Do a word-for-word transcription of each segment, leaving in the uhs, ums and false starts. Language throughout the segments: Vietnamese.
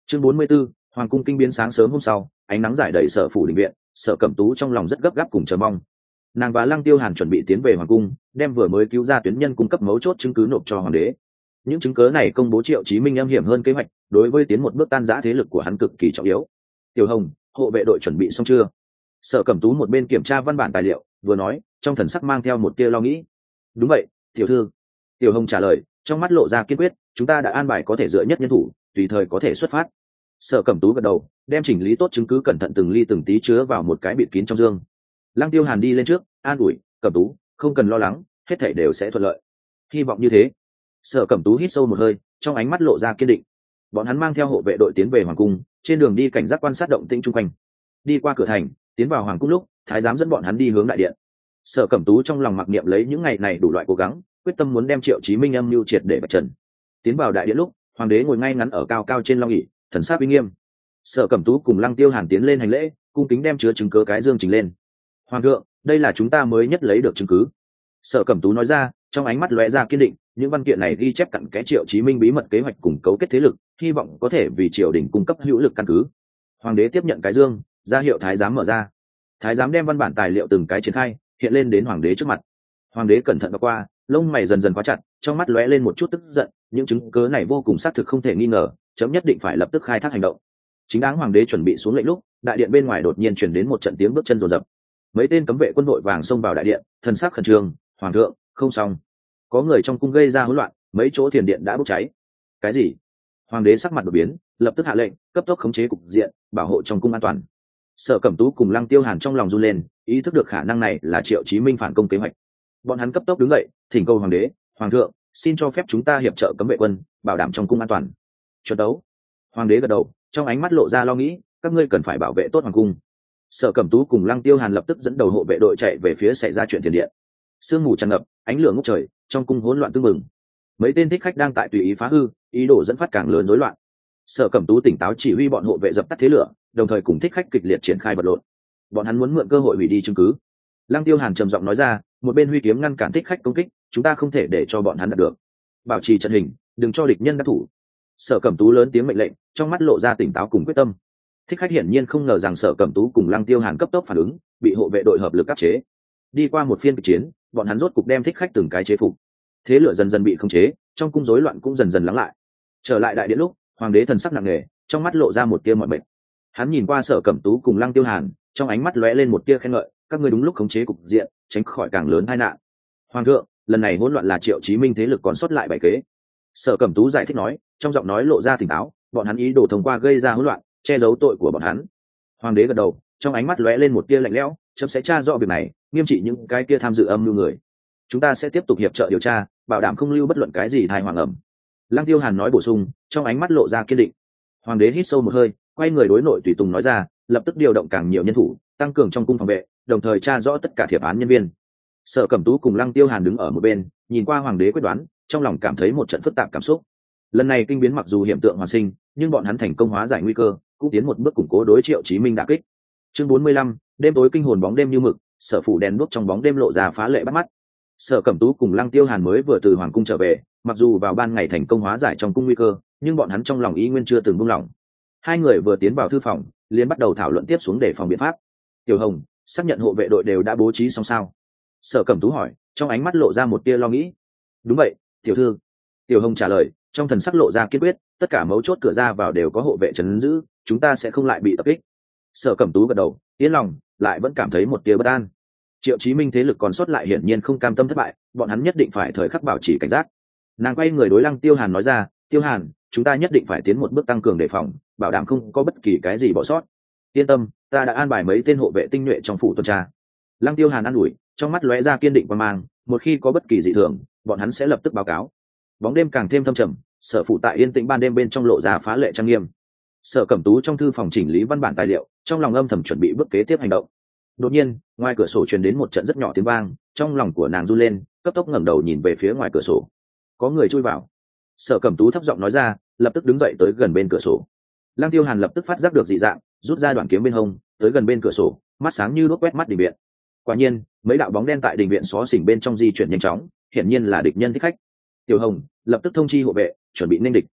Chương bốn mươi 44, hoàng cung kinh biến. Sáng sớm hôm sau, ánh nắng rải đầy sở phủ đình viện, Sở Cẩm Tú trong lòng rất gấp gáp cùng chờ mong. Nàng và Lăng Tiêu Hàn chuẩn bị tiến về hoàng cung, đem vừa mới cứu ra tuyến nhân cung cấp mấu chốt chứng cứ nộp cho hoàng đế. Những chứng cứ này công bố Triệu Chí Minh âm hiểm hơn kế hoạch, đối với tiến một bước tan rã thế lực của hắn cực kỳ trọng yếu. Tiểu Hồng, hộ vệ đội chuẩn bị xong chưa? Sở Cẩm Tú một bên kiểm tra văn bản tài liệu, vừa nói, trong thần sắc mang theo một tia lo nghĩ. Đúng vậy, tiểu thư. Tiểu Hồng trả lời, trong mắt lộ ra kiên quyết, chúng ta đã an bài có thể dựa nhất nhân thủ, tùy thời có thể xuất phát. Sở Cẩm Tú gật đầu, đem chỉnh lý tốt chứng cứ cẩn thận từng ly từng tí chứa vào một cái bịt kín trong dương. Lăng Tiêu Hàn đi lên trước, an ủi, Cẩm Tú, không cần lo lắng, hết thảy đều sẽ thuận lợi. Hy vọng như thế. Sở Cẩm Tú hít sâu một hơi, trong ánh mắt lộ ra kiên định. Bọn hắn mang theo hộ vệ đội tiến về hoàng cung, trên đường đi cảnh giác quan sát động tĩnh chung quanh. Đi qua cửa thành, tiến vào hoàng cung lúc, thái giám dẫn bọn hắn đi hướng đại điện. Sở Cẩm Tú trong lòng mặc niệm lấy những ngày này đủ loại cố gắng, quyết tâm muốn đem Triệu Chí Minh âm mưu triệt để vạch trần. Tiến vào đại điện lúc, hoàng đế ngồi ngay ngắn ở cao cao trên long ỷ, thần sắc uy nghiêm. Sở Cẩm Tú cùng Lăng Tiêu Hàn tiến lên hành lễ, cung kính đem chứa chứng cứ cái dương trình lên. Hoàng thượng, đây là chúng ta mới nhất lấy được chứng cứ. Sở Cẩm Tú nói ra, trong ánh mắt lóe ra kiên định, những văn kiện này ghi chép cặn kẽ Triệu Chí Minh bí mật kế hoạch cùng cấu kết thế lực, hy vọng có thể vì triều đình cung cấp hữu lực căn cứ. Hoàng đế tiếp nhận cái dương, ra hiệu thái giám mở ra. Thái giám đem văn bản tài liệu từng cái triển khai, hiện lên đến hoàng đế trước mặt. Hoàng đế cẩn thận đọc qua, lông mày dần dần khóa chặt, trong mắt lóe lên một chút tức giận, những chứng cứ này vô cùng xác thực không thể nghi ngờ, chấm nhất định phải lập tức khai thác hành động. Chính đáng hoàng đế chuẩn bị xuống lệnh lúc, đại điện bên ngoài đột nhiên truyền đến một trận tiếng bước chân rồn rập. Mấy tên cấm vệ quân đội vàng xông vào đại điện, thần sắc khẩn trương, hoàng thượng, không xong. Có người trong cung gây ra hỗn loạn, mấy chỗ thiền điện đã bốc cháy. Cái gì? Hoàng đế sắc mặt đột biến, lập tức hạ lệnh, cấp tốc khống chế cục diện, bảo hộ trong cung an toàn. Sở Cẩm Tú cùng Lăng Tiêu Hàn trong lòng run lên, ý thức được khả năng này là Triệu Chí Minh phản công kế hoạch. Bọn hắn cấp tốc đứng dậy, thỉnh cầu hoàng đế, hoàng thượng, xin cho phép chúng ta hiệp trợ cấm vệ quân, bảo đảm trong cung an toàn. Chuẩn đấu. Hoàng đế gật đầu, trong ánh mắt lộ ra lo nghĩ, các ngươi cần phải bảo vệ tốt hoàng cung. Sở Cẩm Tú cùng Lăng Tiêu Hàn lập tức dẫn đầu hộ vệ đội chạy về phía xảy ra chuyện tiền điện. Sương mù tràn ngập, ánh lửa ngút trời, trong cung hỗn loạn tương mừng. Mấy tên thích khách đang tại tùy ý phá hư, ý đồ dẫn phát càng lớn rối loạn. Sở Cẩm Tú tỉnh táo chỉ huy bọn hộ vệ dập tắt thế lửa, đồng thời cùng thích khách kịch liệt triển khai vật lộn. Bọn hắn muốn mượn cơ hội hủy đi chứng cứ. Lăng Tiêu Hàn trầm giọng nói ra, một bên huy kiếm ngăn cản thích khách công kích, chúng ta không thể để cho bọn hắn đạt được. Bảo trì trận hình, đừng cho địch nhân đắc thủ. Sở Cẩm Tú lớn tiếng mệnh lệnh, trong mắt lộ ra tỉnh táo cùng quyết tâm. Thích khách hiển nhiên không ngờ rằng Sở Cẩm Tú cùng Lăng Tiêu Hàn cấp tốc phản ứng, bị hộ vệ đội hợp lực áp chế. Đi qua một phiên kịch chiến, bọn hắn rốt cục đem thích khách từng cái chế phục. Thế lửa dần dần bị khống chế, trong cung rối loạn cũng dần dần lắng lại. Trở lại đại điện lúc, hoàng đế thần sắc nặng nề, trong mắt lộ ra một tia mọi mệt. Hắn nhìn qua Sở Cẩm Tú cùng Lăng Tiêu Hàn, trong ánh mắt lóe lên một tia khen ngợi, các ngươi đúng lúc khống chế cục diện, tránh khỏi càng lớn tai nạn. Hoàng thượng, lần này hỗn loạn là Triệu Chí Minh thế lực còn sót lại bảy kế. Sở Cẩm Tú giải thích nói, trong giọng nói lộ ra tỉnh táo, bọn hắn ý đồ thông qua gây ra hỗn loạn, che giấu tội của bọn hắn. Hoàng đế gật đầu, trong ánh mắt lóe lên một tia lạnh lẽo, chấm sẽ tra rõ việc này, nghiêm trị những cái kia tham dự âm mưu người. Chúng ta sẽ tiếp tục hiệp trợ điều tra, bảo đảm không lưu bất luận cái gì thai hoàng ẩm. Lăng Tiêu Hàn nói bổ sung, trong ánh mắt lộ ra kiên định. Hoàng đế hít sâu một hơi, quay người đối nội tùy tùng nói ra, lập tức điều động càng nhiều nhân thủ, tăng cường trong cung phòng vệ, đồng thời tra rõ tất cả thiệp án nhân viên. Sở Cẩm Tú cùng Lăng Tiêu Hàn đứng ở một bên, nhìn qua hoàng đế quyết đoán, trong lòng cảm thấy một trận phức tạp cảm xúc. Lần này kinh biến mặc dù hiện tượng hoàn sinh, nhưng bọn hắn thành công hóa giải nguy cơ, cũng tiến một bước củng cố đối Triệu Chí Minh đả kích. Chương bốn mươi lăm, đêm tối kinh hồn bóng đêm như mực, sở phủ đèn đuốc trong bóng đêm lộ ra phá lệ bắt mắt. Sở Cẩm Tú cùng Lăng Tiêu Hàn mới vừa từ hoàng cung trở về, mặc dù vào ban ngày thành công hóa giải trong cung nguy cơ, nhưng bọn hắn trong lòng ý nguyên chưa từng buông lỏng. Hai người vừa tiến vào thư phòng, liền bắt đầu thảo luận tiếp xuống để phòng biện pháp. Tiểu Hồng, xác nhận hộ vệ đội đều đã bố trí xong sao? Sở Cẩm Tú hỏi, trong ánh mắt lộ ra một tia lo nghĩ. Đúng vậy, tiểu thư. Tiểu Hồng trả lời, trong thần sắc lộ ra kiên quyết, tất cả mấu chốt cửa ra vào đều có hộ vệ trấn giữ, chúng ta sẽ không lại bị tập kích. Sở Cẩm Tú gật đầu, yên lòng, lại vẫn cảm thấy một tia bất an. Triệu Chí Minh thế lực còn sót lại hiển nhiên không cam tâm thất bại, bọn hắn nhất định phải thời khắc bảo trì cảnh giác. Nàng quay người đối Lăng Tiêu Hàn nói ra, Tiêu Hàn, chúng ta nhất định phải tiến một bước tăng cường đề phòng, bảo đảm không có bất kỳ cái gì bỏ sót. Yên tâm, ta đã an bài mấy tên hộ vệ tinh nhuệ trong phủ tuần tra. Lăng Tiêu Hàn an ủi, trong mắt lóe ra kiên định quan mang, một khi có bất kỳ dị thường, bọn hắn sẽ lập tức báo cáo. Bóng đêm càng thêm thâm trầm, sở phủ tại yên tĩnh ban đêm bên trong lộ ra phá lệ trang nghiêm. Sở Cẩm Tú trong thư phòng chỉnh lý văn bản tài liệu, trong lòng âm thầm chuẩn bị bước kế tiếp hành động. Đột nhiên, ngoài cửa sổ truyền đến một trận rất nhỏ tiếng vang, trong lòng của nàng run lên, cấp tốc ngẩng đầu nhìn về phía ngoài cửa sổ. Có người chui vào. Sở Cẩm Tú thấp giọng nói ra, lập tức đứng dậy tới gần bên cửa sổ. Lăng Tiêu Hàn lập tức phát giác được dị dạng, rút ra đoạn kiếm bên hông, tới gần bên cửa sổ, mắt sáng như đuốc quét mắt đình viện. Quả nhiên, mấy đạo bóng đen tại đình viện xó xỉnh bên trong di chuyển nhanh chóng, hiển nhiên là địch nhân thích khách. Tiểu Hồng lập tức thông chi hộ vệ, chuẩn bị nên địch.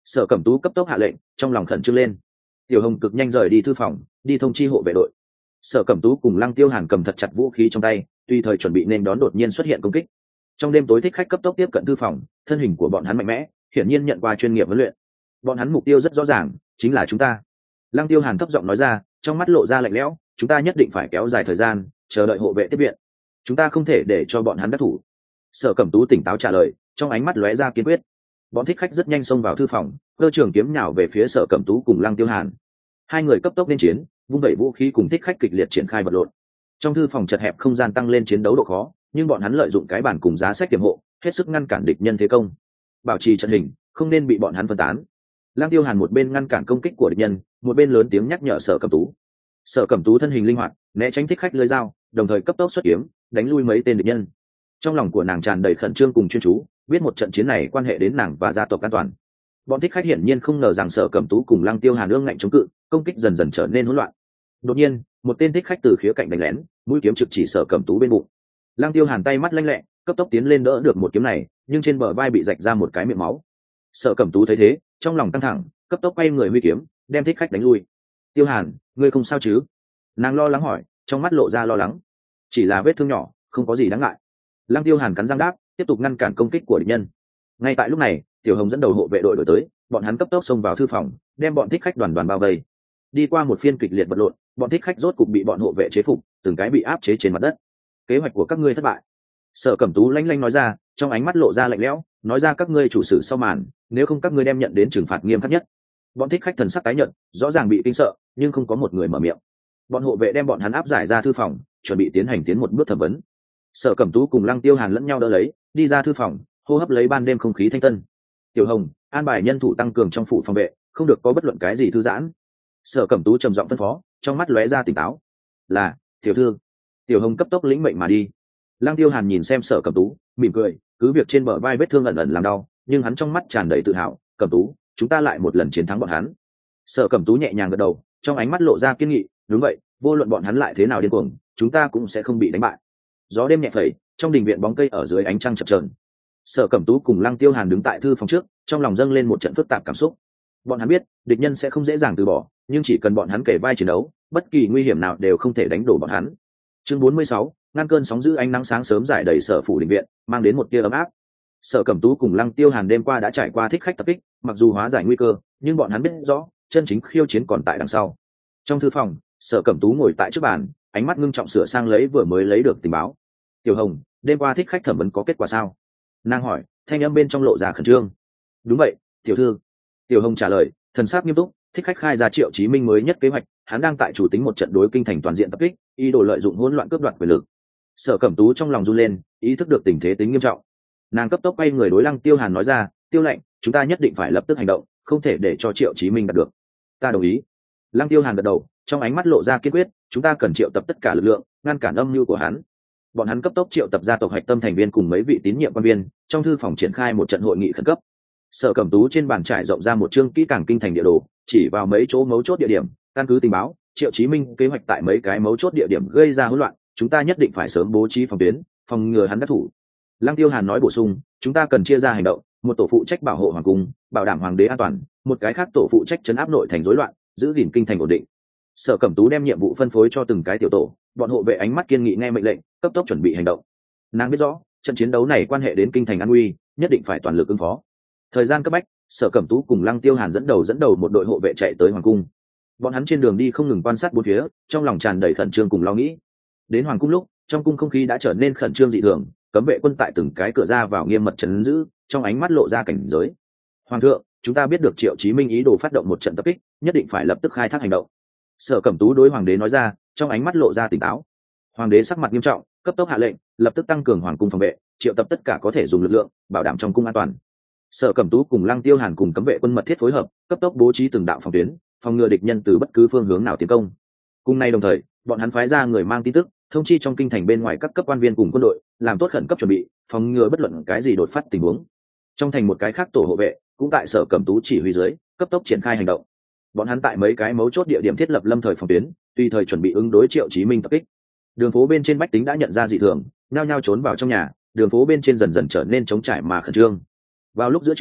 Sở Cẩm Tú cấp tốc hạ lệnh, trong lòng khẩn trương lên. Tiểu Hồng cực nhanh rời đi thư phòng, đi thông chi hộ vệ đội. Sở Cẩm Tú cùng Lăng Tiêu Hàn cầm thật chặt vũ khí trong tay, tùy thời chuẩn bị nên đón đột nhiên xuất hiện công kích. Trong đêm tối thích khách cấp tốc tiếp cận thư phòng, thân hình của bọn hắn mạnh mẽ, hiển nhiên nhận qua chuyên nghiệp huấn luyện. Bọn hắn mục tiêu rất rõ ràng, chính là chúng ta. Lăng Tiêu Hàn thấp giọng nói ra, trong mắt lộ ra lạnh lẽo, chúng ta nhất định phải kéo dài thời gian, chờ đợi hộ vệ tiếp viện. Chúng ta không thể để cho bọn hắn đắc thủ. Sở Cẩm Tú tỉnh táo trả lời, trong ánh mắt lóe ra kiên quyết. Bọn thích khách rất nhanh xông vào thư phòng, cơ trường kiếm nhào về phía Sở Cẩm Tú cùng Lăng Tiêu Hàn. Hai người cấp tốc lên chiến, vung đẩy vũ khí cùng thích khách kịch liệt triển khai vật lộn. Trong thư phòng chật hẹp không gian tăng lên chiến đấu độ khó, nhưng bọn hắn lợi dụng cái bản cùng giá sách tiềm hộ, hết sức ngăn cản địch nhân thế công, bảo trì trận hình, không nên bị bọn hắn phân tán. Lăng Tiêu Hàn một bên ngăn cản công kích của địch nhân, một bên lớn tiếng nhắc nhở Sở Cẩm Tú. Sở Cẩm Tú thân hình linh hoạt, né tránh thích khách lưỡi dao, đồng thời cấp tốc xuất kiếm, đánh lui mấy tên địch nhân. Trong lòng của nàng tràn đầy khẩn trương cùng chuyên chú, biết một trận chiến này quan hệ đến nàng và gia tộc an toàn. Bọn thích khách hiển nhiên không ngờ rằng Sở Cẩm Tú cùng Lăng Tiêu Hàn ương ngạnh chống cự, công kích dần dần trở nên hỗn loạn. Đột nhiên, một tên thích khách từ khía cạnh đánh lén, mũi kiếm trực chỉ Sở Cẩm Tú bên bụng. Lăng Tiêu Hàn tay mắt lanh lẹ, cấp tốc tiến lên đỡ được một kiếm này, nhưng trên bờ vai bị rạch ra một cái miệng máu. Sở Cẩm Tú thấy thế, trong lòng căng thẳng, cấp tốc quay người huy kiếm, đem thích khách đánh lui. Tiêu Hàn, ngươi không sao chứ? Nàng lo lắng hỏi, trong mắt lộ ra lo lắng. Chỉ là vết thương nhỏ, không có gì đáng ngại. Lăng Tiêu Hàn cắn răng đáp, tiếp tục ngăn cản công kích của địch nhân. Ngay tại lúc này, Tiểu Hồng dẫn đầu hộ vệ đội đổi tới, bọn hắn cấp tốc xông vào thư phòng, đem bọn thích khách đoàn đoàn bao vây. Đi qua một phiên kịch liệt vật lộn, bọn thích khách rốt cục bị bọn hộ vệ chế phục, từng cái bị áp chế trên mặt đất. Kế hoạch của các ngươi thất bại. Sở Cẩm Tú lanh lanh nói ra, trong ánh mắt lộ ra lạnh lẽo, nói ra các ngươi chủ sử sau màn, nếu không các ngươi đem nhận đến trừng phạt nghiêm khắc nhất. Bọn thích khách thần sắc tái nhợt, rõ ràng bị kinh sợ, nhưng không có một người mở miệng. Bọn hộ vệ đem bọn hắn áp giải ra thư phòng, chuẩn bị tiến hành tiến một bước thẩm vấn. Sở Cẩm Tú cùng Lăng Tiêu Hàn lẫn nhau đỡ lấy, đi ra thư phòng, hô hấp lấy ban đêm không khí thanh tân. Tiểu Hồng, an bài nhân thủ tăng cường trong phủ phòng vệ, không được có bất luận cái gì thư giãn. Sở Cẩm Tú trầm giọng phân phó, trong mắt lóe ra tỉnh táo. Là, tiểu thư. Tiểu Hồng cấp tốc lĩnh mệnh mà đi. Lăng Tiêu Hàn nhìn xem Sở Cẩm Tú, mỉm cười, cứ việc trên bờ vai vết thương ẩn ẩn làm đau, nhưng hắn trong mắt tràn đầy tự hào. Cẩm Tú, chúng ta lại một lần chiến thắng bọn hắn. Sở Cẩm Tú nhẹ nhàng gật đầu, trong ánh mắt lộ ra kiên nghị. Đúng vậy, vô luận bọn hắn lại thế nào điên cuồng, chúng ta cũng sẽ không bị đánh bại. Gió đêm nhẹ phẩy, trong đình viện bóng cây ở dưới ánh trăng chập chờn. Sở Cẩm Tú cùng Lăng Tiêu Hàn đứng tại thư phòng trước, trong lòng dâng lên một trận phức tạp cảm xúc. Bọn hắn biết, địch nhân sẽ không dễ dàng từ bỏ, nhưng chỉ cần bọn hắn kể vai chiến đấu, bất kỳ nguy hiểm nào đều không thể đánh đổ bọn hắn. Chương bốn mươi sáu, ngăn cơn sóng dữ, ánh nắng sáng sớm rải đầy sở phủ đình viện, mang đến một tia ấm áp. Sở Cẩm Tú cùng Lăng Tiêu Hàn đêm qua đã trải qua thích khách tập kích, mặc dù hóa giải nguy cơ, nhưng bọn hắn biết rõ, chân chính khiêu chiến còn tại đằng sau. Trong thư phòng, Sở Cẩm Tú ngồi tại trước bàn, ánh mắt ngưng trọng sửa sang lấy vừa mới lấy được tình báo. Tiểu Hồng, đêm qua thích khách thẩm vấn có kết quả sao? Nàng hỏi, thanh âm bên trong lộ ra khẩn trương. Đúng vậy, tiểu thư. Tiểu Hồng trả lời, thần sắc nghiêm túc, thích khách khai ra Triệu Chí Minh mới nhất kế hoạch, hắn đang tại chủ tính một trận đối kinh thành toàn diện tập kích, ý đồ lợi dụng hỗn loạn cướp đoạt quyền lực. Sở Cẩm Tú trong lòng run lên, ý thức được tình thế tính nghiêm trọng. Nàng cấp tốc quay người đối Lăng Tiêu Hàn nói ra, Tiêu lệnh, chúng ta nhất định phải lập tức hành động, không thể để cho Triệu Chí Minh đạt được. Ta đồng ý. Lăng Tiêu Hàn gật đầu, trong ánh mắt lộ ra kiên quyết, chúng ta cần triệu tập tất cả lực lượng, ngăn cản âm mưu của hắn. Bọn hắn cấp tốc triệu tập gia tộc hạch tâm thành viên cùng mấy vị tín nhiệm quan viên, trong thư phòng triển khai một trận hội nghị khẩn cấp. Sở Cẩm Tú trên bàn trải rộng ra một chương kỹ càng kinh thành địa đồ, chỉ vào mấy chỗ mấu chốt địa điểm, căn cứ tình báo, Triệu Chí Minh kế hoạch tại mấy cái mấu chốt địa điểm gây ra hỗn loạn, chúng ta nhất định phải sớm bố trí phòng tuyến, phòng ngừa hắn đắc thủ. Lăng Tiêu Hàn nói bổ sung, chúng ta cần chia ra hành động, một tổ phụ trách bảo hộ hoàng cung, bảo đảm hoàng đế an toàn, một cái khác tổ phụ trách trấn áp nội thành rối loạn, giữ gìn kinh thành ổn định. Sở Cẩm Tú đem nhiệm vụ phân phối cho từng cái tiểu tổ, bọn hộ vệ ánh mắt kiên nghị nghe mệnh lệnh, cấp tốc chuẩn bị hành động. Nàng biết rõ, trận chiến đấu này quan hệ đến kinh thành an nguy, nhất định phải toàn lực ứng phó. Thời gian cấp bách, Sở Cẩm Tú cùng Lăng Tiêu Hàn dẫn đầu dẫn đầu một đội hộ vệ chạy tới hoàng cung. Bọn hắn trên đường đi không ngừng quan sát bốn phía, trong lòng tràn đầy khẩn trương cùng lo nghĩ. Đến hoàng cung lúc, trong cung không khí đã trở nên khẩn trương dị thường, cấm vệ quân tại từng cái cửa ra vào nghiêm mật trấn giữ, trong ánh mắt lộ ra cảnh giới. Hoàng thượng, chúng ta biết được Triệu Chí Minh ý đồ phát động một trận tập kích, nhất định phải lập tức khai thác hành động. Sở Cẩm Tú đối hoàng đế nói ra, trong ánh mắt lộ ra tỉnh táo. Hoàng đế sắc mặt nghiêm trọng, cấp tốc hạ lệnh, lập tức tăng cường hoàng cung phòng vệ, triệu tập tất cả có thể dùng lực lượng, bảo đảm trong cung an toàn. Sở Cẩm Tú cùng Lăng Tiêu Hàn cùng cấm vệ quân mật thiết phối hợp, cấp tốc bố trí từng đạo phòng tuyến, phòng ngừa địch nhân từ bất cứ phương hướng nào tiến công. Cùng nay đồng thời, bọn hắn phái ra người mang tin tức, thông chi trong kinh thành bên ngoài các cấp quan viên cùng quân đội, làm tốt khẩn cấp chuẩn bị, phòng ngừa bất luận cái gì đột phát tình huống. Trong thành một cái khác tổ hộ vệ, cũng tại Sở Cẩm Tú chỉ huy dưới, cấp tốc triển khai hành động. Bọn hắn tại mấy cái mấu chốt địa điểm thiết lập lâm thời phòng tuyến, tùy thời chuẩn bị ứng đối Triệu Chí Minh tập kích. Đường phố bên trên bách tính đã nhận ra dị thường, nhao nhao trốn vào trong nhà, đường phố bên trên dần dần trở nên trống trải mà khẩn trương. Vào lúc giữa trưa,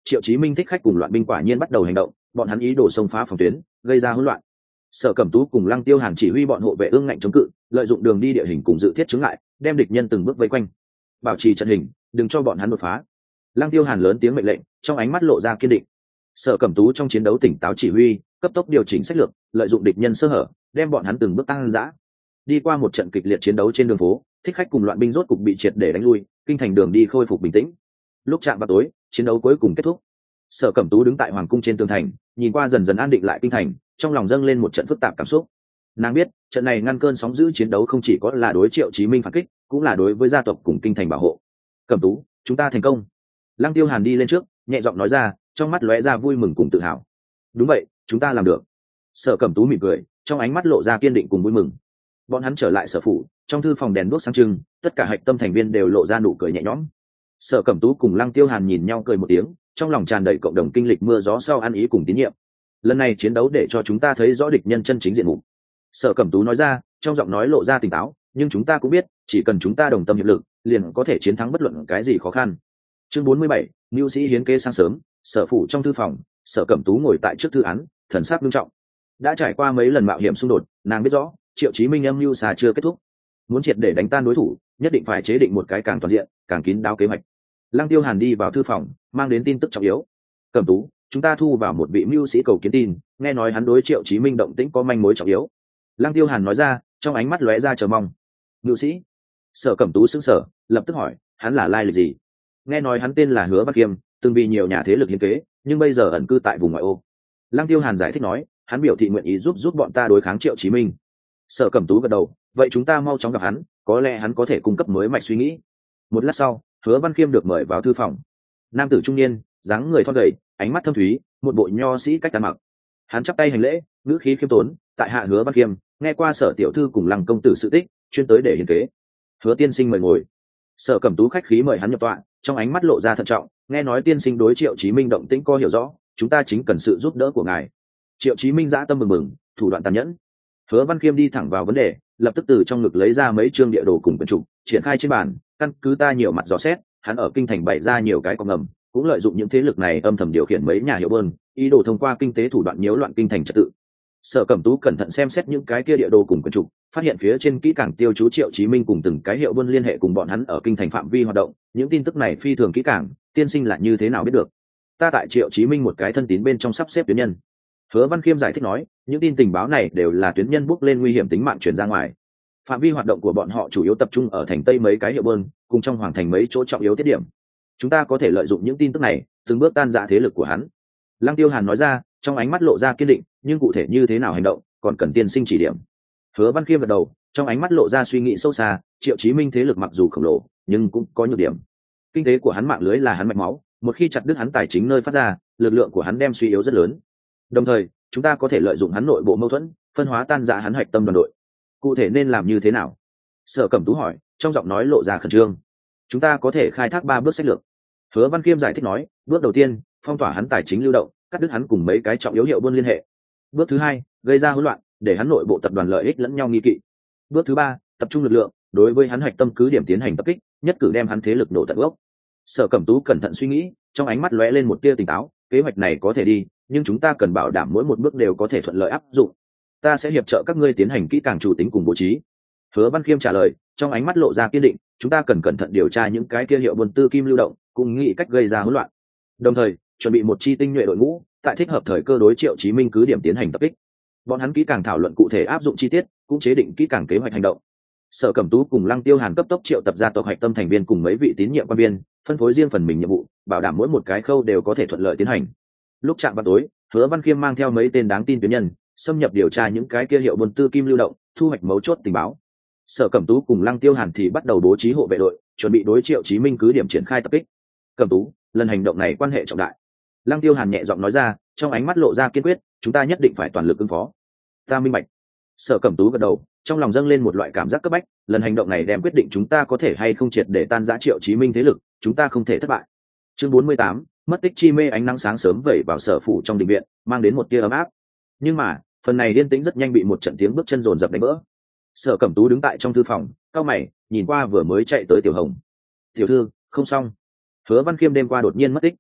Triệu Chí Minh thích khách cùng loạn binh quả nhiên bắt đầu hành động, bọn hắn ý đồ xông phá phòng tuyến, gây ra hỗn loạn. Sở Cẩm Tú cùng Lăng Tiêu Hàn chỉ huy bọn hộ vệ ương ngạnh chống cự, lợi dụng đường đi địa hình cùng dự thiết chứng lại, đem địch nhân từng bước vây quanh, bảo trì trận hình, đừng cho bọn hắn đột phá. Lăng Tiêu Hàn lớn tiếng mệnh lệnh, trong ánh mắt lộ ra kiên định. Sở Cẩm Tú trong chiến đấu tỉnh táo chỉ huy, cấp tốc điều chỉnh sách lược, lợi dụng địch nhân sơ hở, đem bọn hắn từng bước tăng dã. Đi qua một trận kịch liệt chiến đấu trên đường phố, thích khách cùng loạn binh rốt cục bị triệt để đánh lui, kinh thành đường đi khôi phục bình tĩnh. Lúc chạm vào tối, chiến đấu cuối cùng kết thúc. Sở Cẩm Tú đứng tại hoàng cung trên tường thành, nhìn qua dần dần an định lại kinh thành, trong lòng dâng lên một trận phức tạp cảm xúc. Nàng biết, trận này ngăn cơn sóng dữ chiến đấu không chỉ có là đối Triệu Chí Minh phản kích, cũng là đối với gia tộc cùng kinh thành bảo hộ. Cẩm Tú, chúng ta thành công. Lăng Tiêu Hàn đi lên trước, nhẹ giọng nói ra, trong mắt lóe ra vui mừng cùng tự hào. Đúng vậy, chúng ta làm được. Sở Cẩm Tú mỉm cười, trong ánh mắt lộ ra kiên định cùng vui mừng. Bọn hắn trở lại sở phủ, trong thư phòng đèn đuốc sáng trưng, tất cả hạch tâm thành viên đều lộ ra nụ cười nhẹ nhõm. Sở Cẩm Tú cùng Lăng Tiêu Hàn nhìn nhau cười một tiếng, trong lòng tràn đầy cộng đồng kinh lịch mưa gió sau ăn ý cùng tín nhiệm. Lần này chiến đấu để cho chúng ta thấy rõ địch nhân chân chính diện mục. Sở Cẩm Tú nói ra, trong giọng nói lộ ra tỉnh táo, nhưng chúng ta cũng biết, chỉ cần chúng ta đồng tâm hiệp lực, liền có thể chiến thắng bất luận cái gì khó khăn. Chương bốn mươi bảy, Nưu sĩ hiến kế sáng sớm, sở phủ trong thư phòng, Sở Cẩm Tú ngồi tại trước thư án, thần sắc nghiêm trọng. Đã trải qua mấy lần mạo hiểm xung đột, nàng biết rõ, Triệu Chí Minh âm mưu xà chưa kết thúc. Muốn triệt để đánh tan đối thủ, nhất định phải chế định một cái càng toàn diện, càng kín đáo kế hoạch. Lăng Tiêu Hàn đi vào thư phòng, mang đến tin tức trọng yếu. Cẩm Tú, chúng ta thu vào một vị mưu sĩ cầu kiến tin, nghe nói hắn đối Triệu Chí Minh động tĩnh có manh mối trọng yếu. Lăng Tiêu Hàn nói ra, trong ánh mắt lóe ra chờ mong. Mưu sĩ? Sở Cẩm Tú sững sờ, lập tức hỏi, hắn là lai lịch gì? Nghe nói hắn tên là Hứa Văn Kiêm, từng bị nhiều nhà thế lực hiến kế, nhưng bây giờ ẩn cư tại vùng ngoại ô. Lăng Tiêu Hàn giải thích nói, hắn biểu thị nguyện ý giúp giúp bọn ta đối kháng Triệu Chí Minh. Sở Cẩm Tú gật đầu, vậy chúng ta mau chóng gặp hắn, có lẽ hắn có thể cung cấp mới mạch suy nghĩ. Một lát sau, Hứa Văn Kiêm được mời vào thư phòng. Nam tử trung niên, dáng người thon gầy, ánh mắt thâm thúy, một bộ nho sĩ cách ăn mặc. Hắn chắp tay hành lễ, ngữ khí khiêm tốn, tại hạ Hứa Văn Kiêm, nghe qua Sở tiểu thư cùng Lăng công tử sự tích, chuyên tới để hiến kế. Hứa tiên sinh mời ngồi. Sở Cẩm Tú khách khí mời hắn nhập tọa, trong ánh mắt lộ ra thận trọng, nghe nói tiên sinh đối Triệu Chí Minh động tĩnh có hiểu rõ, chúng ta chính cần sự giúp đỡ của ngài. Triệu Chí Minh dã tâm mừng mừng, thủ đoạn tàn nhẫn. Hứa Văn Kiêm đi thẳng vào vấn đề, lập tức từ trong ngực lấy ra mấy chương địa đồ cùng quyển trục, triển khai trên bàn, căn cứ ta nhiều mặt dò xét, hắn ở kinh thành bày ra nhiều cái cọc ngầm, cũng lợi dụng những thế lực này âm thầm điều khiển mấy nhà hiệu bơn, ý đồ thông qua kinh tế thủ đoạn nhiễu loạn kinh thành trật tự. Sở Cẩm Tú cẩn thận xem xét những cái kia địa đồ cùng quyển trục, phát hiện phía trên kỹ càng tiêu chú Triệu Chí Minh cùng từng cái hiệu buôn liên hệ cùng bọn hắn ở kinh thành phạm vi hoạt động, những tin tức này phi thường kỹ càng, tiên sinh là như thế nào biết được? Ta tại Triệu Chí Minh một cái thân tín bên trong sắp xếp tuyến nhân. Hứa Văn Khiêm giải thích nói, những tin tình báo này đều là tuyến nhân bước lên nguy hiểm tính mạng truyền ra ngoài. Phạm vi hoạt động của bọn họ chủ yếu tập trung ở thành Tây mấy cái hiệu buôn, cùng trong hoàng thành mấy chỗ trọng yếu tiết điểm. Chúng ta có thể lợi dụng những tin tức này, từng bước tan rã thế lực của hắn. Lăng Tiêu Hàn nói ra, trong ánh mắt lộ ra kiên định, nhưng cụ thể như thế nào hành động, còn cần tiên sinh chỉ điểm. Hứa Văn Khiêm gật đầu, trong ánh mắt lộ ra suy nghĩ sâu xa, Triệu Chí Minh thế lực mặc dù khổng lồ, nhưng cũng có nhược điểm. Kinh tế của hắn mạng lưới là hắn mạch máu, một khi chặt đứt hắn tài chính nơi phát ra, lực lượng của hắn đem suy yếu rất lớn. Đồng thời, chúng ta có thể lợi dụng hắn nội bộ mâu thuẫn, phân hóa tan rã hắn hạch tâm đoàn đội. Cụ thể nên làm như thế nào? Sở Cẩm Tú hỏi, trong giọng nói lộ ra khẩn trương. Chúng ta có thể khai thác ba bước sách lược. Hứa Văn Khiêm giải thích nói, bước đầu tiên, phong tỏa hắn tài chính lưu động, cắt đứt hắn cùng mấy cái trọng yếu hiệu buôn liên hệ. Bước thứ hai, gây ra hỗn loạn, để hắn nội bộ tập đoàn lợi ích lẫn nhau nghi kỵ. Bước thứ ba, tập trung lực lượng, đối với hắn hạch tâm cứ điểm tiến hành tập kích, nhất cử đem hắn thế lực nổ tận gốc. Sở Cẩm Tú cẩn thận suy nghĩ, trong ánh mắt lóe lên một tia tỉnh táo, kế hoạch này có thể đi, nhưng chúng ta cần bảo đảm mỗi một bước đều có thể thuận lợi áp dụng. Ta sẽ hiệp trợ các ngươi tiến hành kỹ càng chủ tính cùng bố trí. Hứa Văn Khiêm trả lời, trong ánh mắt lộ ra kiên định, chúng ta cần cẩn thận điều tra những cái kia hiệu buôn tư kim lưu động, cùng nghĩ cách gây ra hỗn loạn. Đồng thời, chuẩn bị một chi tinh nhuệ đội ngũ, tại thích hợp thời cơ đối Triệu Chí Minh cứ điểm tiến hành tập kích. Bọn hắn kỹ càng thảo luận cụ thể áp dụng chi tiết, cũng chế định kỹ càng kế hoạch hành động. Sở Cẩm Tú cùng Lăng Tiêu Hàn cấp tốc triệu tập gia tộc hạch tâm thành viên cùng mấy vị tín nhiệm quan viên, phân phối riêng phần mình nhiệm vụ, bảo đảm mỗi một cái khâu đều có thể thuận lợi tiến hành. Lúc chạm vào tối, Hứa Văn Khiêm mang theo mấy tên đáng tin tuyến nhân, xâm nhập điều tra những cái kia hiệu buôn tư kim lưu động, thu hoạch mấu chốt tình báo. Sở Cẩm Tú cùng Lăng Tiêu Hàn thì bắt đầu bố trí hộ vệ đội, chuẩn bị đối Triệu Chí Minh cứ điểm triển khai tập kích. Cẩm Tú, lần hành động này quan hệ trọng đại. Lăng Tiêu Hàn nhẹ giọng nói ra, trong ánh mắt lộ ra kiên quyết, chúng ta nhất định phải toàn lực ứng phó. Ta minh bạch. Sở Cẩm Tú gật đầu, trong lòng dâng lên một loại cảm giác cấp bách, lần hành động này đem quyết định chúng ta có thể hay không triệt để tan rã Triệu Chí Minh thế lực, chúng ta không thể thất bại. Chương bốn mươi tám, mất tích chi mê. Ánh nắng sáng sớm vẩy vào sở phủ trong đình viện, mang đến một tia ấm áp. Nhưng mà, phần này yên tĩnh rất nhanh bị một trận tiếng bước chân rồn rập đánh vỡ. Sở Cẩm Tú đứng tại trong thư phòng, cau mày, nhìn qua vừa mới chạy tới Tiểu Hồng. Tiểu thư, không xong. Hứa Văn Khiêm đêm qua đột nhiên mất tích.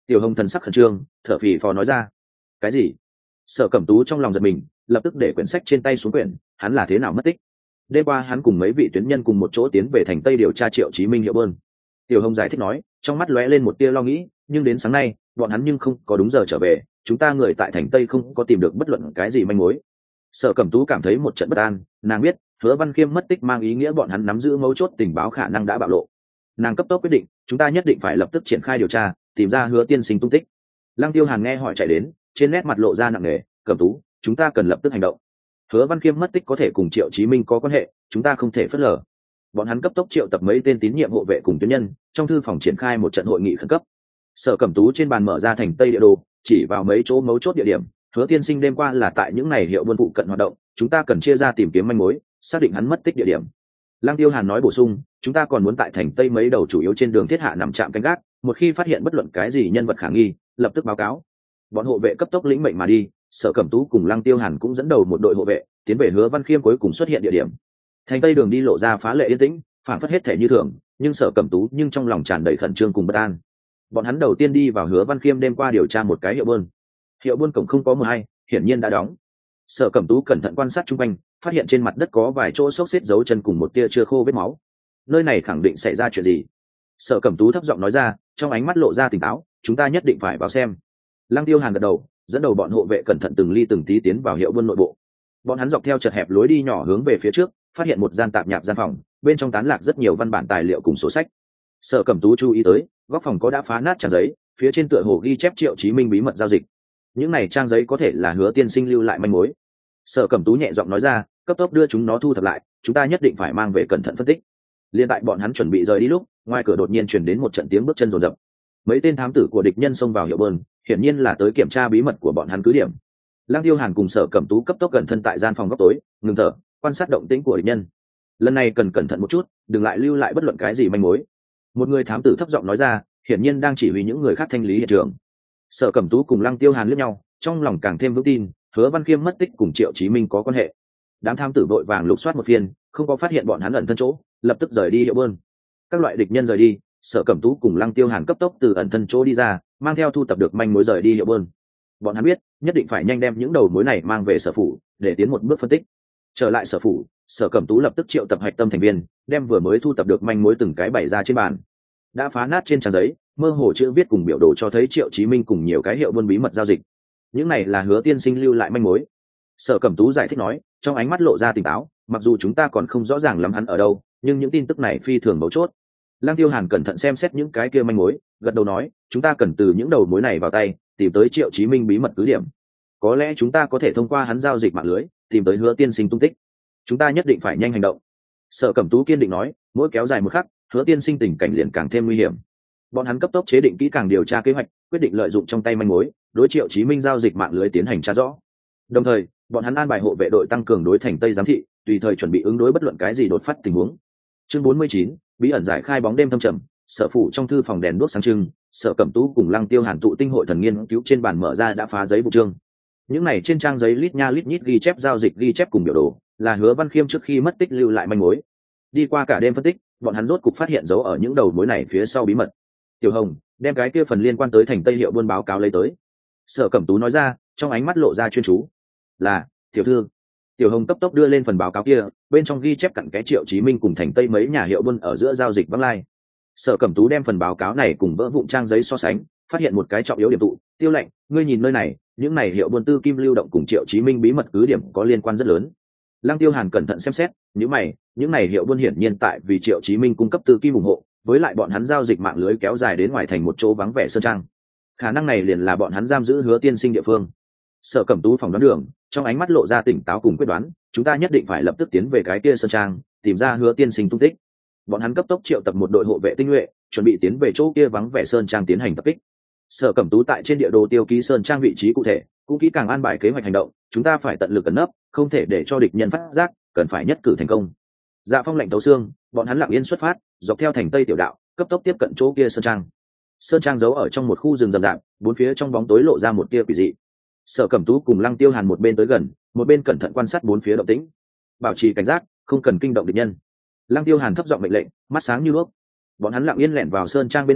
Tiểu Hồng thần sắc khẩn trương, thở phì phò nói ra. Cái gì? Sở Cẩm Tú trong lòng giật mình, lập tức để quyển sách trên tay xuống quyển, hắn là thế nào mất tích? Đêm qua hắn cùng mấy vị tuyến nhân cùng một chỗ tiến về thành Tây điều tra Triệu Chí Minh hiệu bơn. Tiểu Hồng giải thích nói, trong mắt lóe lên một tia lo nghĩ, nhưng đến sáng nay, bọn hắn nhưng không có đúng giờ trở về, chúng ta người tại thành Tây không có tìm được bất luận cái gì manh mối. Sở Cẩm Tú cảm thấy một trận bất an, nàng biết, Hứa Văn Khiêm mất tích mang ý nghĩa bọn hắn nắm giữ mấu chốt tình báo khả năng đã bạo lộ. Nàng cấp tốc quyết định, chúng ta nhất định phải lập tức triển khai điều tra, tìm ra Hứa tiên sinh tung tích. Lăng Tiêu Hàn nghe hỏi chạy đến, trên nét mặt lộ ra nặng nề, Cẩm Tú, chúng ta cần lập tức hành động. Hứa Văn Khiêm mất tích có thể cùng Triệu Chí Minh có quan hệ, chúng ta không thể phớt lờ. Bọn hắn cấp tốc triệu tập mấy tên tín nhiệm hộ vệ cùng tuyến nhân, trong thư phòng triển khai một trận hội nghị khẩn cấp. Sở Cẩm Tú trên bàn mở ra thành Tây địa đồ, chỉ vào mấy chỗ mấu chốt địa điểm. Hứa tiên sinh đêm qua là tại những này hiệu buôn phụ cận hoạt động, chúng ta cần chia ra tìm kiếm manh mối, xác định hắn mất tích địa điểm. Lăng Tiêu Hàn nói bổ sung, chúng ta còn muốn tại thành Tây mấy đầu chủ yếu trên đường thiết hạ nằm trạm canh gác, một khi phát hiện bất luận cái gì nhân vật khả nghi, lập tức báo cáo. Bọn hộ vệ cấp tốc lĩnh mệnh mà đi, Sở Cẩm Tú cùng Lăng Tiêu Hàn cũng dẫn đầu một đội hộ vệ, tiến về Hứa Văn Khiêm cuối cùng xuất hiện địa điểm. Thành Tây đường đi lộ ra phá lệ yên tĩnh, phản phất hết thể như thường, nhưng Sở Cẩm Tú nhưng trong lòng tràn đầy khẩn trương cùng bất an. Bọn hắn đầu tiên đi vào Hứa Văn Khiêm đêm qua điều tra một cái hiệu buôn. Hiệu buôn cổng không có mờ hay, hiển nhiên đã đóng. Sở Cẩm Tú cẩn thận quan sát chung quanh, phát hiện trên mặt đất có vài chỗ xốc xếp dấu chân cùng một tia chưa khô vết máu. Nơi này khẳng định xảy ra chuyện gì? Sở Cẩm Tú thấp giọng nói ra, trong ánh mắt lộ ra tỉnh táo, chúng ta nhất định phải vào xem. Lăng Tiêu Hàn gật đầu, dẫn đầu bọn hộ vệ cẩn thận từng ly từng tí tiến vào hiệu buôn nội bộ. Bọn hắn dọc theo chật hẹp lối đi nhỏ hướng về phía trước, phát hiện một gian tạp nhạp gian phòng, bên trong tán lạc rất nhiều văn bản tài liệu cùng sổ sách. Sở Cẩm Tú chú ý tới, góc phòng có đã phá nát trang giấy, phía trên tựa hồ ghi chép Triệu Chí Minh bí mật giao dịch. Những này trang giấy có thể là Hứa tiên sinh lưu lại manh mối. Sở Cẩm Tú nhẹ giọng nói ra, cấp tốc đưa chúng nó thu thập lại, chúng ta nhất định phải mang về cẩn thận phân tích. Liên tại bọn hắn chuẩn bị rời đi lúc, ngoài cửa đột nhiên truyền đến một trận tiếng bước chân rồn rập. Mấy tên thám tử của địch nhân xông vào hiệu bơn, hiển nhiên là tới kiểm tra bí mật của bọn hắn cứ điểm. Lăng Tiêu Hàn cùng Sở Cẩm Tú cấp tốc gần thân tại gian phòng góc tối, ngừng thở, quan sát động tĩnh của địch nhân. Lần này cần cẩn thận một chút, đừng lại lưu lại bất luận cái gì manh mối. Một người thám tử thấp giọng nói ra, hiển nhiên đang chỉ huy những người khác thanh lý hiện trường. Sở Cẩm Tú cùng Lăng Tiêu Hàn liếc nhau, trong lòng càng thêm vững tin, Hứa Văn Khiêm mất tích cùng Triệu Chí Minh có quan hệ. Đám thám tử vội vàng lục soát một phiên, không có phát hiện bọn hắn ẩn thân chỗ, lập tức rời đi hiệu bơn. Các loại địch nhân rời đi, Sở Cẩm Tú cùng Lăng Tiêu Hàn cấp tốc từ ẩn thân chỗ đi ra, mang theo thu tập được manh mối rời đi hiệu bơn. Bọn hắn biết, nhất định phải nhanh đem những đầu mối này mang về sở phủ, để tiến một bước phân tích. Trở lại sở phủ, Sở Cẩm Tú lập tức triệu tập hạch tâm thành viên, đem vừa mới thu tập được manh mối từng cái bày ra trên bàn. Đã phá nát trên trang giấy, mơ hồ chữ viết cùng biểu đồ cho thấy Triệu Chí Minh cùng nhiều cái hiệu buôn bí mật giao dịch. Những này là Hứa tiên sinh lưu lại manh mối. Sở Cẩm Tú giải thích nói, trong ánh mắt lộ ra tỉnh táo, mặc dù chúng ta còn không rõ ràng lắm hắn ở đâu, nhưng những tin tức này phi thường mấu chốt. Lăng Tiêu Hàn cẩn thận xem xét những cái kia manh mối, gật đầu nói, chúng ta cần từ những đầu mối này vào tay, tìm tới Triệu Chí Minh bí mật cứ điểm. Có lẽ chúng ta có thể thông qua hắn giao dịch mạng lưới, tìm tới Hứa tiên sinh tung tích. Chúng ta nhất định phải nhanh hành động. Sở Cẩm Tú kiên định nói, mỗi kéo dài một khắc, Hứa tiên sinh tình cảnh liền càng thêm nguy hiểm. Bọn hắn cấp tốc chế định kỹ càng điều tra kế hoạch, quyết định lợi dụng trong tay manh mối, đối Triệu Chí Minh giao dịch mạng lưới tiến hành tra rõ. Đồng thời, bọn hắn an bài hộ vệ đội tăng cường đối thành Tây giám thị, tùy thời chuẩn bị ứng đối bất luận cái gì đột phát tình huống. Chương bốn mươi chín, bí ẩn giải khai bóng đêm thâm trầm. Sở phủ trong thư phòng đèn đuốc sáng trưng, Sở Cẩm Tú cùng Lăng Tiêu Hàn tụ tinh hội thần nghiên cứu trên bàn mở ra đã phá giấy vụ chương. Những này trên trang giấy lít nha lít nhít ghi chép giao dịch ghi chép cùng biểu đồ, là Hứa Văn Khiêm trước khi mất tích lưu lại manh mối. Đi qua cả đêm phân tích, bọn hắn rốt cục phát hiện dấu ở những đầu mối này phía sau bí mật. Tiểu Hồng, đem cái kia phần liên quan tới thành Tây hiệu buôn báo cáo lấy tới. Sở Cẩm Tú nói ra, trong ánh mắt lộ ra chuyên chú. Là, tiểu thư. Tiểu Hồng cấp tốc đưa lên phần báo cáo kia, bên trong ghi chép cặn cái Triệu Chí Minh cùng thành Tây mấy nhà hiệu buôn ở giữa giao dịch vắng lai. Sở Cẩm Tú đem phần báo cáo này cùng vỡ vụn trang giấy so sánh, phát hiện một cái trọng yếu điểm tụ. Tiêu lệnh, ngươi nhìn nơi này, những này hiệu buôn tư kim lưu động cùng Triệu Chí Minh bí mật cứ điểm có liên quan rất lớn. Lăng Tiêu Hàn cẩn thận xem xét, những mày, những này hiệu buôn hiển nhiên tại vì Triệu Chí Minh cung cấp tư kim ủng hộ, với lại bọn hắn giao dịch mạng lưới kéo dài đến ngoài thành một chỗ vắng vẻ sơn trang. Khả năng này liền là bọn hắn giam giữ Hứa tiên sinh địa phương. Sở Cẩm Tú phỏng đoán đường, trong ánh mắt lộ ra tỉnh táo cùng quyết đoán, chúng ta nhất định phải lập tức tiến về cái kia sơn trang, tìm ra Hứa tiên sinh tung tích. Bọn hắn cấp tốc triệu tập một đội hộ vệ tinh nhuệ, chuẩn bị tiến về chỗ kia vắng vẻ sơn trang tiến hành tập kích. Sở Cẩm Tú tại trên địa đồ tiêu ký sơn trang vị trí cụ thể, cũng kỹ càng an bài kế hoạch hành động, chúng ta phải tận lực ẩn nấp, không thể để cho địch nhân phát giác, cần phải nhất cử thành công. Dạ Phong lạnh tấu xương, bọn hắn lặng yên xuất phát, dọc theo thành Tây tiểu đạo, cấp tốc tiếp cận chỗ kia sơn trang. Sơn trang giấu ở trong một khu rừng rậm rạp, bốn phía trong bóng tối lộ ra một tia quỷ dị. Sở Cẩm Tú cùng Lăng Tiêu Hàn một bên tới gần, một bên cẩn thận quan sát bốn phía động tĩnh, bảo trì cảnh giác, không cần kinh động địch nhân. Lăng Tiêu Hàn thấp giọng mệnh lệnh, mắt sáng như đuốc. Bọn hắn lặng yên lẻn vào sơn trang bên ngoài,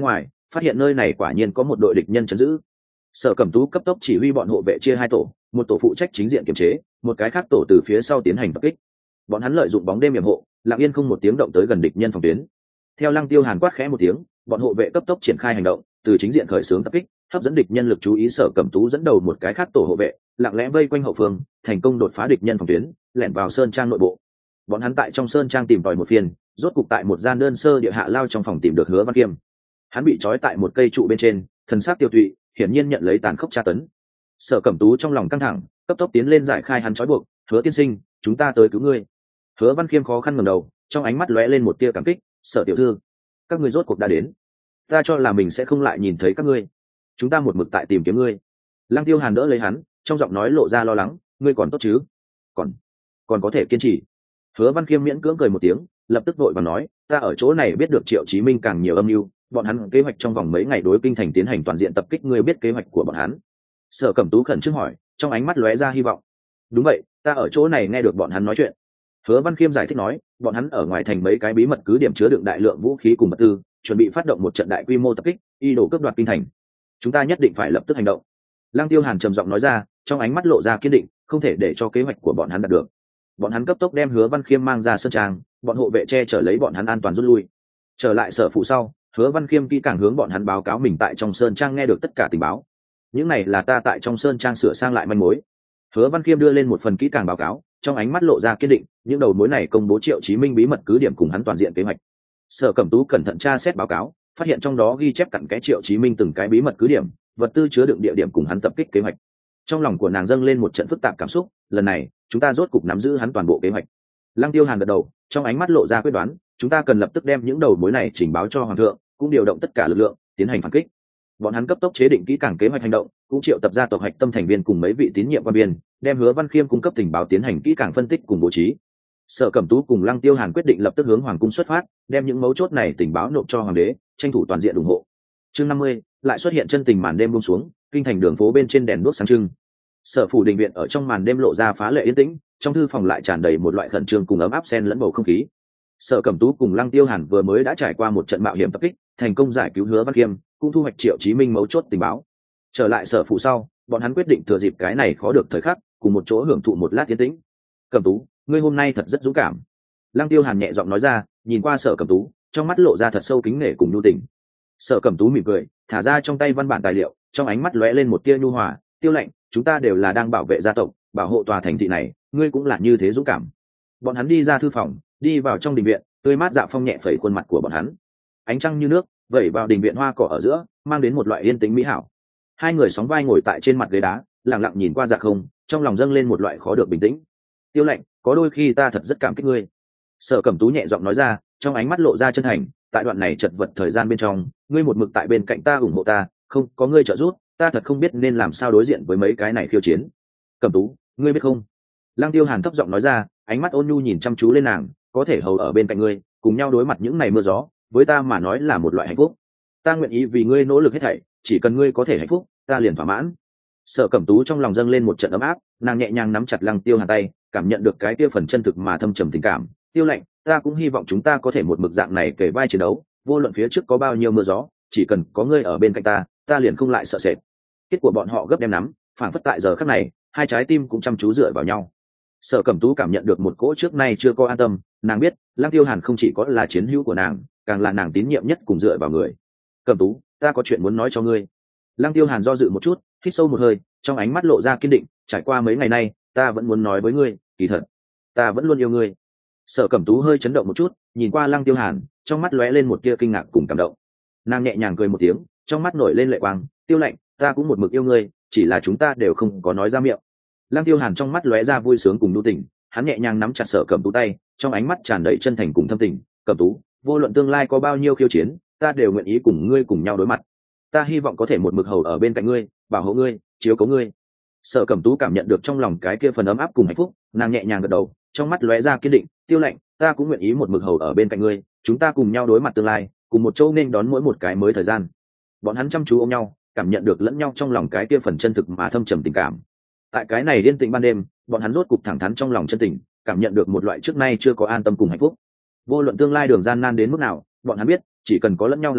phát hiện nơi này quả nhiên có một đội địch nhân chấn giữ. Sở Cẩm Tú cấp tốc chỉ huy bọn hộ vệ chia hai tổ, một tổ phụ trách chính diện kiểm chế, một cái khác tổ từ phía sau tiến hành tập kích. Bọn hắn lợi dụng bóng đêm yểm hộ, lặng yên không một tiếng động tới gần địch nhân phòng tuyến. Theo Lăng Tiêu Hàn quát khẽ một tiếng, bọn hộ vệ cấp tốc triển khai hành động, từ chính diện khởi xướng tập kích, hấp dẫn địch nhân lực chú ý. Sở Cẩm Tú dẫn đầu một cái khác tổ hộ vệ, lặng lẽ vây quanh hậu phương, thành công đột phá địch nhân phòng tuyến, lẻn vào sơn trang nội bộ. Bọn hắn tại trong sơn trang tìm tòi một phiên, rốt cục tại một gian đơn sơ địa hạ lao trong phòng tìm được Hứa Văn Kiêm. Hắn bị trói tại một cây trụ bên trên, thần sắc tiêu tụy, hiển nhiên nhận lấy tàn khốc tra tấn. Sở Cẩm Tú trong lòng căng thẳng, cấp tốc tiến lên giải khai hắn trói buộc. Hứa tiên sinh, chúng ta tới cứu ngươi. Hứa Văn Kiêm khó khăn ngẩng đầu, trong ánh mắt lóe lên một tia cảm kích. Sở tiểu thư, các ngươi rốt cuộc đã đến. Ta cho là mình sẽ không lại nhìn thấy các ngươi. Chúng ta một mực tại tìm kiếm ngươi. Lăng Tiêu Hàn đỡ lấy hắn, trong giọng nói lộ ra lo lắng. Ngươi còn tốt chứ? Còn, còn có thể kiên trì. Hứa Văn Kiêm miễn cưỡng cười một tiếng, lập tức vội vàng nói, ta ở chỗ này biết được Triệu Chí Minh càng nhiều âm mưu, bọn hắn kế hoạch trong vòng mấy ngày đối kinh thành tiến hành toàn diện tập kích, ngươi biết kế hoạch của bọn hắn? Sở Cẩm Tú khẩn trương hỏi, trong ánh mắt lóe ra hy vọng. Đúng vậy, ta ở chỗ này nghe được bọn hắn nói chuyện. Hứa Văn Kiêm giải thích nói, bọn hắn ở ngoài thành mấy cái bí mật cứ điểm chứa đựng đại lượng vũ khí cùng vật tư, chuẩn bị phát động một trận đại quy mô tập kích, y đồ cướp đoạt kinh thành. Chúng ta nhất định phải lập tức hành động. Lăng Tiêu Hàn trầm giọng nói ra, trong ánh mắt lộ ra kiên định, không thể để cho kế hoạch của bọn hắn đạt được. Bọn hắn cấp tốc đem Hứa Văn Khiêm mang ra sơn trang, bọn hộ vệ che chở lấy bọn hắn an toàn rút lui. Trở lại sở phụ sau, Hứa Văn Khiêm kỹ càng hướng bọn hắn báo cáo mình tại trong sơn trang nghe được tất cả tình báo. Những này là ta tại trong sơn trang sửa sang lại manh mối. Hứa Văn Khiêm đưa lên một phần kỹ càng báo cáo, trong ánh mắt lộ ra kiên định, những đầu mối này công bố Triệu Chí Minh bí mật cứ điểm cùng hắn toàn diện kế hoạch. Sở Cẩm Tú cẩn thận tra xét báo cáo, phát hiện trong đó ghi chép cặn kẽ Triệu Chí Minh từng cái bí mật cứ điểm, vật tư chứa đựng địa điểm cùng hắn tập kích kế hoạch. Trong lòng của nàng dâng lên một trận phức tạp cảm xúc, lần này, chúng ta rốt cục nắm giữ hắn toàn bộ kế hoạch. Lăng Tiêu Hàn gật đầu, trong ánh mắt lộ ra quyết đoán, chúng ta cần lập tức đem những đầu mối này trình báo cho hoàng thượng, cũng điều động tất cả lực lượng tiến hành phản kích. Bọn hắn cấp tốc chế định kỹ càng kế hoạch hành động, cũng triệu tập ra tộc hạch tâm thành viên cùng mấy vị tín nhiệm quan viên, đem Hứa Văn Khiêm cung cấp tình báo tiến hành kỹ càng phân tích cùng bố trí. Sở Cẩm Tú cùng Lăng Tiêu Hàn quyết định lập tức hướng hoàng cung xuất phát, đem những mấu chốt này tình báo nộp cho hoàng đế, tranh thủ toàn diện ủng hộ. Chương năm mươi, lại xuất hiện chân tình màn đêm buông xuống, kinh thành đường phố bên trên đèn đuốc sáng trưng. Sở phủ đình viện ở trong màn đêm lộ ra phá lệ yên tĩnh, trong thư phòng lại tràn đầy một loại khẩn trương cùng ấm áp xen lẫn bầu không khí. Sở Cẩm Tú cùng Lăng Tiêu Hàn vừa mới đã trải qua một trận mạo hiểm tập kích, thành công giải cứu Hứa Văn Khiêm, cũng thu hoạch Triệu Chí Minh mấu chốt tình báo. Trở lại sở phủ sau, bọn hắn quyết định thừa dịp cái này khó được thời khắc, cùng một chỗ hưởng thụ một lát yên tĩnh. Cẩm Tú, ngươi hôm nay thật rất dũng cảm. Lăng Tiêu Hàn nhẹ giọng nói ra, nhìn qua Sở Cẩm Tú, trong mắt lộ ra thật sâu kính nể cùng nhu tình. Sở Cẩm Tú mỉm cười, thả ra trong tay văn bản tài liệu, trong ánh mắt lóe lên một tia nhu hòa. Tiêu lệnh, chúng ta đều là đang bảo vệ gia tộc, bảo hộ tòa thành thị này, ngươi cũng là như thế dũng cảm. Bọn hắn đi ra thư phòng, đi vào trong đình viện, tươi mát dạ phong nhẹ phẩy khuôn mặt của bọn hắn. Ánh trăng như nước vẩy vào đình viện hoa cỏ ở giữa, mang đến một loại yên tĩnh mỹ hảo. Hai người sóng vai ngồi tại trên mặt ghế đá, lặng lặng nhìn qua dạ không, trong lòng dâng lên một loại khó được bình tĩnh. Tiêu lệnh, có đôi khi ta thật rất cảm kích ngươi. Sở Cẩm Tú nhẹ giọng nói ra, trong ánh mắt lộ ra chân thành. Tại đoạn này chật vật thời gian bên trong, ngươi một mực tại bên cạnh ta ủng hộ ta, không có ngươi trợ giúp, ta thật không biết nên làm sao đối diện với mấy cái này khiêu chiến. Cẩm Tú, ngươi biết không? Lăng Tiêu Hàn thấp giọng nói ra, ánh mắt ôn nhu nhìn chăm chú lên nàng, có thể hầu ở bên cạnh ngươi, cùng nhau đối mặt những ngày mưa gió, với ta mà nói là một loại hạnh phúc. Ta nguyện ý vì ngươi nỗ lực hết thảy, chỉ cần ngươi có thể hạnh phúc, ta liền thỏa mãn. Sở Cẩm Tú trong lòng dâng lên một trận ấm áp, nàng nhẹ nhàng nắm chặt Lăng Tiêu Hàn tay, cảm nhận được cái kia phần chân thực mà thâm trầm tình cảm. Tiêu lệnh, ta cũng hy vọng chúng ta có thể một mực dạng này kề vai chiến đấu, vô luận phía trước có bao nhiêu mưa gió, chỉ cần có ngươi ở bên cạnh ta, ta liền không lại sợ sệt. Kết của bọn họ gấp đem nắm, phản phất tại giờ khắc này, hai trái tim cũng chăm chú dựa vào nhau. Sở Cẩm Tú cảm nhận được một cỗ trước nay chưa có an tâm, nàng biết, Lăng Tiêu Hàn không chỉ có là chiến hữu của nàng, càng là nàng tín nhiệm nhất cùng dựa vào người. Cẩm Tú, ta có chuyện muốn nói cho ngươi. Lăng Tiêu Hàn do dự một chút, hít sâu một hơi, trong ánh mắt lộ ra kiên định, trải qua mấy ngày nay, ta vẫn muốn nói với ngươi, kỳ thật, ta vẫn luôn yêu ngươi. Sở Cẩm Tú hơi chấn động một chút, nhìn qua Lăng Tiêu Hàn, trong mắt lóe lên một tia kinh ngạc cùng cảm động. Nàng nhẹ nhàng cười một tiếng, trong mắt nổi lên lệ quang. Tiêu lệnh, ta cũng một mực yêu ngươi, chỉ là chúng ta đều không có nói ra miệng. Lăng Tiêu Hàn trong mắt lóe ra vui sướng cùng nhu tình, hắn nhẹ nhàng nắm chặt Sở Cẩm Tú tay, trong ánh mắt tràn đầy chân thành cùng thâm tình. Cẩm Tú, vô luận tương lai có bao nhiêu khiêu chiến, ta đều nguyện ý cùng ngươi cùng nhau đối mặt. Ta hy vọng có thể một mực hầu ở bên cạnh ngươi, bảo hộ ngươi, chiếu cố ngươi. Sở Cẩm Tú cảm nhận được trong lòng cái kia phần ấm áp cùng hạnh phúc, nàng nhẹ nhàng gật đầu, trong mắt lóe ra kiên định. Tiêu lệnh, ta cũng nguyện ý một mực hầu ở bên cạnh ngươi, chúng ta cùng nhau đối mặt tương lai, cùng một chỗ nên đón mỗi một cái mới thời gian. Bọn hắn chăm chú ôm nhau, cảm nhận được lẫn nhau trong lòng cái kia phần chân thực mà thâm trầm tình cảm. Tại cái này yên tĩnh ban đêm, bọn hắn rốt cục thẳng thắn trong lòng chân tình, cảm nhận được một loại trước nay chưa có an tâm cùng hạnh phúc. Vô luận tương lai đường gian nan đến mức nào, bọn hắn biết, chỉ cần có lẫn nhau làm bạn,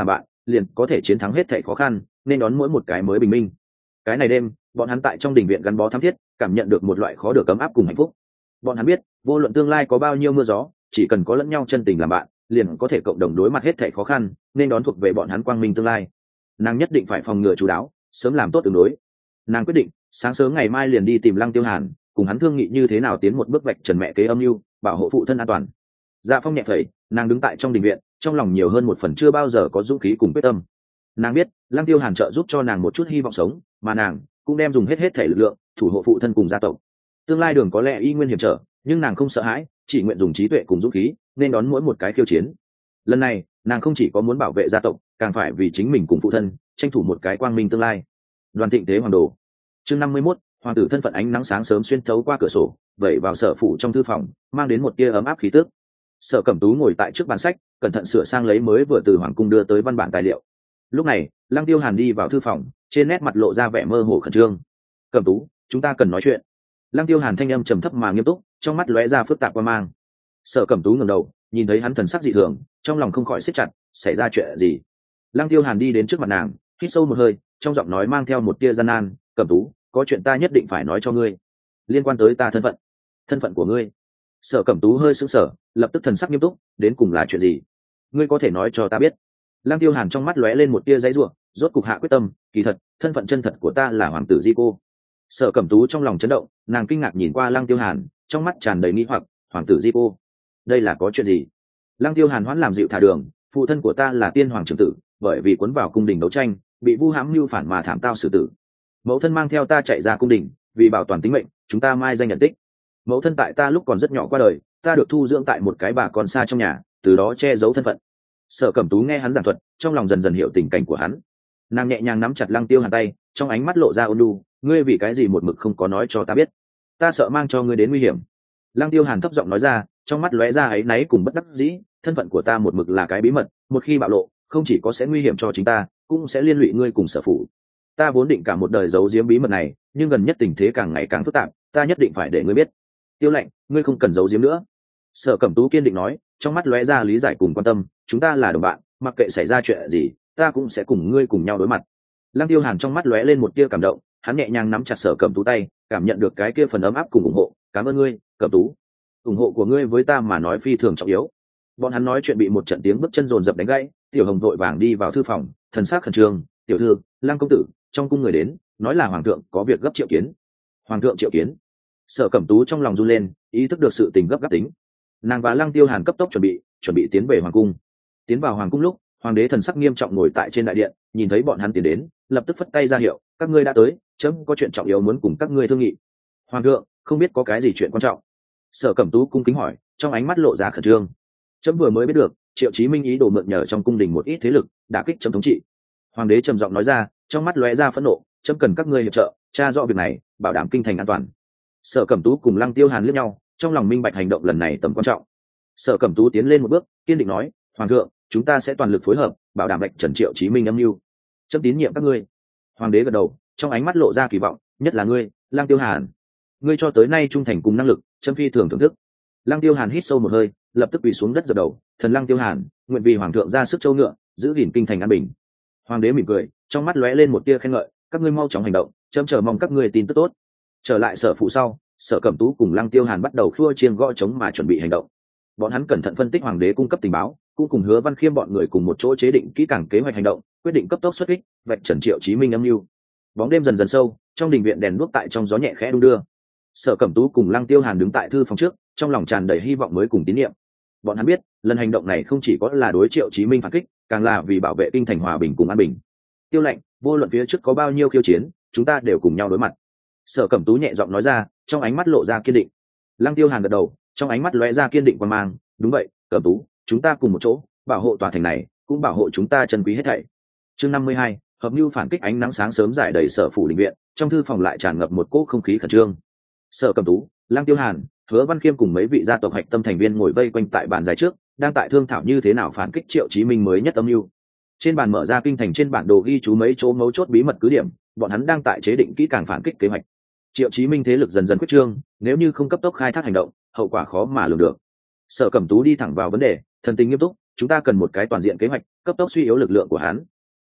liền có thể chiến thắng hết thảy khó khăn, nên đón mỗi một cái mới bình minh. Cái này đêm, bọn hắn tại trong đình viện gắn bó thắm thiết, cảm nhận được một loại khó được ấm áp cùng hạnh phúc. Bọn hắn biết, vô luận tương lai có bao nhiêu mưa gió, chỉ cần có lẫn nhau chân tình làm bạn, liền có thể cộng đồng đối mặt hết thảy khó khăn, nên đón thuộc về bọn hắn quang minh tương lai. Nàng nhất định phải phòng ngừa chú đáo, sớm làm tốt ứng đối. Nàng quyết định, sáng sớm ngày mai liền đi tìm Lăng Tiêu Hàn, cùng hắn thương nghị như thế nào tiến một bước vạch trần mẹ kế âm mưu, bảo hộ phụ thân an toàn. Dạ Phong nhẹ phẩy, nàng đứng tại trong đình viện, trong lòng nhiều hơn một phần chưa bao giờ có dũng khí cùng quyết tâm. Nàng biết, Lăng Tiêu Hàn trợ giúp cho nàng một chút hy vọng sống, mà nàng cũng đem dùng hết hết thể lực lượng thủ hộ phụ thân cùng gia tộc. Tương lai đường có lẽ y nguyên hiểm trở, nhưng nàng không sợ hãi, chỉ nguyện dùng trí tuệ cùng dũng khí nên đón mỗi một cái khiêu chiến. Lần này, nàng không chỉ có muốn bảo vệ gia tộc, càng phải vì chính mình cùng phụ thân tranh thủ một cái quang minh tương lai. Đoàn Thịnh Thế Hoàng Đồ, chương năm mươi mốt, hoàng tử thân phận. Ánh nắng sáng sớm xuyên thấu qua cửa sổ, vẩy vào Sở phủ trong thư phòng, mang đến một tia ấm áp khí tức. Sở Cẩm Tú ngồi tại trước bàn sách, cẩn thận sửa sang lấy mới vừa từ hoàng cung đưa tới văn bản tài liệu. Lúc này, Lăng Tiêu Hàn đi vào thư phòng, trên nét mặt lộ ra vẻ mơ hồ khẩn trương. "Cẩm Tú, chúng ta cần nói chuyện." Lăng Tiêu Hàn thanh âm trầm thấp mà nghiêm túc, trong mắt lóe ra phức tạp quan mang. Sở Cẩm Tú ngẩng đầu, nhìn thấy hắn thần sắc dị thường, trong lòng không khỏi siết chặt, xảy ra chuyện gì? Lăng Tiêu Hàn đi đến trước mặt nàng, hít sâu một hơi, trong giọng nói mang theo một tia gian nan. "Cẩm Tú, có chuyện ta nhất định phải nói cho ngươi, liên quan tới ta thân phận." "Thân phận của ngươi?" Sở Cẩm Tú hơi sững sờ, lập tức thần sắc nghiêm túc. "Đến cùng là chuyện gì? Ngươi có thể nói cho ta biết?" Lăng Tiêu Hàn trong mắt lóe lên một tia giãy giụa, rốt cục hạ quyết tâm. "Kỳ thật, thân phận chân thật của ta là hoàng tử Di Cô." Sở Cẩm Tú trong lòng chấn động, nàng kinh ngạc nhìn qua Lăng Tiêu Hàn, trong mắt tràn đầy nghi hoặc. "Hoàng tử Di Cô, đây là có chuyện gì?" Lăng Tiêu Hàn hoãn làm dịu thả đường. "Phụ thân của ta là tiên hoàng trưởng tử, bởi vì cuốn vào cung đình đấu tranh, bị vu hãm mưu phản mà thảm tao xử tử. Mẫu thân mang theo ta chạy ra cung đình, vì bảo toàn tính mệnh, chúng ta mai danh nhận tích. Mẫu thân tại ta lúc còn rất nhỏ qua đời, ta được thu dưỡng tại một cái bà con xa trong nhà, từ đó che giấu thân phận." Sở Cẩm Tú nghe hắn giảng thuật, trong lòng dần dần hiểu tình cảnh của hắn. Nàng nhẹ nhàng nắm chặt Lăng Tiêu Hàn tay, trong ánh mắt lộ ra ôn nhu. "Ngươi vì cái gì một mực không có nói cho ta biết? Ta sợ mang cho ngươi đến nguy hiểm." Lăng Tiêu Hàn thấp giọng nói ra, trong mắt lóe ra áy náy cùng bất đắc dĩ. "Thân phận của ta một mực là cái bí mật, một khi bạo lộ, không chỉ có sẽ nguy hiểm cho chính ta, cũng sẽ liên lụy ngươi cùng Sở phủ. Ta vốn định cả một đời giấu giếm bí mật này, nhưng gần nhất tình thế càng ngày càng phức tạp, ta nhất định phải để ngươi biết." "Tiêu Lệnh, ngươi không cần giấu giếm nữa." Sở Cẩm Tú kiên định nói, trong mắt lóe ra lý giải cùng quan tâm. "Chúng ta là đồng bạn, mặc kệ xảy ra chuyện gì, ta cũng sẽ cùng ngươi cùng nhau đối mặt." Lăng Tiêu Hàn trong mắt lóe lên một tia cảm động, hắn nhẹ nhàng nắm chặt Sở Cẩm Tú tay, cảm nhận được cái kia phần ấm áp cùng ủng hộ. "Cảm ơn ngươi, Cẩm Tú. Ủng hộ của ngươi với ta mà nói phi thường trọng yếu." Bọn hắn nói chuyện bị một trận tiếng bước chân rồn rập đánh gãy. Tiểu Hồng vội vàng đi vào thư phòng, thần sắc khẩn trương. "Tiểu thư, Lăng công tử, trong cung người đến, nói là hoàng thượng có việc gấp triệu kiến." "Hoàng thượng triệu kiến?" Sở Cẩm Tú trong lòng run lên, ý thức được sự tình gấp gáp tính. Nàng và Lăng Tiêu Hàn cấp tốc chuẩn bị, chuẩn bị tiến về hoàng cung. Tiến vào hoàng cung lúc, hoàng đế thần sắc nghiêm trọng ngồi tại trên đại điện, nhìn thấy bọn hắn tiến đến, lập tức phất tay ra hiệu. "Các ngươi đã tới, chấm có chuyện trọng yếu muốn cùng các ngươi thương nghị." "Hoàng thượng, không biết có cái gì chuyện quan trọng?" Sở Cẩm Tú cung kính hỏi, trong ánh mắt lộ ra khẩn trương. "Chấm vừa mới biết được, Triệu Chí Minh ý đồ mượn nhờ trong cung đình một ít thế lực, đả kích chấm thống trị." Hoàng đế trầm giọng nói ra, trong mắt lóe ra phẫn nộ. "Chấm cần các ngươi hiệp trợ, tra rõ việc này, bảo đảm kinh thành an toàn." Sở Cẩm Tú cùng Lăng Tiêu Hàn liếc nhau, trong lòng minh bạch hành động lần này tầm quan trọng. Sở Cẩm Tú tiến lên một bước, kiên định nói, "Hoàng thượng, chúng ta sẽ toàn lực phối hợp, bảo đảm lệnh trần Triệu Chí Minh âm mưu. Chấm tín nhiệm các ngươi." Hoàng đế gật đầu, trong ánh mắt lộ ra kỳ vọng, "Nhất là ngươi, Lăng Tiêu Hàn. Ngươi cho tới nay trung thành cùng năng lực, chấm phi thường thưởng thức." Lăng Tiêu Hàn hít sâu một hơi, lập tức quỳ xuống đất dập đầu, "Thần Lăng Tiêu Hàn, nguyện vì hoàng thượng ra sức châu ngựa, giữ gìn kinh thành an bình." Hoàng đế mỉm cười, trong mắt lóe lên một tia khen ngợi, "Các ngươi mau chóng hành động, chấm chờ mong các ngươi tin tức tốt." Trở lại Sở phủ sau, Sở Cẩm Tú cùng Lăng Tiêu Hàn bắt đầu khua chiêng gõ trống mà chuẩn bị hành động. Bọn hắn cẩn thận phân tích hoàng đế cung cấp tình báo, cũng cùng Hứa Văn Khiêm bọn người cùng một chỗ chế định kỹ càng kế hoạch hành động, quyết định cấp tốc xuất kích, vạch trần Triệu Chí Minh âm mưu. Bóng đêm dần dần sâu, trong đình viện đèn đuốc tại trong gió nhẹ khẽ đung đưa. Sở Cẩm Tú cùng Lăng Tiêu Hàn đứng tại thư phòng trước, trong lòng tràn đầy hy vọng mới cùng tín nhiệm. Bọn hắn biết, lần hành động này không chỉ có là đối Triệu Chí Minh phản kích, càng là vì bảo vệ kinh thành hòa bình cùng an bình. "Tiêu lệnh, vô luận phía trước có bao nhiêu khiêu chiến, chúng ta đều cùng nhau đối mặt." Sở Cẩm Tú nhẹ giọng nói ra, trong ánh mắt lộ ra kiên định. Lăng Tiêu Hàn gật đầu, trong ánh mắt lóe ra kiên định quan mang. "Đúng vậy, Cẩm Tú, chúng ta cùng một chỗ, bảo hộ tòa thành này, cũng bảo hộ chúng ta chân quý hết thảy." Chương năm mươi hai, hợp mưu phản kích. Ánh nắng sáng sớm rải đầy Sở phủ đình viện, trong thư phòng lại tràn ngập một cỗ không khí khẩn trương. Sở Cẩm Tú, Lăng Tiêu Hàn, Hứa Văn Khiêm cùng mấy vị gia tộc hạch tâm thành viên ngồi vây quanh tại bàn dài trước, đang tại thương thảo như thế nào phản kích Triệu Chí Minh mới nhất âm mưu. Trên bàn mở ra kinh thành trên bản đồ ghi chú mấy chỗ mấu chốt bí mật cứ điểm, bọn hắn đang tại chế định kỹ càng phản kích kế hoạch. Triệu Chí Minh thế lực dần dần quyết trương, nếu như không cấp tốc khai thác hành động, hậu quả khó mà lường được. Sở Cẩm Tú đi thẳng vào vấn đề, thần tình nghiêm túc, "Chúng ta cần một cái toàn diện kế hoạch, cấp tốc suy yếu lực lượng của hắn,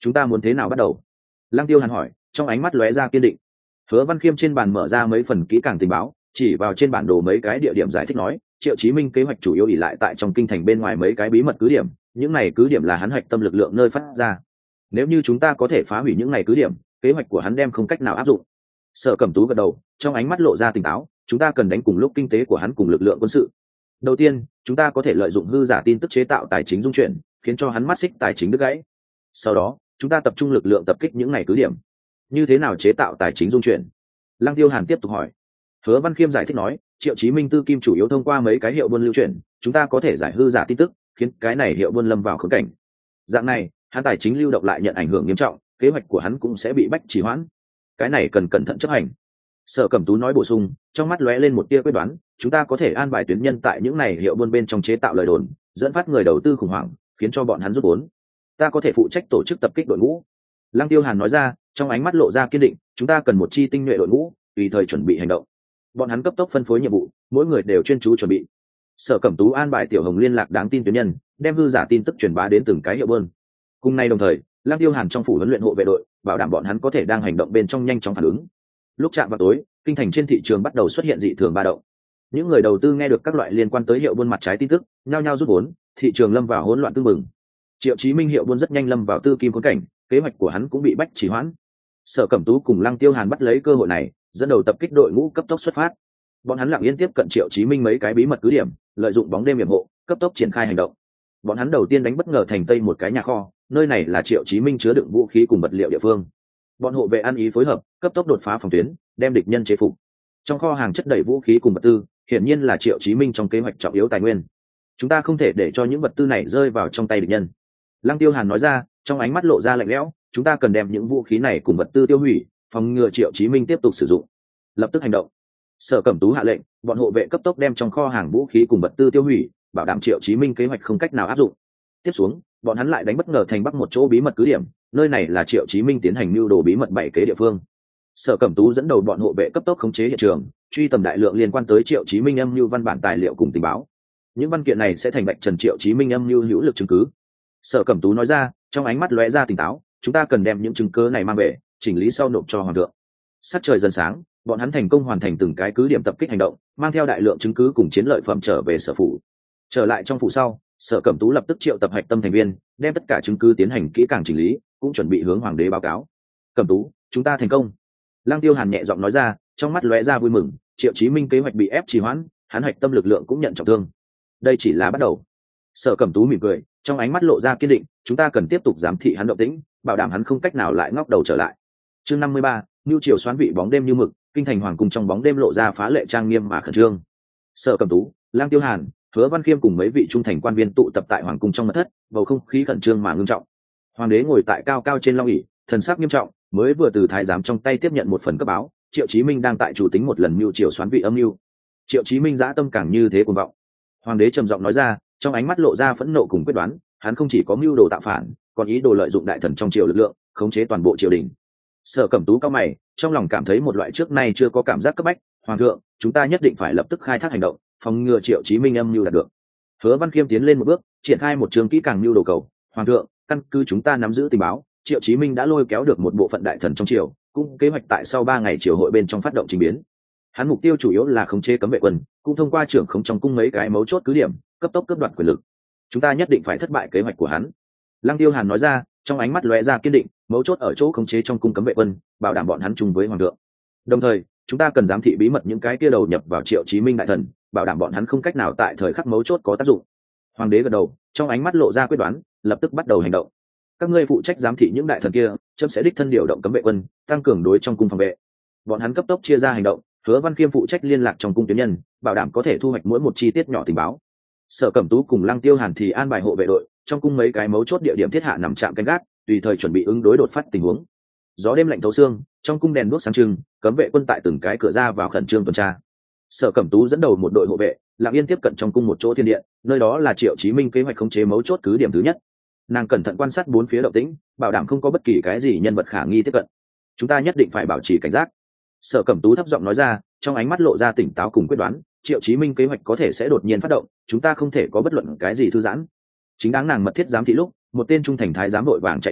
chúng ta muốn thế nào bắt đầu? Lăng Tiêu Hàn hỏi, trong ánh mắt lóe ra kiên định. Hứa Văn Khiêm trên bàn mở ra mấy phần kỹ càng tình báo, chỉ vào trên bản đồ mấy cái địa điểm giải thích nói, Triệu Chí Minh kế hoạch chủ yếu ỷ lại tại trong kinh thành bên ngoài mấy cái bí mật cứ điểm, những này cứ điểm là hắn hoạch tâm lực lượng nơi phát ra. Nếu như chúng ta có thể phá hủy những này cứ điểm, kế hoạch của hắn đem không cách nào áp dụng. Sở Cẩm Tú gật đầu, trong ánh mắt lộ ra tỉnh táo, chúng ta cần đánh cùng lúc kinh tế của hắn cùng lực lượng quân sự. Đầu tiên, chúng ta có thể lợi dụng hư giả tin tức chế tạo tài chính dung chuyển, khiến cho hắn mắt xích tài chính đứt gãy. Sau đó, chúng ta tập trung lực lượng tập kích những này cứ điểm. Như thế nào chế tạo tài chính dung chuyển? Lăng Tiêu Hàn tiếp tục hỏi. Hứa Văn Khiêm giải thích nói, Triệu Chí Minh tư kim chủ yếu thông qua mấy cái hiệu buôn lưu chuyển, chúng ta có thể giải hư giả tin tức, khiến cái này hiệu buôn lâm vào khốn cảnh. Dạng này, hắn tài chính lưu động lại nhận ảnh hưởng nghiêm trọng, kế hoạch của hắn cũng sẽ bị bách trì hoãn. Cái này cần cẩn thận chấp hành. Sở Cẩm Tú nói bổ sung, trong mắt lóe lên một tia quyết đoán, chúng ta có thể an bài tuyến nhân tại những này hiệu buôn bên trong chế tạo lời đồn, dẫn phát người đầu tư khủng hoảng, khiến cho bọn hắn rút vốn. Ta có thể phụ trách tổ chức tập kích đội ngũ. Lăng Tiêu Hàn nói ra, trong ánh mắt lộ ra kiên định, chúng ta cần một chi tinh nhuệ đội ngũ, tùy thời chuẩn bị hành động. Bọn hắn cấp tốc phân phối nhiệm vụ, mỗi người đều chuyên chú chuẩn bị. Sở Cẩm Tú an bài Tiểu Hồng liên lạc đáng tin tuyến nhân, đem hư giả tin tức truyền bá đến từng cái hiệu buôn. Cùng nay đồng thời, Lăng Tiêu Hàn trong phủ huấn luyện hộ vệ đội, bảo đảm bọn hắn có thể đang hành động bên trong nhanh chóng phản ứng. Lúc chạm vào tối, kinh thành trên thị trường bắt đầu xuất hiện dị thường ba động. Những người đầu tư nghe được các loại liên quan tới hiệu buôn mặt trái tin tức, nhao nhao rút vốn, thị trường lâm vào hỗn loạn tương mừng. Triệu Chí Minh hiệu buôn rất nhanh lâm vào tư kim khốn cảnh, kế hoạch của hắn cũng bị bách trì hoãn. Sở Cẩm Tú cùng Lăng Tiêu Hàn bắt lấy cơ hội này, dẫn đầu tập kích đội ngũ cấp tốc xuất phát. Bọn hắn lặng yên tiếp cận Triệu Chí Minh mấy cái bí mật cứ điểm, lợi dụng bóng đêm yểm hộ, cấp tốc triển khai hành động. Bọn hắn đầu tiên đánh bất ngờ thành tây một cái nhà kho, nơi này là Triệu Chí Minh chứa đựng vũ khí cùng vật liệu địa phương. Bọn hộ vệ ăn ý phối hợp, cấp tốc đột phá phòng tuyến, đem địch nhân chế phục. Trong kho hàng chất đầy vũ khí cùng vật tư, hiển nhiên là Triệu Chí Minh trong kế hoạch trọng yếu tài nguyên. Chúng ta không thể để cho những vật tư này rơi vào trong tay địch nhân. Lăng Tiêu Hàn nói ra, trong ánh mắt lộ ra lạnh lẽo, chúng ta cần đem những vũ khí này cùng vật tư tiêu hủy, phòng ngừa Triệu Chí Minh tiếp tục sử dụng. Lập tức hành động. Sở Cẩm Tú hạ lệnh, bọn hộ vệ cấp tốc đem trong kho hàng vũ khí cùng vật tư tiêu hủy, bảo đảm Triệu Chí Minh kế hoạch không cách nào áp dụng. Tiếp xuống, bọn hắn lại đánh bất ngờ thành bắc một chỗ bí mật cứ điểm, nơi này là Triệu Chí Minh tiến hành mưu đồ bí mật bảy kế địa phương. Sở Cẩm Tú dẫn đầu bọn hộ vệ cấp tốc khống chế hiện trường, truy tầm đại lượng liên quan tới Triệu Chí Minh âm mưu văn bản tài liệu cùng tình báo. Những văn kiện này sẽ thành bạch trần Triệu Chí Minh âm mưu hữu lực chứng cứ. Sở Cẩm Tú nói ra, trong ánh mắt lóe ra tỉnh táo, chúng ta cần đem những chứng cứ này mang về, chỉnh lý sau nộp cho hoàng thượng. Sắc trời dần sáng, bọn hắn thành công hoàn thành từng cái cứ điểm tập kích hành động, mang theo đại lượng chứng cứ cùng chiến lợi phẩm trở về sở phủ. Trở lại trong phủ sau, Sở Cẩm Tú lập tức triệu tập hạch tâm thành viên, đem tất cả chứng cứ tiến hành kỹ càng chỉnh lý, cũng chuẩn bị hướng hoàng đế báo cáo. Cẩm Tú, chúng ta thành công. Lăng Tiêu Hàn nhẹ giọng nói ra, trong mắt lóe ra vui mừng, Triệu Chí Minh kế hoạch bị ép trì hoãn, hắn hạch tâm lực lượng cũng nhận trọng thương. Đây chỉ là bắt đầu. Sở Cẩm Tú mỉm cười, trong ánh mắt lộ ra kiên định, chúng ta cần tiếp tục giám thị hắn động tĩnh, bảo đảm hắn không cách nào lại ngóc đầu trở lại. Chương năm mươi ba, Nưu Triều xoán vị bóng đêm như mực, kinh thành hoàng cung trong bóng đêm lộ ra phá lệ trang nghiêm mà khẩn trương. Sở Cẩm Tú, Lăng Tiêu Hàn, Hứa Văn Khiêm cùng mấy vị trung thành quan viên tụ tập tại hoàng cung trong mật thất, bầu không khí khẩn trương mà ngưng trọng. Hoàng đế ngồi tại cao cao trên long ỷ, thần sắc nghiêm trọng, mới vừa từ thái giám trong tay tiếp nhận một phần cấp báo, Triệu Chí Minh đang tại chủ tính một lần Nưu Triều xoán vị âm mưu. Triệu Chí Minh dã tâm càng như thế cuồng vọng. Hoàng đế trầm giọng nói ra, trong ánh mắt lộ ra phẫn nộ cùng quyết đoán, hắn không chỉ có mưu đồ tạo phản, còn ý đồ lợi dụng đại thần trong triều lực lượng, khống chế toàn bộ triều đình. Sở Cẩm Tú cao mày, trong lòng cảm thấy một loại trước nay chưa có cảm giác cấp bách. Hoàng thượng, chúng ta nhất định phải lập tức khai thác hành động, phòng ngừa Triệu Chí Minh âm mưu đạt được. Hứa Văn Khiêm tiến lên một bước, triển khai một trường kỹ càng mưu đồ cầu. Hoàng thượng, căn cứ chúng ta nắm giữ tình báo, Triệu Chí Minh đã lôi kéo được một bộ phận đại thần trong triều, cũng kế hoạch tại sau ba ngày triều hội bên trong phát động trình biến. Hắn mục tiêu chủ yếu là khống chế cấm vệ quân, cũng thông qua trưởng khống trong cung mấy cái mấu chốt cứ điểm, cấp tốc cướp đoạt quyền lực. Chúng ta nhất định phải thất bại kế hoạch của hắn. Lăng Tiêu Hàn nói ra, trong ánh mắt lóe ra kiên định, mấu chốt ở chỗ khống chế trong cung cấm vệ quân, bảo đảm bọn hắn chung với hoàng thượng. Đồng thời, chúng ta cần giám thị bí mật những cái kia đầu nhập vào Triệu Chí Minh đại thần, bảo đảm bọn hắn không cách nào tại thời khắc mấu chốt có tác dụng. Hoàng đế gật đầu, trong ánh mắt lộ ra quyết đoán, lập tức bắt đầu hành động. Các ngươi phụ trách giám thị những đại thần kia, chấm sẽ đích thân điều động cấm vệ quân, tăng cường đối trong cung phòng vệ. Bọn hắn cấp tốc chia ra hành động, Hứa Văn Khiêm phụ trách liên lạc trong cung tuyến nhân, bảo đảm có thể thu hoạch mỗi một chi tiết nhỏ tình báo. Sở Cẩm Tú cùng Lăng Tiêu Hàn thì an bài hộ vệ đội, trong cung mấy cái mấu chốt địa điểm thiết hạ nằm trạm canh gác, tùy thời chuẩn bị ứng đối đột phát tình huống. Gió đêm lạnh thấu xương, trong cung đèn đuốc sáng trưng, cấm vệ quân tại từng cái cửa ra vào khẩn trương tuần tra. Sở Cẩm Tú dẫn đầu một đội hộ vệ, lặng yên tiếp cận trong cung một chỗ thiên điện, nơi đó là Triệu Chí Minh kế hoạch khống chế mấu chốt cứ điểm thứ nhất. Nàng cẩn thận quan sát bốn phía động tĩnh, bảo đảm không có bất kỳ cái gì nhân vật khả nghi tiếp cận. Chúng ta nhất định phải bảo trì cảnh giác. Sở Cẩm Tú thấp giọng nói ra, trong ánh mắt lộ ra tỉnh táo cùng quyết đoán, Triệu Chí Minh kế hoạch có thể sẽ đột nhiên phát động, chúng ta không thể có bất luận cái gì thư giãn. Chính đáng nàng mật thiết giám thị lúc, một tên trung thành thái giám vội vàng chạy đến,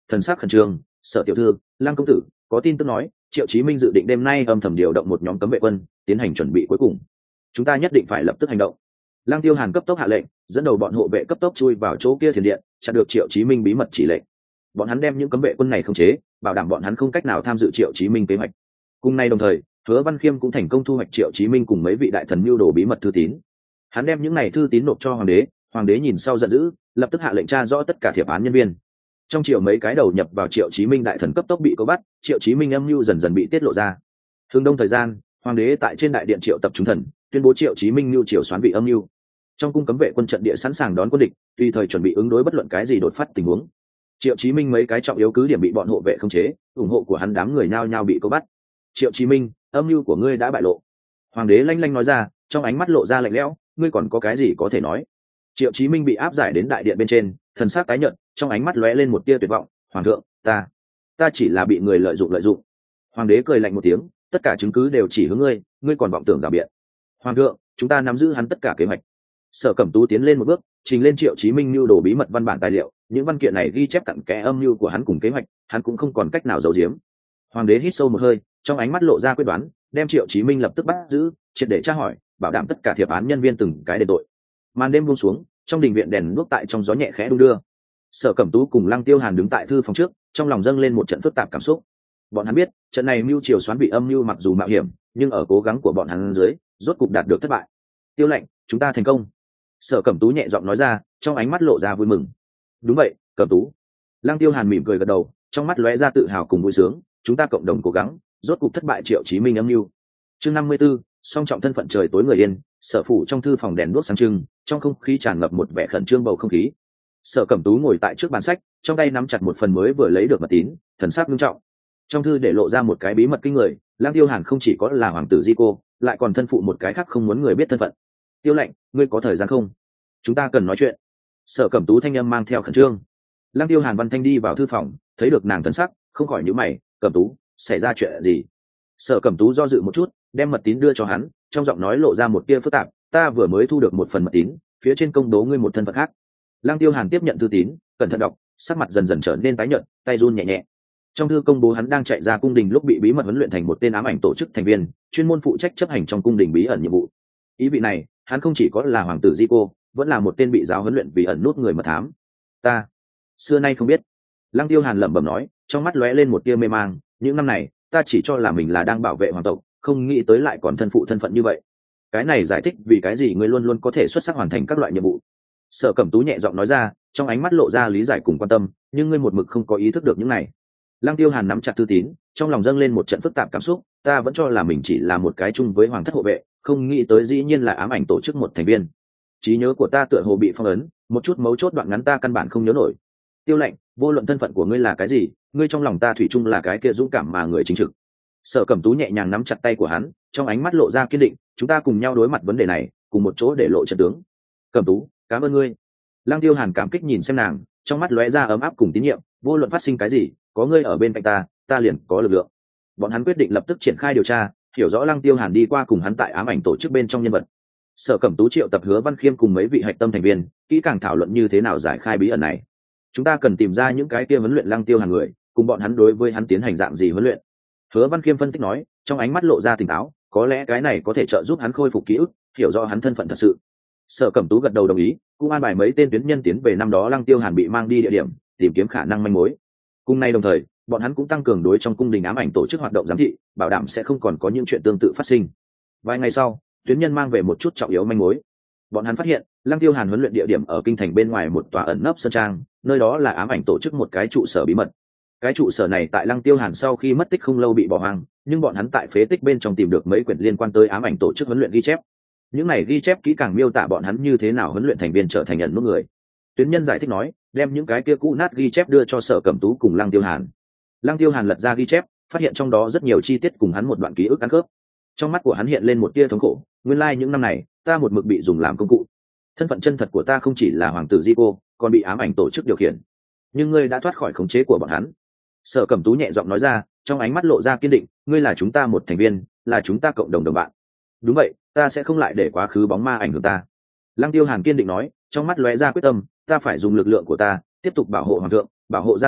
thần sắc khẩn trương. Sở tiểu thư, Lăng công tử, có tin tức nói Triệu Chí Minh dự định đêm nay âm thầm điều động một nhóm cấm vệ quân tiến hành chuẩn bị cuối cùng, chúng ta nhất định phải lập tức hành động. Lăng Tiêu Hàn cấp tốc hạ lệnh, dẫn đầu bọn hộ vệ cấp tốc chui vào chỗ kia thiền điện, chặn được Triệu Chí Minh bí mật chỉ lệnh. Bọn hắn đem những cấm vệ quân này khống chế, bảo đảm bọn hắn không cách nào tham dự Triệu Chí Minh kế hoạch. Cùng nay đồng thời, Hứa Văn Khiêm cũng thành công thu hoạch Triệu Chí Minh cùng mấy vị đại thần mưu đồ bí mật thư tín. Hắn đem những này thư tín nộp cho hoàng đế, hoàng đế nhìn sau giận dữ, lập tức hạ lệnh tra rõ tất cả thiệp án nhân viên. Trong triệu mấy cái đầu nhập vào Triệu Chí Minh đại thần cấp tốc bị câu bắt, Triệu Chí Minh âm mưu dần dần bị tiết lộ ra. Hướng đông thời gian, hoàng đế tại trên đại điện triệu tập chúng thần, tuyên bố Triệu Chí Minh mưu triều xoán vị âm mưu. Trong cung cấm vệ quân trận địa sẵn sàng đón quân địch, tùy thời chuẩn bị ứng đối bất luận cái gì đột phát tình huống. Triệu Chí Minh mấy cái trọng yếu cứ điểm bị bọn hộ vệ khống chế, ủng hộ của hắn đám người nhao nhao bị câu bắt. Triệu Chí Minh, âm mưu của ngươi đã bại lộ. Hoàng đế lanh lanh nói ra, trong ánh mắt lộ ra lạnh lẽo, ngươi còn có cái gì có thể nói? Triệu Chí Minh bị áp giải đến đại điện bên trên, thần sắc tái nhợt, trong ánh mắt lóe lên một tia tuyệt vọng. Hoàng thượng, ta, ta chỉ là bị người lợi dụng lợi dụng. Hoàng đế cười lạnh một tiếng, tất cả chứng cứ đều chỉ hướng ngươi, ngươi còn vọng tưởng rào biện. Hoàng thượng, chúng ta nắm giữ hắn tất cả kế hoạch. Sở Cẩm Tú tiến lên một bước, trình lên Triệu Chí Minh mưu đồ bí mật văn bản tài liệu, những văn kiện này ghi chép cặn kẽ âm mưu của hắn cùng kế hoạch, hắn cũng không còn cách nào giấu giếm. Hoàng đế hít sâu một hơi, trong ánh mắt lộ ra quyết đoán, đem Triệu Chí Minh lập tức bắt giữ, triệt để tra hỏi, bảo đảm tất cả thiệp án nhân viên từng cái đền tội. Màn đêm buông xuống, trong đình viện đèn đuốc tại trong gió nhẹ khẽ đung đưa. Sở Cẩm Tú cùng Lăng Tiêu Hàn đứng tại thư phòng trước, trong lòng dâng lên một trận phức tạp cảm xúc. Bọn hắn biết, trận này mưu triều xoán bị âm mưu mặc dù mạo hiểm, nhưng ở cố gắng của bọn hắn dưới, rốt cục đạt được thất bại. Tiêu lệnh, chúng ta thành công. Sở Cẩm Tú nhẹ giọng nói ra, trong ánh mắt lộ ra vui mừng. Đúng vậy, Cẩm Tú. Lăng Tiêu Hàn mỉm cười gật đầu, trong mắt lóe ra tự hào cùng vui sướng, chúng ta cộng đồng cố gắng, rốt cục thất bại Triệu Chí Minh âm mưu. Chương năm mươi 54, song trọng thân phận trời tối người yên, sở phủ trong thư phòng đèn đuốc sáng trưng, trong không khí tràn ngập một vẻ khẩn trương bầu không khí. Sở Cẩm Tú ngồi tại trước bàn sách, trong tay nắm chặt một phần mới vừa lấy được mật tín, thần sắc nghiêm trọng. Trong thư để lộ ra một cái bí mật kinh người, Lăng Tiêu Hàn không chỉ có là hoàng tử Di cô, lại còn thân phụ một cái khác không muốn người biết thân phận. Tiêu lệnh, ngươi có thời gian không? Chúng ta cần nói chuyện. Sở Cẩm Tú thanh âm mang theo khẩn trương. Lăng Tiêu Hàn văn thanh đi vào thư phòng, thấy được nàng thần sắc, không khỏi nhíu mày, Cẩm Tú, xảy ra chuyện gì? Sở Cẩm Tú do dự một chút, đem mật tín đưa cho hắn, trong giọng nói lộ ra một tia phức tạp, ta vừa mới thu được một phần mật tín, phía trên công bố ngươi một thân phận khác. Lăng Tiêu Hàn tiếp nhận thư tín, cẩn thận đọc, sắc mặt dần dần trở nên tái nhợt, tay run nhẹ nhẹ. Trong thư công bố hắn đang chạy ra cung đình lúc bị bí mật huấn luyện thành một tên ám ảnh tổ chức thành viên, chuyên môn phụ trách chấp hành trong cung đình bí ẩn nhiệm vụ. Ý vị này, hắn không chỉ có là hoàng tử Di cô, vẫn là một tên bị giáo huấn luyện vì ẩn nút người mật thám. Ta xưa nay không biết. Lăng Tiêu Hàn lẩm bẩm nói, trong mắt lóe lên một tia mê mang, những năm này, ta chỉ cho là mình là đang bảo vệ hoàng tộc, không nghĩ tới lại còn thân phụ thân phận như vậy. Cái này giải thích vì cái gì ngươi luôn luôn có thể xuất sắc hoàn thành các loại nhiệm vụ. Sở Cẩm Tú nhẹ giọng nói ra, trong ánh mắt lộ ra lý giải cùng quan tâm, nhưng ngươi một mực không có ý thức được những này. Lăng Tiêu Hàn nắm chặt thư tín, trong lòng dâng lên một trận phức tạp cảm xúc, ta vẫn cho là mình chỉ là một cái chung với hoàng thất hộ vệ, không nghĩ tới dĩ nhiên là ám ảnh tổ chức một thành viên. Trí nhớ của ta tựa hồ bị phong ấn, một chút mấu chốt đoạn ngắn ta căn bản không nhớ nổi. Tiêu lệnh, vô luận thân phận của ngươi là cái gì, ngươi trong lòng ta thủy chung là cái kia dũng cảm mà người chính trực. Sở Cẩm Tú nhẹ nhàng nắm chặt tay của hắn, trong ánh mắt lộ ra kiên định, chúng ta cùng nhau đối mặt vấn đề này, cùng một chỗ để lộ trận tướng. Cẩm Tú, cảm ơn ngươi. Lăng Tiêu Hàn cảm kích nhìn xem nàng, trong mắt lóe ra ấm áp cùng tín nhiệm, vô luận phát sinh cái gì, có ngươi ở bên cạnh ta, ta liền có lực lượng. Bọn hắn quyết định lập tức triển khai điều tra, hiểu rõ Lăng Tiêu Hàn đi qua cùng hắn tại ám ảnh tổ chức bên trong nhân vật. Sở Cẩm Tú triệu tập Hứa Văn Khiêm cùng mấy vị hạch tâm thành viên, kỹ càng thảo luận như thế nào giải khai bí ẩn này. Chúng ta cần tìm ra những cái kia huấn luyện Lăng Tiêu Hàn người, cùng bọn hắn đối với hắn tiến hành dạng gì huấn luyện. Hứa Văn Khiêm phân tích nói, trong ánh mắt lộ ra tỉnh táo, có lẽ cái này có thể trợ giúp hắn khôi phục ký ức, hiểu rõ hắn thân phận thật sự. Sở Cẩm Tú gật đầu đồng ý, cũng an bài mấy tên tuyến nhân tiến về năm đó Lăng Tiêu Hàn bị mang đi địa điểm, tìm kiếm khả năng manh mối. Cùng nay đồng thời, bọn hắn cũng tăng cường đối trong cung đình ám ảnh tổ chức hoạt động giám thị, bảo đảm sẽ không còn có những chuyện tương tự phát sinh. Vài ngày sau, tuyến nhân mang về một chút trọng yếu manh mối. Bọn hắn phát hiện, Lăng Tiêu Hàn huấn luyện địa điểm ở kinh thành bên ngoài một tòa ẩn nấp sơn trang, nơi đó là ám ảnh tổ chức một cái trụ sở bí mật. Cái trụ sở này tại Lăng Tiêu Hàn sau khi mất tích không lâu bị bỏ hoang, nhưng bọn hắn tại phế tích bên trong tìm được mấy quyển liên quan tới ám ảnh tổ chức huấn luyện ghi chép. Những này ghi chép kỹ càng miêu tả bọn hắn như thế nào huấn luyện thành viên trở thành ẩn nút người. Tuyến nhân giải thích nói, đem những cái kia cũ nát ghi chép đưa cho Sở Cẩm Tú cùng Lăng Tiêu Hàn. Lăng Tiêu Hàn lật ra ghi chép, phát hiện trong đó rất nhiều chi tiết cùng hắn một đoạn ký ức ăn khớp. Trong mắt của hắn hiện lên một tia thống khổ, nguyên lai like những năm này, ta một mực bị dùng làm công cụ. Thân phận chân thật của ta không chỉ là hoàng tử Di cô, còn bị ám ảnh tổ chức điều khiển. Nhưng ngươi đã thoát khỏi khống chế của bọn hắn. Sở Cẩm Tú nhẹ giọng nói ra, trong ánh mắt lộ ra kiên định, ngươi là chúng ta một thành viên, là chúng ta cộng đồng đồng bạn. Đúng vậy, ta sẽ không lại để quá khứ bóng ma ảnh hưởng ta. Lăng Tiêu Hàn kiên định nói, trong mắt lóe ra quyết tâm, ta phải dùng lực lượng của ta tiếp tục bảo hộ hoàng thượng, bảo hộ gia tộc,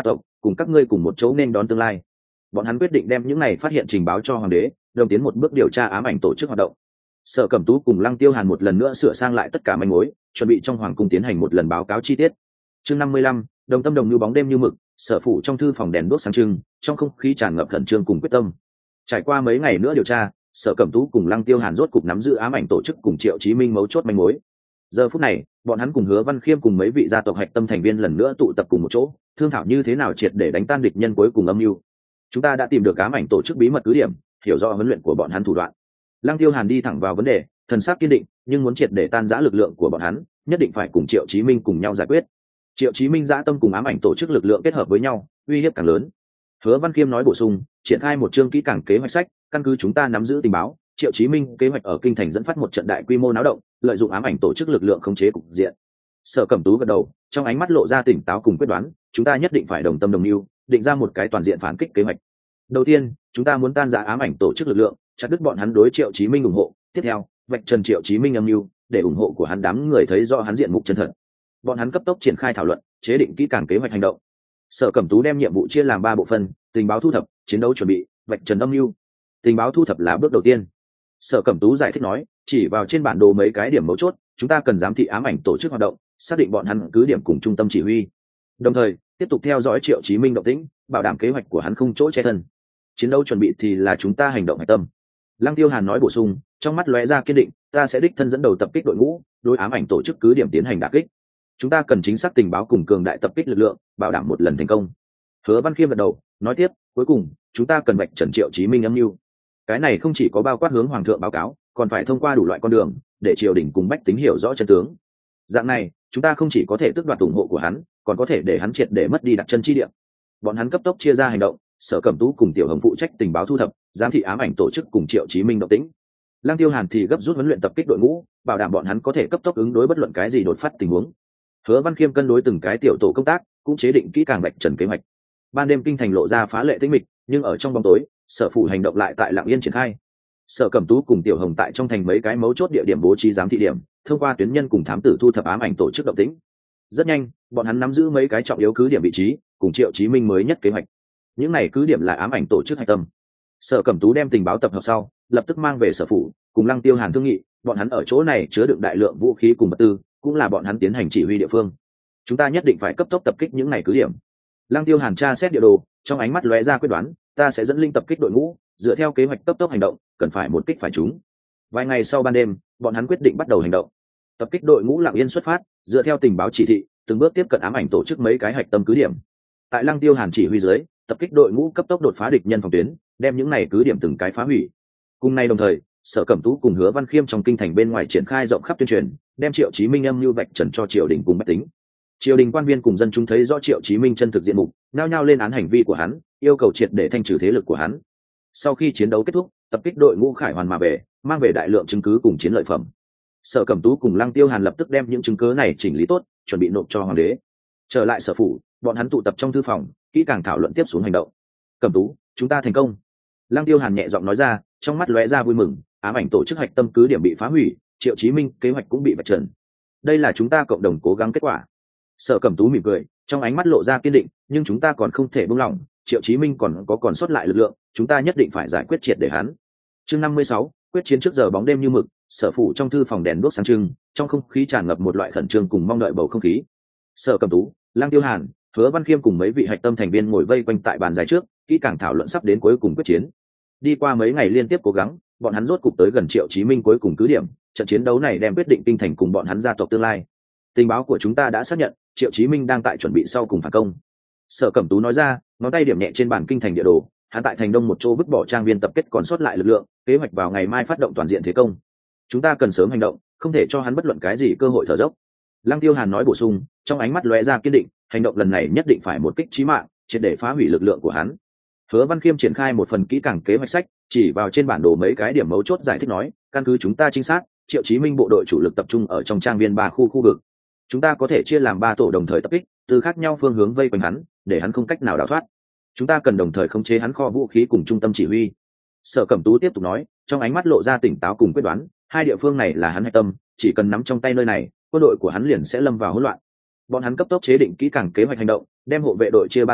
cùng các ngươi cùng một chỗ nên đón tương lai. Bọn hắn quyết định đem những này phát hiện trình báo cho hoàng đế, đồng tiến một bước điều tra ám ảnh tổ chức hoạt động. Sở Cẩm Tú cùng Lăng Tiêu Hàn một lần nữa sửa sang lại tất cả manh mối, chuẩn bị trong hoàng cung tiến hành một lần báo cáo chi tiết. Chương năm mươi lăm, đồng tâm đồng như bóng đêm như mực, sở phủ trong thư phòng đèn đuốc sáng trưng, trong không khí tràn ngập khẩn trương cùng quyết tâm. Trải qua mấy ngày nữa điều tra, Sở Cẩm Tú cùng Lăng Tiêu Hàn rốt cục nắm giữ ám ảnh tổ chức cùng Triệu Chí Minh mấu chốt manh mối. Giờ phút này, bọn hắn cùng Hứa Văn Khiêm cùng mấy vị gia tộc hạch tâm thành viên lần nữa tụ tập cùng một chỗ, thương thảo như thế nào triệt để đánh tan địch nhân cuối cùng âm mưu. Chúng ta đã tìm được ám ảnh tổ chức bí mật cứ điểm, hiểu rõ huấn luyện của bọn hắn thủ đoạn. Lăng Tiêu Hàn đi thẳng vào vấn đề, thần sắc kiên định, nhưng muốn triệt để tan rã lực lượng của bọn hắn, nhất định phải cùng Triệu Chí Minh cùng nhau giải quyết. Triệu Chí Minh dã tâm cùng ám ảnh tổ chức lực lượng kết hợp với nhau, uy hiếp càng lớn. Hứa Văn Khiêm nói bổ sung, triển khai một chương kỹ càng kế hoạch sách, căn cứ chúng ta nắm giữ tình báo, Triệu Chí Minh kế hoạch ở kinh thành dẫn phát một trận đại quy mô náo động, lợi dụng ám ảnh tổ chức lực lượng khống chế cục diện. Sở Cẩm Tú gật đầu, trong ánh mắt lộ ra tỉnh táo cùng quyết đoán, chúng ta nhất định phải đồng tâm đồng mưu, định ra một cái toàn diện phản kích kế hoạch. Đầu tiên, chúng ta muốn tan rã ám ảnh tổ chức lực lượng, chặt đứt bọn hắn đối Triệu Chí Minh ủng hộ. Tiếp theo, vạch trần Triệu Chí Minh âm mưu, để ủng hộ của hắn đám người thấy rõ hắn diện mục chân thật. Bọn hắn cấp tốc triển khai thảo luận, chế định kỹ càng kế hoạch hành động. Sở Cẩm Tú đem nhiệm vụ chia làm ba bộ phận: tình báo thu thập, chiến đấu chuẩn bị, vạch trần âm mưu. Tình báo thu thập là bước đầu tiên. Sở Cẩm Tú giải thích nói, chỉ vào trên bản đồ mấy cái điểm mấu chốt, chúng ta cần giám thị ám ảnh tổ chức hoạt động, xác định bọn hắn cứ điểm cùng trung tâm chỉ huy. Đồng thời, tiếp tục theo dõi Triệu Chí Minh động tĩnh, bảo đảm kế hoạch của hắn không chỗ che thân. Chiến đấu chuẩn bị thì là chúng ta hành động hạch tâm. Lăng Tiêu Hàn nói bổ sung, trong mắt lóe ra kiên định, ta sẽ đích thân dẫn đầu tập kích đội ngũ, đối ám ảnh tổ chức cứ điểm tiến hành đả kích. Chúng ta cần chính xác tình báo cùng cường đại tập kích lực lượng, bảo đảm một lần thành công. Hứa Văn Khiêm gật đầu, nói tiếp, cuối cùng, chúng ta cần vạch trần Triệu Chí Minh âm mưu. Cái này không chỉ có bao quát hướng hoàng thượng báo cáo, còn phải thông qua đủ loại con đường, để triều đình cùng bách tính hiểu rõ chân tướng. Dạng này, chúng ta không chỉ có thể tước đoạt ủng hộ của hắn, còn có thể để hắn triệt để mất đi đặt chân chi địa. Bọn hắn cấp tốc chia ra hành động, Sở Cẩm Tú cùng Tiểu Hồng phụ trách tình báo thu thập, giám thị ám ảnh tổ chức cùng Triệu Chí Minh động tĩnh. Lăng Tiêu Hàn thì gấp rút huấn luyện tập kích đội ngũ, bảo đảm bọn hắn có thể cấp tốc ứng đối bất luận cái gì đột phát tình huống. Hứa Văn Khiêm cân đối từng cái tiểu tổ công tác, cũng chế định kỹ càng vạch trần kế hoạch. Ban đêm kinh thành lộ ra phá lệ tĩnh mịch, nhưng ở trong bóng tối, Sở phủ hành động lại tại Lặng Yên triển khai. Sở Cẩm Tú cùng Tiểu Hồng tại trong thành mấy cái mấu chốt địa điểm bố trí giám thị điểm, thông qua tuyến nhân cùng thám tử thu thập ám ảnh tổ chức động tĩnh. Rất nhanh, bọn hắn nắm giữ mấy cái trọng yếu cứ điểm vị trí, cùng Triệu Chí Minh mới nhất kế hoạch. Những này cứ điểm là ám ảnh tổ chức hạch tâm. Sở Cẩm Tú đem tình báo tập hợp sau, lập tức mang về sở phủ, cùng Lăng Tiêu Hàn thương nghị, bọn hắn ở chỗ này chứa đựng đại lượng vũ khí cùng vật tư, cũng là bọn hắn tiến hành chỉ huy địa phương. Chúng ta nhất định phải cấp tốc tập kích những này cứ điểm. Lăng Tiêu Hàn tra xét địa đồ, trong ánh mắt lóe ra quyết đoán, ta sẽ dẫn linh tập kích đội ngũ, dựa theo kế hoạch cấp tốc hành động, cần phải một kích phải trúng. Vài ngày sau ban đêm, bọn hắn quyết định bắt đầu hành động. Tập kích đội ngũ Lặng Yên xuất phát, dựa theo tình báo chỉ thị, từng bước tiếp cận ám ảnh tổ chức mấy cái hạch tâm cứ điểm. Tại Lăng Tiêu Hàn chỉ huy dưới, tập kích đội ngũ cấp tốc đột phá địch nhân phòng tuyến, đem những này cứ điểm từng cái phá hủy. Cùng nay đồng thời, Sở Cẩm Tú cùng Hứa Văn Khiêm trong kinh thành bên ngoài triển khai rộng khắp tuyên truyền, đem Triệu Chí Minh âm mưu vạch trần cho triều đình cùng bách tính. Triều đình quan viên cùng dân chúng thấy rõ Triệu Chí Minh chân thực diện mục, nhao nhao lên án hành vi của hắn, yêu cầu triệt để thanh trừ thế lực của hắn. Sau khi chiến đấu kết thúc, tập kích đội ngũ khải hoàn mà về, mang về đại lượng chứng cứ cùng chiến lợi phẩm. Sở Cẩm Tú cùng Lăng Tiêu Hàn lập tức đem những chứng cứ này chỉnh lý tốt, chuẩn bị nộp cho hoàng đế. Trở lại sở phủ, bọn hắn tụ tập trong thư phòng, kỹ càng thảo luận tiếp xuống hành động. Cẩm Tú, chúng ta thành công. Lăng Tiêu Hàn nhẹ giọng nói ra, trong mắt lóe ra vui mừng, ám ảnh tổ chức hạch tâm cứ điểm bị phá hủy, Triệu Chí Minh kế hoạch cũng bị vạch trần. Đây là chúng ta cộng đồng cố gắng kết quả. Sở Cẩm Tú mỉm cười, trong ánh mắt lộ ra kiên định, nhưng chúng ta còn không thể buông lỏng, Triệu Chí Minh còn có còn sót lại lực lượng, chúng ta nhất định phải giải quyết triệt để hắn. Chương năm mươi sáu, quyết chiến trước giờ bóng đêm như mực, sở phủ trong thư phòng đèn đuốc sáng trưng, trong không khí tràn ngập một loại khẩn trương cùng mong đợi bầu không khí. Sở Cẩm Tú, Lăng Tiêu Hàn, Hứa Văn Khiêm cùng mấy vị hạch tâm thành viên ngồi vây quanh tại bàn dài trước, kỹ càng thảo luận sắp đến cuối cùng quyết chiến. Đi qua mấy ngày liên tiếp cố gắng, bọn hắn rốt cục tới gần Triệu Chí Minh cuối cùng cứ điểm, trận chiến đấu này đem quyết định kinh thành cùng bọn hắn gia tộc tương lai. Tình báo của chúng ta đã xác nhận, Triệu Chí Minh đang tại chuẩn bị sau cùng phản công. Sở Cẩm Tú nói ra, ngón tay điểm nhẹ trên bản kinh thành địa đồ, hắn tại thành đông một chỗ vứt bỏ trang viên tập kết còn sót lại lực lượng, kế hoạch vào ngày mai phát động toàn diện thế công. Chúng ta cần sớm hành động, không thể cho hắn bất luận cái gì cơ hội thở dốc. Lăng Tiêu Hàn nói bổ sung, trong ánh mắt lóe ra kiên định, hành động lần này nhất định phải một kích chí mạng, triệt để phá hủy lực lượng của hắn. Hứa Văn Khiêm triển khai một phần kỹ càng kế hoạch sách, chỉ vào trên bản đồ mấy cái điểm mấu chốt giải thích nói, căn cứ chúng ta trinh sát, Triệu Chí Minh bộ đội chủ lực tập trung ở trong trang viên ba khu khu vực. Chúng ta có thể chia làm ba tổ đồng thời tập kích, từ khác nhau phương hướng vây quanh hắn, để hắn không cách nào đào thoát. Chúng ta cần đồng thời khống chế hắn kho vũ khí cùng trung tâm chỉ huy. Sở Cẩm Tú tiếp tục nói, trong ánh mắt lộ ra tỉnh táo cùng quyết đoán, hai địa phương này là hắn hạch tâm, chỉ cần nắm trong tay nơi này, quân đội của hắn liền sẽ lâm vào hỗn loạn. Bọn hắn cấp tốc chế định kỹ càng kế hoạch hành động, đem hộ vệ đội chia ba tổ,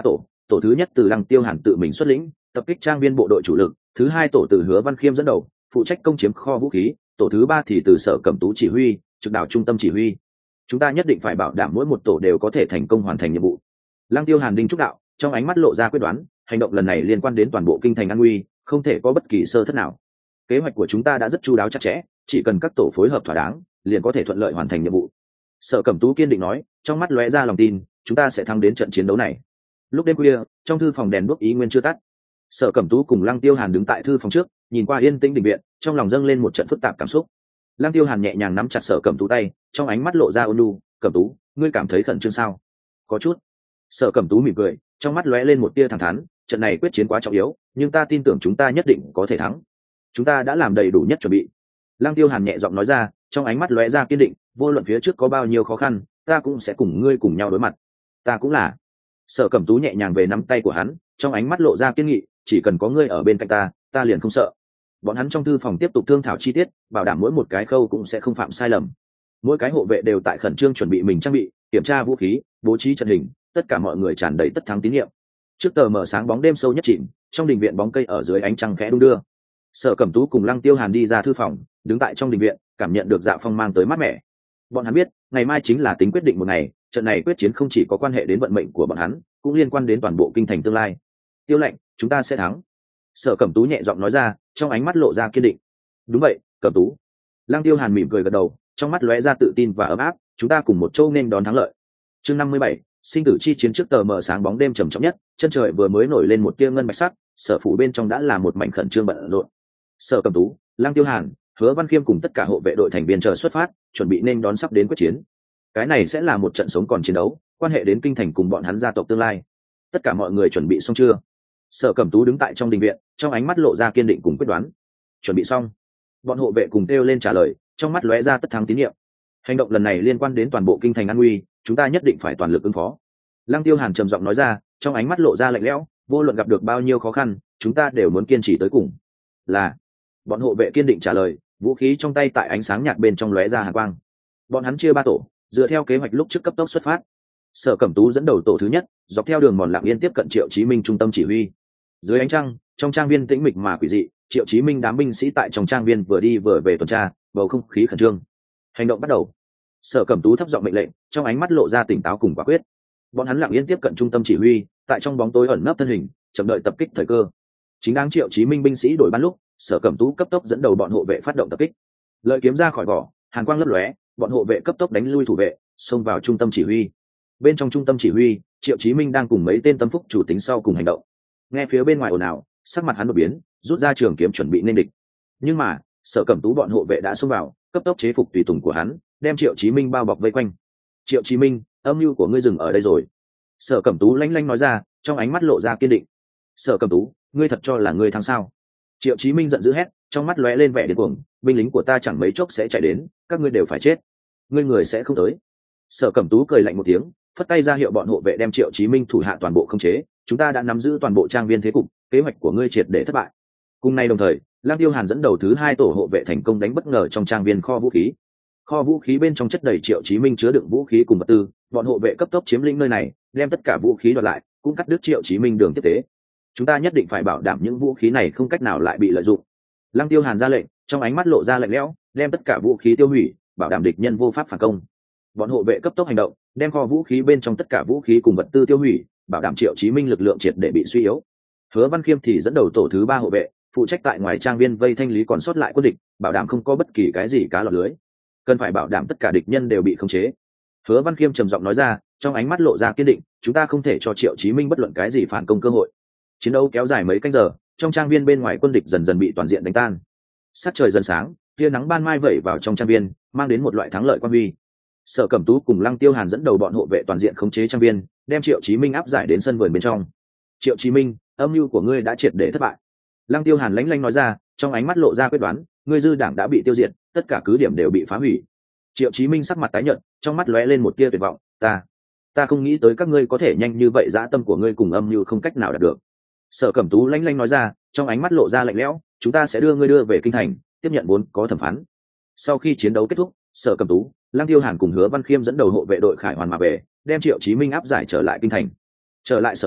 tổ thứ nhất từ Lăng Tiêu Hàn tự mình xuất lĩnh tập kích trang viên bộ đội chủ lực, thứ hai tổ từ Hứa Văn Khiêm dẫn đầu phụ trách công chiếm kho vũ khí, tổ thứ ba thì từ Sở Cẩm Tú chỉ huy trực đảo trung tâm chỉ huy. Chúng ta nhất định phải bảo đảm mỗi một tổ đều có thể thành công hoàn thành nhiệm vụ. Lăng Tiêu Hàn đinh trúc đạo, trong ánh mắt lộ ra quyết đoán, hành động lần này liên quan đến toàn bộ kinh thành an nguy, không thể có bất kỳ sơ thất nào. Kế hoạch của chúng ta đã rất chu đáo chặt chẽ, chỉ cần các tổ phối hợp thỏa đáng, liền có thể thuận lợi hoàn thành nhiệm vụ. Sở Cẩm Tú kiên định nói, trong mắt lóe ra lòng tin, chúng ta sẽ thắng đến trận chiến đấu này. Lúc đêm khuya, trong thư phòng đèn đuốc ý nguyên chưa tắt. Sở Cẩm Tú cùng Lăng Tiêu Hàn đứng tại thư phòng trước, nhìn qua yên tĩnh đình viện, trong lòng dâng lên một trận phức tạp cảm xúc. Lăng Tiêu Hàn nhẹ nhàng nắm chặt Sở Cẩm Tú tay, trong ánh mắt lộ ra ôn nhu, "Cẩm Tú, ngươi cảm thấy khẩn trương sao?" "Có chút." Sở Cẩm Tú mỉm cười, trong mắt lóe lên một tia thẳng thắn, "Trận này quyết chiến quá trọng yếu, nhưng ta tin tưởng chúng ta nhất định có thể thắng. Chúng ta đã làm đầy đủ nhất chuẩn bị." Lăng Tiêu Hàn nhẹ giọng nói ra, trong ánh mắt lóe ra kiên định, "Vô luận phía trước có bao nhiêu khó khăn, ta cũng sẽ cùng ngươi cùng nhau đối mặt." "Ta cũng là." Sở Cẩm Tú nhẹ nhàng về nắm tay của hắn, trong ánh mắt lộ ra kiên nghị, "Chỉ cần có ngươi ở bên cạnh ta, ta liền không sợ." Bọn hắn trong thư phòng tiếp tục thương thảo chi tiết, bảo đảm mỗi một cái khâu cũng sẽ không phạm sai lầm. Mỗi cái hộ vệ đều tại khẩn trương chuẩn bị mình trang bị, kiểm tra vũ khí, bố trí trận hình, tất cả mọi người tràn đầy tất thắng tín nhiệm. Trước tờ mở sáng bóng đêm sâu nhất chìm, trong đình viện bóng cây ở dưới ánh trăng khẽ đung đưa. Sở Cẩm Tú cùng Lăng Tiêu Hàn đi ra thư phòng, đứng tại trong đình viện, cảm nhận được dạ phong mang tới mát mẻ. Bọn hắn biết, ngày mai chính là tính quyết định một ngày, trận này quyết chiến không chỉ có quan hệ đến vận mệnh của bọn hắn, cũng liên quan đến toàn bộ kinh thành tương lai. "Tiêu lệnh, chúng ta sẽ thắng." Sở Cẩm Tú nhẹ giọng nói ra, trong ánh mắt lộ ra kiên định. "Đúng vậy, Cẩm Tú." Lăng Tiêu Hàn mỉm cười gật đầu, trong mắt lóe ra tự tin và ấm áp, "Chúng ta cùng một châu nên đón thắng lợi." Chương năm mươi bảy, sinh tử chi chiến. Trước tờ mờ sáng bóng đêm trầm trọng nhất, chân trời vừa mới nổi lên một tia ngân bạch sắc, sở phủ bên trong đã là một mảnh khẩn trương bận rộn. Sở Cẩm Tú, Lăng Tiêu Hàn, Hứa Văn Khiêm cùng tất cả hộ vệ đội thành viên chờ xuất phát, chuẩn bị nên đón sắp đến quyết chiến. Cái này sẽ là một trận sống còn chiến đấu, quan hệ đến kinh thành cùng bọn hắn gia tộc tương lai. Tất cả mọi người chuẩn bị xong chưa? Sở Cẩm Tú đứng tại trong đình viện, trong ánh mắt lộ ra kiên định cùng quyết đoán. "Chuẩn bị xong." Bọn hộ vệ cùng kêu lên trả lời, trong mắt lóe ra tất thắng tín nhiệm. "Hành động lần này liên quan đến toàn bộ kinh thành an nguy, chúng ta nhất định phải toàn lực ứng phó." Lăng Tiêu Hàn trầm giọng nói ra, trong ánh mắt lộ ra lạnh lẽo, "Vô luận gặp được bao nhiêu khó khăn, chúng ta đều muốn kiên trì tới cùng." "Là." Bọn hộ vệ kiên định trả lời, vũ khí trong tay tại ánh sáng nhạt bên trong lóe ra hàn quang. Bọn hắn chia ba tổ, dựa theo kế hoạch lúc trước cấp tốc xuất phát. Sở Cẩm Tú dẫn đầu tổ thứ nhất, dọc theo đường mòn lặng yên tiếp cận Triệu Chí Minh trung tâm chỉ huy. Dưới ánh trăng, trong trang viên tĩnh mịch mà quỷ dị, Triệu Chí Minh đám binh sĩ tại trong trang viên vừa đi vừa về tuần tra, bầu không khí khẩn trương. Hành động bắt đầu. Sở Cẩm Tú thấp giọng mệnh lệnh, trong ánh mắt lộ ra tỉnh táo cùng quả quyết. Bọn hắn lặng yên tiếp cận trung tâm chỉ huy, tại trong bóng tối ẩn nấp thân hình, chậm đợi tập kích thời cơ. Chính đáng Triệu Chí Minh binh sĩ đổi ban lúc, Sở Cẩm Tú cấp tốc dẫn đầu bọn hộ vệ phát động tập kích. Lợi kiếm ra khỏi vỏ, hàn quang lấp lóe, bọn hộ vệ cấp tốc đánh lui thủ vệ, xông vào trung tâm chỉ huy. Bên trong trung tâm chỉ huy, Triệu Chí Minh đang cùng mấy tên tâm phúc chủ tính sau cùng hành động. Nghe phía bên ngoài ồn ào, sắc mặt hắn đột biến, rút ra trường kiếm chuẩn bị nên địch. Nhưng mà, Sở Cẩm Tú bọn hộ vệ đã xông vào, cấp tốc chế phục tùy tùng của hắn, đem Triệu Chí Minh bao bọc vây quanh. "Triệu Chí Minh, âm mưu của ngươi dừng ở đây rồi." Sở Cẩm Tú lanh lanh nói ra, trong ánh mắt lộ ra kiên định. "Sở Cẩm Tú, ngươi thật cho là ngươi thắng sao?" Triệu Chí Minh giận dữ hét, trong mắt lóe lên vẻ điên cuồng, "Binh lính của ta chẳng mấy chốc sẽ chạy đến, các ngươi đều phải chết. Ngươi người sẽ không tới." Sở Cẩm Tú cười lạnh một tiếng, phất tay ra hiệu bọn hộ vệ đem Triệu Chí Minh thủ hạ toàn bộ khống chế, "Chúng ta đã nắm giữ toàn bộ trang viên thế cục, kế hoạch của ngươi triệt để thất bại." Cùng nay đồng thời, Lăng Tiêu Hàn dẫn đầu thứ hai tổ hộ vệ thành công đánh bất ngờ trong trang viên kho vũ khí. Kho vũ khí bên trong chất đầy Triệu Chí Minh chứa đựng vũ khí cùng vật tư, bọn hộ vệ cấp tốc chiếm lĩnh nơi này, đem tất cả vũ khí đoạt lại, cũng cắt đứt Triệu Chí Minh đường tiếp tế. "Chúng ta nhất định phải bảo đảm những vũ khí này không cách nào lại bị lợi dụng." Lăng Tiêu Hàn ra lệnh, trong ánh mắt lộ ra lạnh lẽo, "Đem tất cả vũ khí tiêu hủy, bảo đảm địch nhân vô pháp phản công." Bọn hộ vệ cấp tốc hành động, đem kho vũ khí bên trong tất cả vũ khí cùng vật tư tiêu hủy, bảo đảm Triệu Chí Minh lực lượng triệt để bị suy yếu. Hứa Văn Khiêm thì dẫn đầu tổ thứ ba hộ vệ, phụ trách tại ngoài trang viên vây thanh lý còn sót lại quân địch, bảo đảm không có bất kỳ cái gì cá lọt lưới. Cần phải bảo đảm tất cả địch nhân đều bị khống chế. Hứa Văn Khiêm trầm giọng nói ra, trong ánh mắt lộ ra kiên định, "Chúng ta không thể cho Triệu Chí Minh bất luận cái gì phản công cơ hội." Chiến đấu kéo dài mấy canh giờ, trong trang viên bên ngoài quân địch dần dần bị toàn diện đánh tan. Sát trời dần sáng, tia nắng ban mai vẩy vào trong trang viên, mang đến một loại thắng lợi quan huy. Sở Cẩm Tú cùng Lăng Tiêu Hàn dẫn đầu bọn hộ vệ toàn diện khống chế trang viên, đem Triệu Chí Minh áp giải đến sân vườn bên trong. "Triệu Chí Minh, âm mưu của ngươi đã triệt để thất bại." Lăng Tiêu Hàn lãnh lanh nói ra, trong ánh mắt lộ ra quyết đoán, "Ngươi dư đảng đã bị tiêu diệt, tất cả cứ điểm đều bị phá hủy." Triệu Chí Minh sắc mặt tái nhợt, trong mắt lóe lên một tia tuyệt vọng, "Ta, ta không nghĩ tới các ngươi có thể nhanh như vậy, dã tâm của ngươi cùng âm mưu không cách nào đạt được." Sở Cẩm Tú lãnh lanh nói ra, trong ánh mắt lộ ra lạnh lẽo, "Chúng ta sẽ đưa ngươi đưa về kinh thành, tiếp nhận vốn có thẩm phán." Sau khi chiến đấu kết thúc, Sở Cẩm Tú, Lăng Tiêu Hàn cùng Hứa Văn Khiêm dẫn đầu hộ vệ đội khải hoàn mà về, đem Triệu Chí Minh áp giải trở lại kinh thành. Trở lại sở phủ,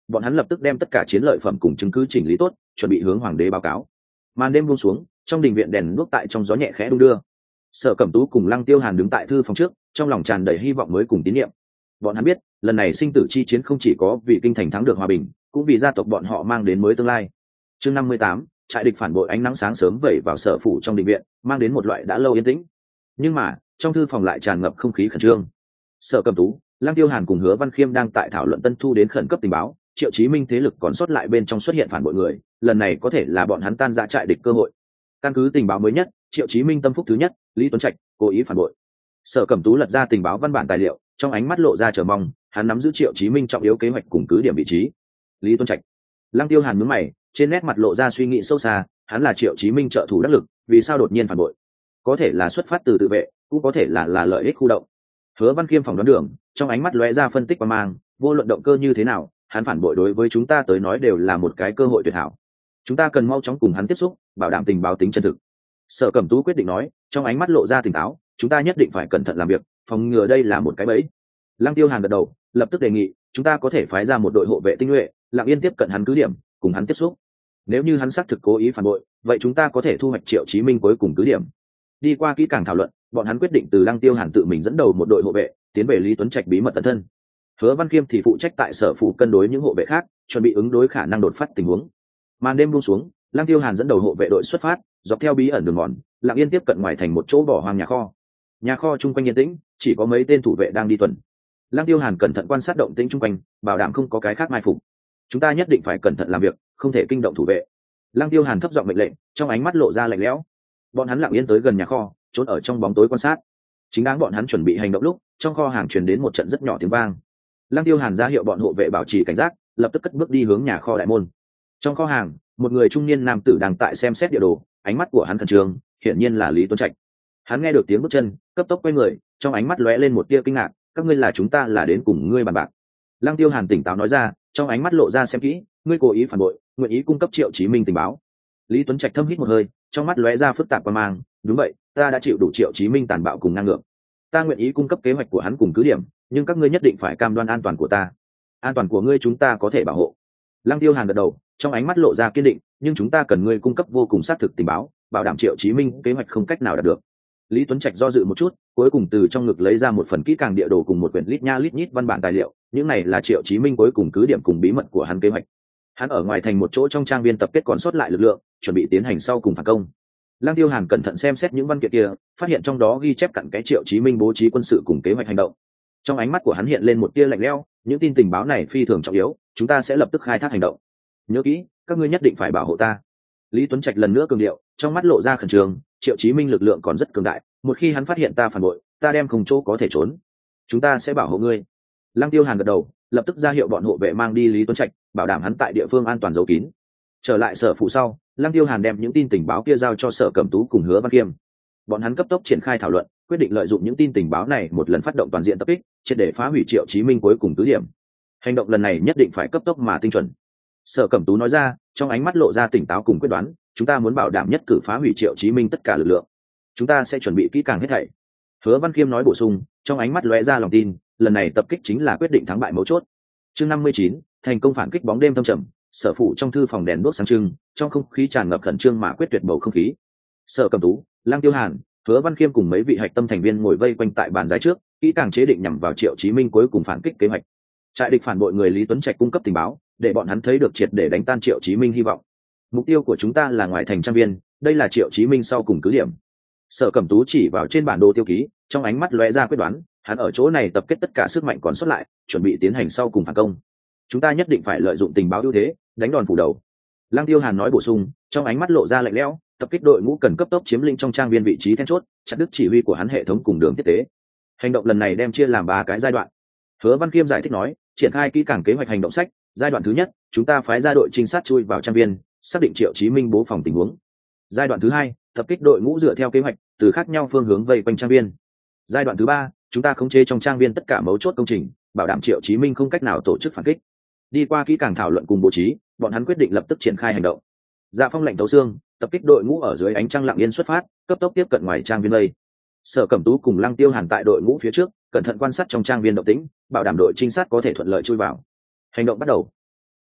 bọn hắn lập tức đem tất cả chiến lợi phẩm cùng chứng cứ chỉnh lý tốt, chuẩn bị hướng hoàng đế báo cáo. Màn đêm buông xuống, trong đình viện đèn đuốc tại trong gió nhẹ khẽ đung đưa. Sở Cẩm Tú cùng Lăng Tiêu Hàn đứng tại thư phòng trước, trong lòng tràn đầy hy vọng mới cùng tín nhiệm. Bọn hắn biết, lần này sinh tử chi chiến không chỉ có vì kinh thành thắng được hòa bình, cũng vì gia tộc bọn họ mang đến mới tương lai. Chương năm mươi tám, trại địch phản bội. Ánh nắng sáng sớm vẩy vào sở phủ trong đình viện, mang đến một loại đã lâu yên tĩnh. Nhưng mà, trong thư phòng lại tràn ngập không khí khẩn trương. Sở Cẩm Tú, Lăng Tiêu Hàn cùng Hứa Văn Khiêm đang tại thảo luận tân thu đến khẩn cấp tình báo, Triệu Chí Minh thế lực còn sót lại bên trong xuất hiện phản bội người, lần này có thể là bọn hắn tan rã trại địch cơ hội. Căn cứ tình báo mới nhất, Triệu Chí Minh tâm phúc thứ nhất, Lý Tuấn Trạch, cố ý phản bội. Sở Cẩm Tú lật ra tình báo văn bản tài liệu, trong ánh mắt lộ ra chờ mong, hắn nắm giữ Triệu Chí Minh trọng yếu kế hoạch cùng cứ điểm vị trí. Lý Tuấn Trạch. Lăng Tiêu Hàn nhướng mày, trên nét mặt lộ ra suy nghĩ sâu xa, hắn là Triệu Chí Minh trợ thủ đắc lực, vì sao đột nhiên phản bội? Có thể là xuất phát từ tự vệ, cũng có thể là là lợi ích khu động. Hứa Văn Khiêm phòng đoán đường, trong ánh mắt lóe ra phân tích và mang, vô luận động cơ như thế nào, hắn phản bội đối với chúng ta tới nói đều là một cái cơ hội tuyệt hảo. Chúng ta cần mau chóng cùng hắn tiếp xúc, bảo đảm tình báo tính chân thực. Sở Cẩm Tú quyết định nói, trong ánh mắt lộ ra tỉnh táo, chúng ta nhất định phải cẩn thận làm việc, phòng ngừa đây là một cái bẫy. Lăng Tiêu Hàn gật đầu, lập tức đề nghị, chúng ta có thể phái ra một đội hộ vệ tinh nhuệ, lặng yên tiếp cận hắn cứ điểm, cùng hắn tiếp xúc. Nếu như hắn xác thực cố ý phản bội, vậy chúng ta có thể thu hoạch Triệu Chí Minh cuối cùng cứ điểm. Đi qua kỹ càng thảo luận, bọn hắn quyết định từ Lăng Tiêu Hàn tự mình dẫn đầu một đội hộ vệ, tiến về Lý Tuấn Trạch bí mật tận thân. Hứa Văn Khiêm thì phụ trách tại sở phủ cân đối những hộ vệ khác, chuẩn bị ứng đối khả năng đột phát tình huống. Màn đêm buông xuống, Lăng Tiêu Hàn dẫn đầu hộ vệ đội xuất phát, dọc theo bí ẩn đường mòn, lặng yên tiếp cận ngoài thành một chỗ bỏ hoang nhà kho. Nhà kho chung quanh yên tĩnh, chỉ có mấy tên thủ vệ đang đi tuần. Lăng Tiêu Hàn cẩn thận quan sát động tĩnh chung quanh, bảo đảm không có cái khác mai phục. Chúng ta nhất định phải cẩn thận làm việc, không thể kinh động thủ vệ. Lăng Tiêu Hàn thấp giọng mệnh lệnh, trong ánh mắt lộ ra lạnh lẽo. Bọn hắn lặng yên tới gần nhà kho, trốn ở trong bóng tối quan sát. Chính đáng bọn hắn chuẩn bị hành động lúc, trong kho hàng truyền đến một trận rất nhỏ tiếng vang. Lăng Tiêu Hàn ra hiệu bọn hộ vệ bảo trì cảnh giác, lập tức cất bước đi hướng nhà kho đại môn. Trong kho hàng, một người trung niên nam tử đang tại xem xét địa đồ, ánh mắt của hắn khẩn trương, hiển nhiên là Lý Tuấn Trạch. Hắn nghe được tiếng bước chân, cấp tốc quay người, trong ánh mắt lóe lên một tia kinh ngạc, các ngươi là chúng ta là đến cùng ngươi bàn bạc. Lăng Tiêu Hàn tỉnh táo nói ra, trong ánh mắt lộ ra xem kỹ, ngươi cố ý phản bội, nguyện ý cung cấp Triệu Chí Minh tình báo. Lý Tuấn Trạch thâm hít một hơi, trong mắt lóe ra phức tạp quan mang, đúng vậy, ta đã chịu đủ Triệu Chí Minh tàn bạo cùng ngang ngược. Ta nguyện ý cung cấp kế hoạch của hắn cùng cứ điểm, nhưng các ngươi nhất định phải cam đoan an toàn của ta. An toàn của ngươi chúng ta có thể bảo hộ. Lăng Tiêu Hàn gật đầu, trong ánh mắt lộ ra kiên định, nhưng chúng ta cần ngươi cung cấp vô cùng xác thực tình báo, bảo đảm Triệu Chí Minh kế hoạch không cách nào đạt được. Lý Tuấn Trạch do dự một chút, cuối cùng từ trong ngực lấy ra một phần kỹ càng địa đồ cùng một quyển lít nha lít nhít văn bản tài liệu, những này là Triệu Chí Minh cuối cùng cứ điểm cùng bí mật của hắn kế hoạch. Hắn ở ngoài thành một chỗ trong trang viên tập kết còn sót lại lực lượng, chuẩn bị tiến hành sau cùng phản công. Lăng Tiêu Hàn cẩn thận xem xét những văn kiện kia, phát hiện trong đó ghi chép cặn kẽ Triệu Chí Minh bố trí quân sự cùng kế hoạch hành động. Trong ánh mắt của hắn hiện lên một tia lạnh lẽo, những tin tình báo này phi thường trọng yếu, chúng ta sẽ lập tức khai thác hành động. Nhớ kỹ, các ngươi nhất định phải bảo hộ ta. Lý Tuấn Trạch lần nữa cường điệu, trong mắt lộ ra khẩn trương, Triệu Chí Minh lực lượng còn rất cường đại, một khi hắn phát hiện ta phản bội, ta đem không chỗ có thể trốn. Chúng ta sẽ bảo hộ ngươi. Lăng Tiêu Hàn gật đầu, lập tức ra hiệu bọn hộ vệ mang đi Lý Tuấn Trạch, bảo đảm hắn tại địa phương an toàn giấu kín. Trở lại sở phủ sau, Lăng Tiêu Hàn đem những tin tình báo kia giao cho Sở Cẩm Tú cùng Hứa Văn Khiêm. Bọn hắn cấp tốc triển khai thảo luận, quyết định lợi dụng những tin tình báo này một lần phát động toàn diện tập kích, triệt để phá hủy Triệu Chí Minh cuối cùng cứ điểm. Hành động lần này nhất định phải cấp tốc mà tinh chuẩn. Sở Cẩm Tú nói ra, trong ánh mắt lộ ra tỉnh táo cùng quyết đoán, chúng ta muốn bảo đảm nhất cử phá hủy Triệu Chí Minh tất cả lực lượng. Chúng ta sẽ chuẩn bị kỹ càng hết thảy. Hứa Văn Khiêm nói bổ sung, trong ánh mắt lóe ra lòng tin, lần này tập kích chính là quyết định thắng bại mấu chốt. Chương năm mươi chín, thành công phản kích. Bóng đêm thâm trầm, sở phủ trong thư phòng đèn đuốc sáng trưng, trong không khí tràn ngập khẩn trương mà quyết tuyệt bầu không khí. Sở Cẩm Tú, Lăng Tiêu Hàn, Hứa Văn Khiêm cùng mấy vị hạch tâm thành viên ngồi vây quanh tại bàn giải trước, kỹ càng chế định nhằm vào Triệu Chí Minh cuối cùng phản kích kế hoạch. Trại địch phản bội người Lý Tuấn Trạch cung cấp tình báo, để bọn hắn thấy được triệt để đánh tan Triệu Chí Minh hy vọng. Mục tiêu của chúng ta là ngoài thành trang viên, đây là Triệu Chí Minh sau cùng cứ điểm. Sở Cẩm Tú chỉ vào trên bản đồ tiêu ký, trong ánh mắt lóe ra quyết đoán, hắn ở chỗ này tập kết tất cả sức mạnh còn sót lại, chuẩn bị tiến hành sau cùng phản công. Chúng ta nhất định phải lợi dụng tình báo ưu thế, đánh đòn phủ đầu. Lăng Tiêu Hàn nói bổ sung, trong ánh mắt lộ ra lạnh lẽo, tập kích đội ngũ cần cấp tốc chiếm lĩnh trong trang viên vị trí then chốt, chặt đứt chỉ huy của hắn hệ thống cùng đường tiếp tế. Hành động lần này đem chia làm ba cái giai đoạn. Hứa Văn Khiêm giải thích nói, triển khai kỹ càng kế hoạch hành động sách, giai đoạn thứ nhất, chúng ta phái ra đội trinh sát chui vào trang viên, xác định Triệu Chí Minh bố phòng tình huống. Giai đoạn thứ hai, tập kích đội ngũ dựa theo kế hoạch, từ khác nhau phương hướng vây quanh trang viên. Giai đoạn thứ ba, chúng ta khống chế trong trang viên tất cả mấu chốt công trình, bảo đảm Triệu Chí Minh không cách nào tổ chức phản kích. Đi qua kỹ càng thảo luận cùng bố trí, bọn hắn quyết định lập tức triển khai hành động. Dạ Phong lệnh tấu xương, tập kích đội ngũ ở dưới ánh trăng lặng yên xuất phát, cấp tốc tiếp cận ngoài trang viên vây. Sở Cẩm Tú cùng Lăng Tiêu Hàn tại đội ngũ phía trước, cẩn thận quan sát trong trang viên động tĩnh, bảo đảm đội trinh sát có thể thuận lợi chui vào. Hành động bắt đầu.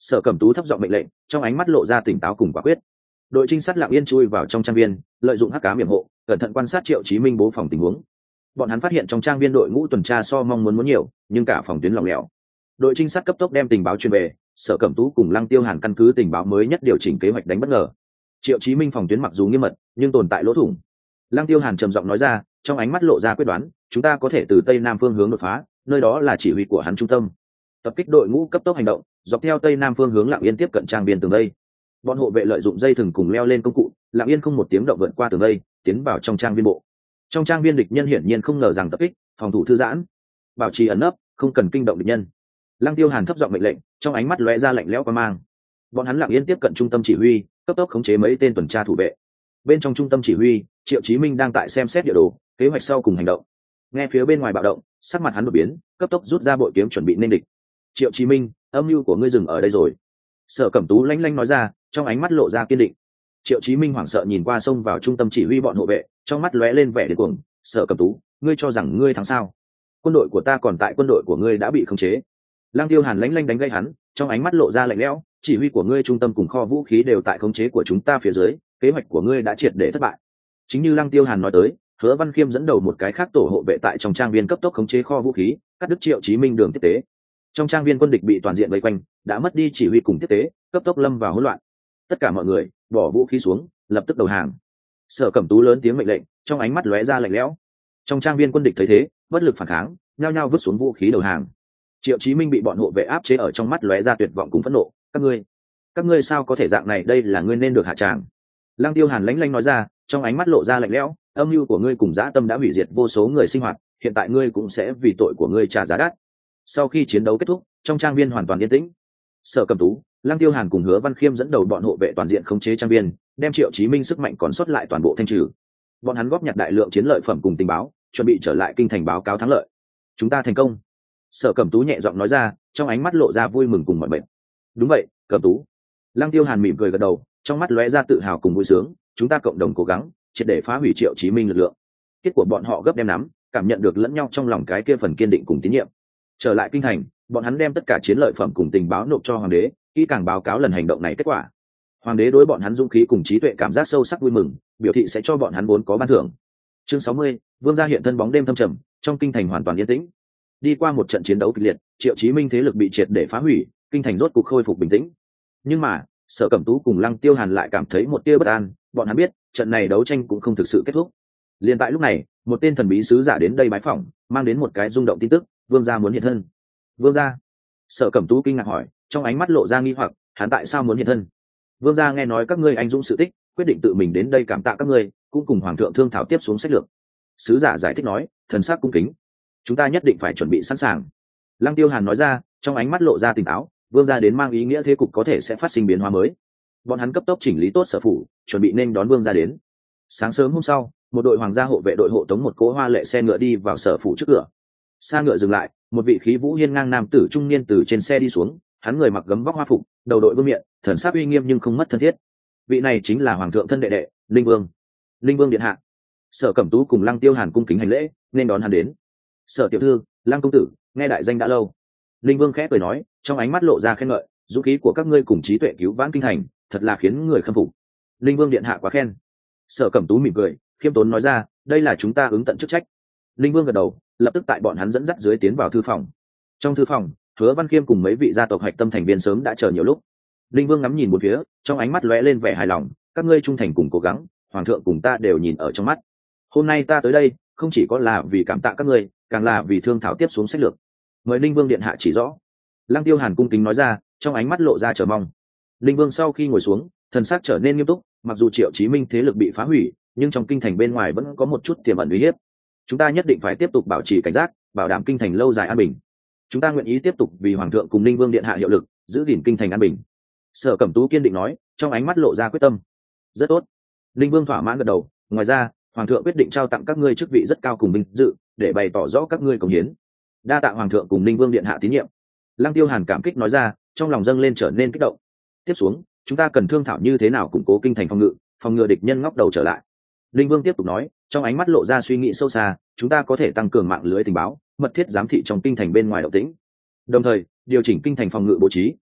Sở Cẩm Tú thấp giọng mệnh lệnh, trong ánh mắt lộ ra tỉnh táo cùng quả quyết. Đội trinh sát lặng yên chui vào trong trang viên, lợi dụng hắc ám yểm hộ, cẩn thận quan sát Triệu Chí Minh bố phòng tình huống. Bọn hắn phát hiện trong trang viên đội ngũ tuần tra so mong muốn muốn nhiều, nhưng cả phòng tuyến lỏng lẻo. Đội trinh sát cấp tốc đem tình báo truyền về, Sở Cẩm Tú cùng Lăng Tiêu Hàn căn cứ tình báo mới nhất điều chỉnh kế hoạch đánh bất ngờ. Triệu Chí Minh phòng tuyến mặc dù nghiêm mật, nhưng tồn tại lỗ thủng. Lăng Tiêu Hàn trầm giọng nói ra, trong ánh mắt lộ ra quyết đoán, chúng ta có thể từ tây nam phương hướng đột phá, nơi đó là chỉ huy của hắn trung tâm. Tập kích đội ngũ cấp tốc hành động, dọc theo tây nam phương hướng lặng yên tiếp cận trang viên tường đây. Bọn hộ vệ lợi dụng dây thừng cùng leo lên công cụ, lặng yên không một tiếng động vượt qua tường đây, tiến vào trong trang viên bộ. Trong trang viên địch nhân hiển nhiên không ngờ rằng tập kích, phòng thủ thư giãn, bảo trì ẩn nấp, không cần kinh động địch nhân. Lăng Tiêu Hàn thấp giọng mệnh lệnh, trong ánh mắt lóe ra lạnh lẽo qua mang. Bọn hắn lặng yên tiếp cận trung tâm chỉ huy, cấp tốc khống chế mấy tên tuần tra thủ vệ. Bên trong trung tâm chỉ huy, Triệu Chí Minh đang tại xem xét địa đồ, kế hoạch sau cùng hành động. Nghe phía bên ngoài bạo động, sắc mặt hắn đột biến, cấp tốc rút ra bội kiếm chuẩn bị nên địch. Triệu Chí Minh, âm mưu của ngươi dừng ở đây rồi. Sở Cẩm Tú lanh lanh nói ra, trong ánh mắt lộ ra kiên định. Triệu Chí Minh hoảng sợ nhìn qua xông vào trung tâm chỉ huy bọn hộ vệ, trong mắt lóe lên vẻ điên cuồng. Sở Cẩm Tú, ngươi cho rằng ngươi thắng sao? Quân đội của ta còn tại, quân đội của ngươi đã bị khống chế. Lăng Tiêu Hàn lanh lanh đánh gây hắn, trong ánh mắt lộ ra lạnh lẽo. Chỉ huy của ngươi trung tâm cùng kho vũ khí đều tại khống chế của chúng ta phía dưới, kế hoạch của ngươi đã triệt để thất bại. Chính như Lăng Tiêu Hàn nói tới, Hứa Văn Khiêm dẫn đầu một cái khác tổ hộ vệ tại trong trang viên cấp tốc khống chế kho vũ khí, cắt đứt Triệu Chí Minh đường tiếp tế. Trong trang viên quân địch bị toàn diện vây quanh, đã mất đi chỉ huy cùng tiếp tế, cấp tốc lâm vào hỗn loạn. Tất cả mọi người bỏ vũ khí xuống, lập tức đầu hàng. Sở Cẩm Tú lớn tiếng mệnh lệnh, trong ánh mắt lóe ra lạnh lẽo. Trong trang viên quân địch thấy thế, bất lực phản kháng, nhao nhao vứt xuống vũ khí đầu hàng. Triệu Chí Minh bị bọn hộ vệ áp chế, ở trong mắt lóe ra tuyệt vọng cùng phẫn nộ. Các ngươi, các ngươi sao có thể dạng này? Đây là ngươi nên được hạ tràng. Lăng Tiêu Hàn lánh lánh nói ra, trong ánh mắt lộ ra lạnh lẽo. Âm mưu của ngươi cùng dã tâm đã hủy diệt vô số người sinh hoạt, hiện tại ngươi cũng sẽ vì tội của ngươi trả giá đắt. Sau khi chiến đấu kết thúc, trong trang viên hoàn toàn yên tĩnh. Sở Cẩm Tú, Lăng Tiêu Hàn cùng Hứa Văn Khiêm dẫn đầu bọn hộ vệ toàn diện khống chế trang viên, đem Triệu Chí Minh sức mạnh còn sót lại toàn bộ thanh trừ. Bọn hắn góp nhặt đại lượng chiến lợi phẩm cùng tình báo, chuẩn bị trở lại kinh thành báo cáo thắng lợi. Chúng ta thành công. Sở Cẩm Tú nhẹ giọng nói ra, trong ánh mắt lộ ra vui mừng cùng mọi mệt. Đúng vậy, Cẩm Tú. Lăng Tiêu Hàn mỉm cười gật đầu, trong mắt lóe ra tự hào cùng vui sướng. Chúng ta cộng đồng cố gắng, triệt để phá hủy Triệu Chí Minh lực lượng. Kết của bọn họ gấp đem nắm, cảm nhận được lẫn nhau trong lòng cái kia phần kiên định cùng tín nhiệm. Trở lại kinh thành, bọn hắn đem tất cả chiến lợi phẩm cùng tình báo nộp cho hoàng đế, kỹ càng báo cáo lần hành động này kết quả. Hoàng đế đối bọn hắn dũng khí cùng trí tuệ cảm giác sâu sắc vui mừng, biểu thị sẽ cho bọn hắn vốn có ban thưởng. Chương sáu mươi, Vương gia hiện thân. Bóng đêm thâm trầm, trong kinh thành hoàn toàn yên tĩnh. Đi qua một trận chiến đấu kịch liệt, Triệu Chí Minh thế lực bị triệt để phá hủy, kinh thành rốt cục khôi phục bình tĩnh. Nhưng mà, Sở Cẩm Tú cùng Lăng Tiêu Hàn lại cảm thấy một tia bất an, bọn hắn biết, trận này đấu tranh cũng không thực sự kết thúc. Liên tại lúc này, một tên thần bí sứ giả đến đây bái phỏng, mang đến một cái rung động tin tức, Vương gia muốn hiện thân. Vương gia? Sở Cẩm Tú kinh ngạc hỏi, trong ánh mắt lộ ra nghi hoặc, hắn tại sao muốn hiện thân? Vương gia nghe nói các ngươi anh dũng sự tích, quyết định tự mình đến đây cảm tạ các ngươi, cũng cùng hoàng thượng thương thảo tiếp xuống sách lược. Sứ giả giải thích nói, thần sắc cung kính. Chúng ta nhất định phải chuẩn bị sẵn sàng. Lăng Tiêu Hàn nói ra, trong ánh mắt lộ ra tỉnh táo, Vương gia đến mang ý nghĩa thế cục có thể sẽ phát sinh biến hóa mới. Bọn hắn cấp tốc chỉnh lý tốt sở phủ, chuẩn bị nên đón Vương gia đến. Sáng sớm hôm sau, một đội hoàng gia hộ vệ đội hộ tống một cỗ hoa lệ xe ngựa đi vào sở phủ trước cửa. Xa ngựa dừng lại, một vị khí vũ hiên ngang nam tử trung niên từ trên xe đi xuống, hắn người mặc gấm vóc hoa phục, đầu đội vương miện, thần sắc uy nghiêm nhưng không mất thân thiết. Vị này chính là hoàng thượng thân đệ đệ, Linh Vương. Linh Vương điện hạ. Sở Cẩm Tú cùng Lăng Tiêu Hàn cung kính hành lễ, nên đón hắn đến. Sở tiểu thư, Lăng công tử, nghe đại danh đã lâu. Linh Vương khẽ cười nói, trong ánh mắt lộ ra khen ngợi, dũng khí của các ngươi cùng trí tuệ cứu vãn kinh thành, thật là khiến người khâm phục. Linh Vương điện hạ quá khen. Sở Cẩm Tú mỉm cười, khiêm tốn nói ra, đây là chúng ta ứng tận chức trách. Linh Vương gật đầu, lập tức tại bọn hắn dẫn dắt dưới tiến vào thư phòng. Trong thư phòng, Hứa Văn Khiêm cùng mấy vị gia tộc hạch tâm thành viên sớm đã chờ nhiều lúc. Linh Vương ngắm nhìn một phía, trong ánh mắt lóe lên vẻ hài lòng, các ngươi trung thành cùng cố gắng, hoàng thượng cùng ta đều nhìn ở trong mắt. Hôm nay ta tới đây, không chỉ có là vì cảm tạ các ngươi, càng là vì thương thảo tiếp xuống sách lược. Mời Linh Vương điện hạ chỉ rõ. Lăng Tiêu Hàn cung kính nói ra, trong ánh mắt lộ ra chờ mong. Linh Vương sau khi ngồi xuống, thần sắc trở nên nghiêm túc, mặc dù Triệu Chí Minh thế lực bị phá hủy, nhưng trong kinh thành bên ngoài vẫn có một chút tiềm ẩn uy hiếp. Chúng ta nhất định phải tiếp tục bảo trì cảnh giác, bảo đảm kinh thành lâu dài an bình. Chúng ta nguyện ý tiếp tục vì hoàng thượng cùng Linh Vương điện hạ hiệu lực, giữ gìn kinh thành an bình. Sở Cẩm Tú kiên định nói, trong ánh mắt lộ ra quyết tâm. Rất tốt. Linh Vương thỏa mãn gật đầu. Ngoài ra, hoàng thượng quyết định trao tặng các ngươi chức vị rất cao cùng vinh dự, để bày tỏ rõ các ngươi cống hiến. Đa tạ hoàng thượng cùng Linh Vương điện hạ tín nhiệm. Lăng Tiêu Hàn cảm kích nói ra, trong lòng dâng lên trở nên kích động. Tiếp xuống, chúng ta cần thương thảo như thế nào củng cố kinh thành phòng ngự, phòng ngừa địch nhân ngóc đầu trở lại. Linh Vương tiếp tục nói, trong ánh mắt lộ ra suy nghĩ sâu xa, chúng ta có thể tăng cường mạng lưới tình báo, mật thiết giám thị trong kinh thành bên ngoài động tĩnh. Đồng thời, điều chỉnh kinh thành phòng ngự bố trí,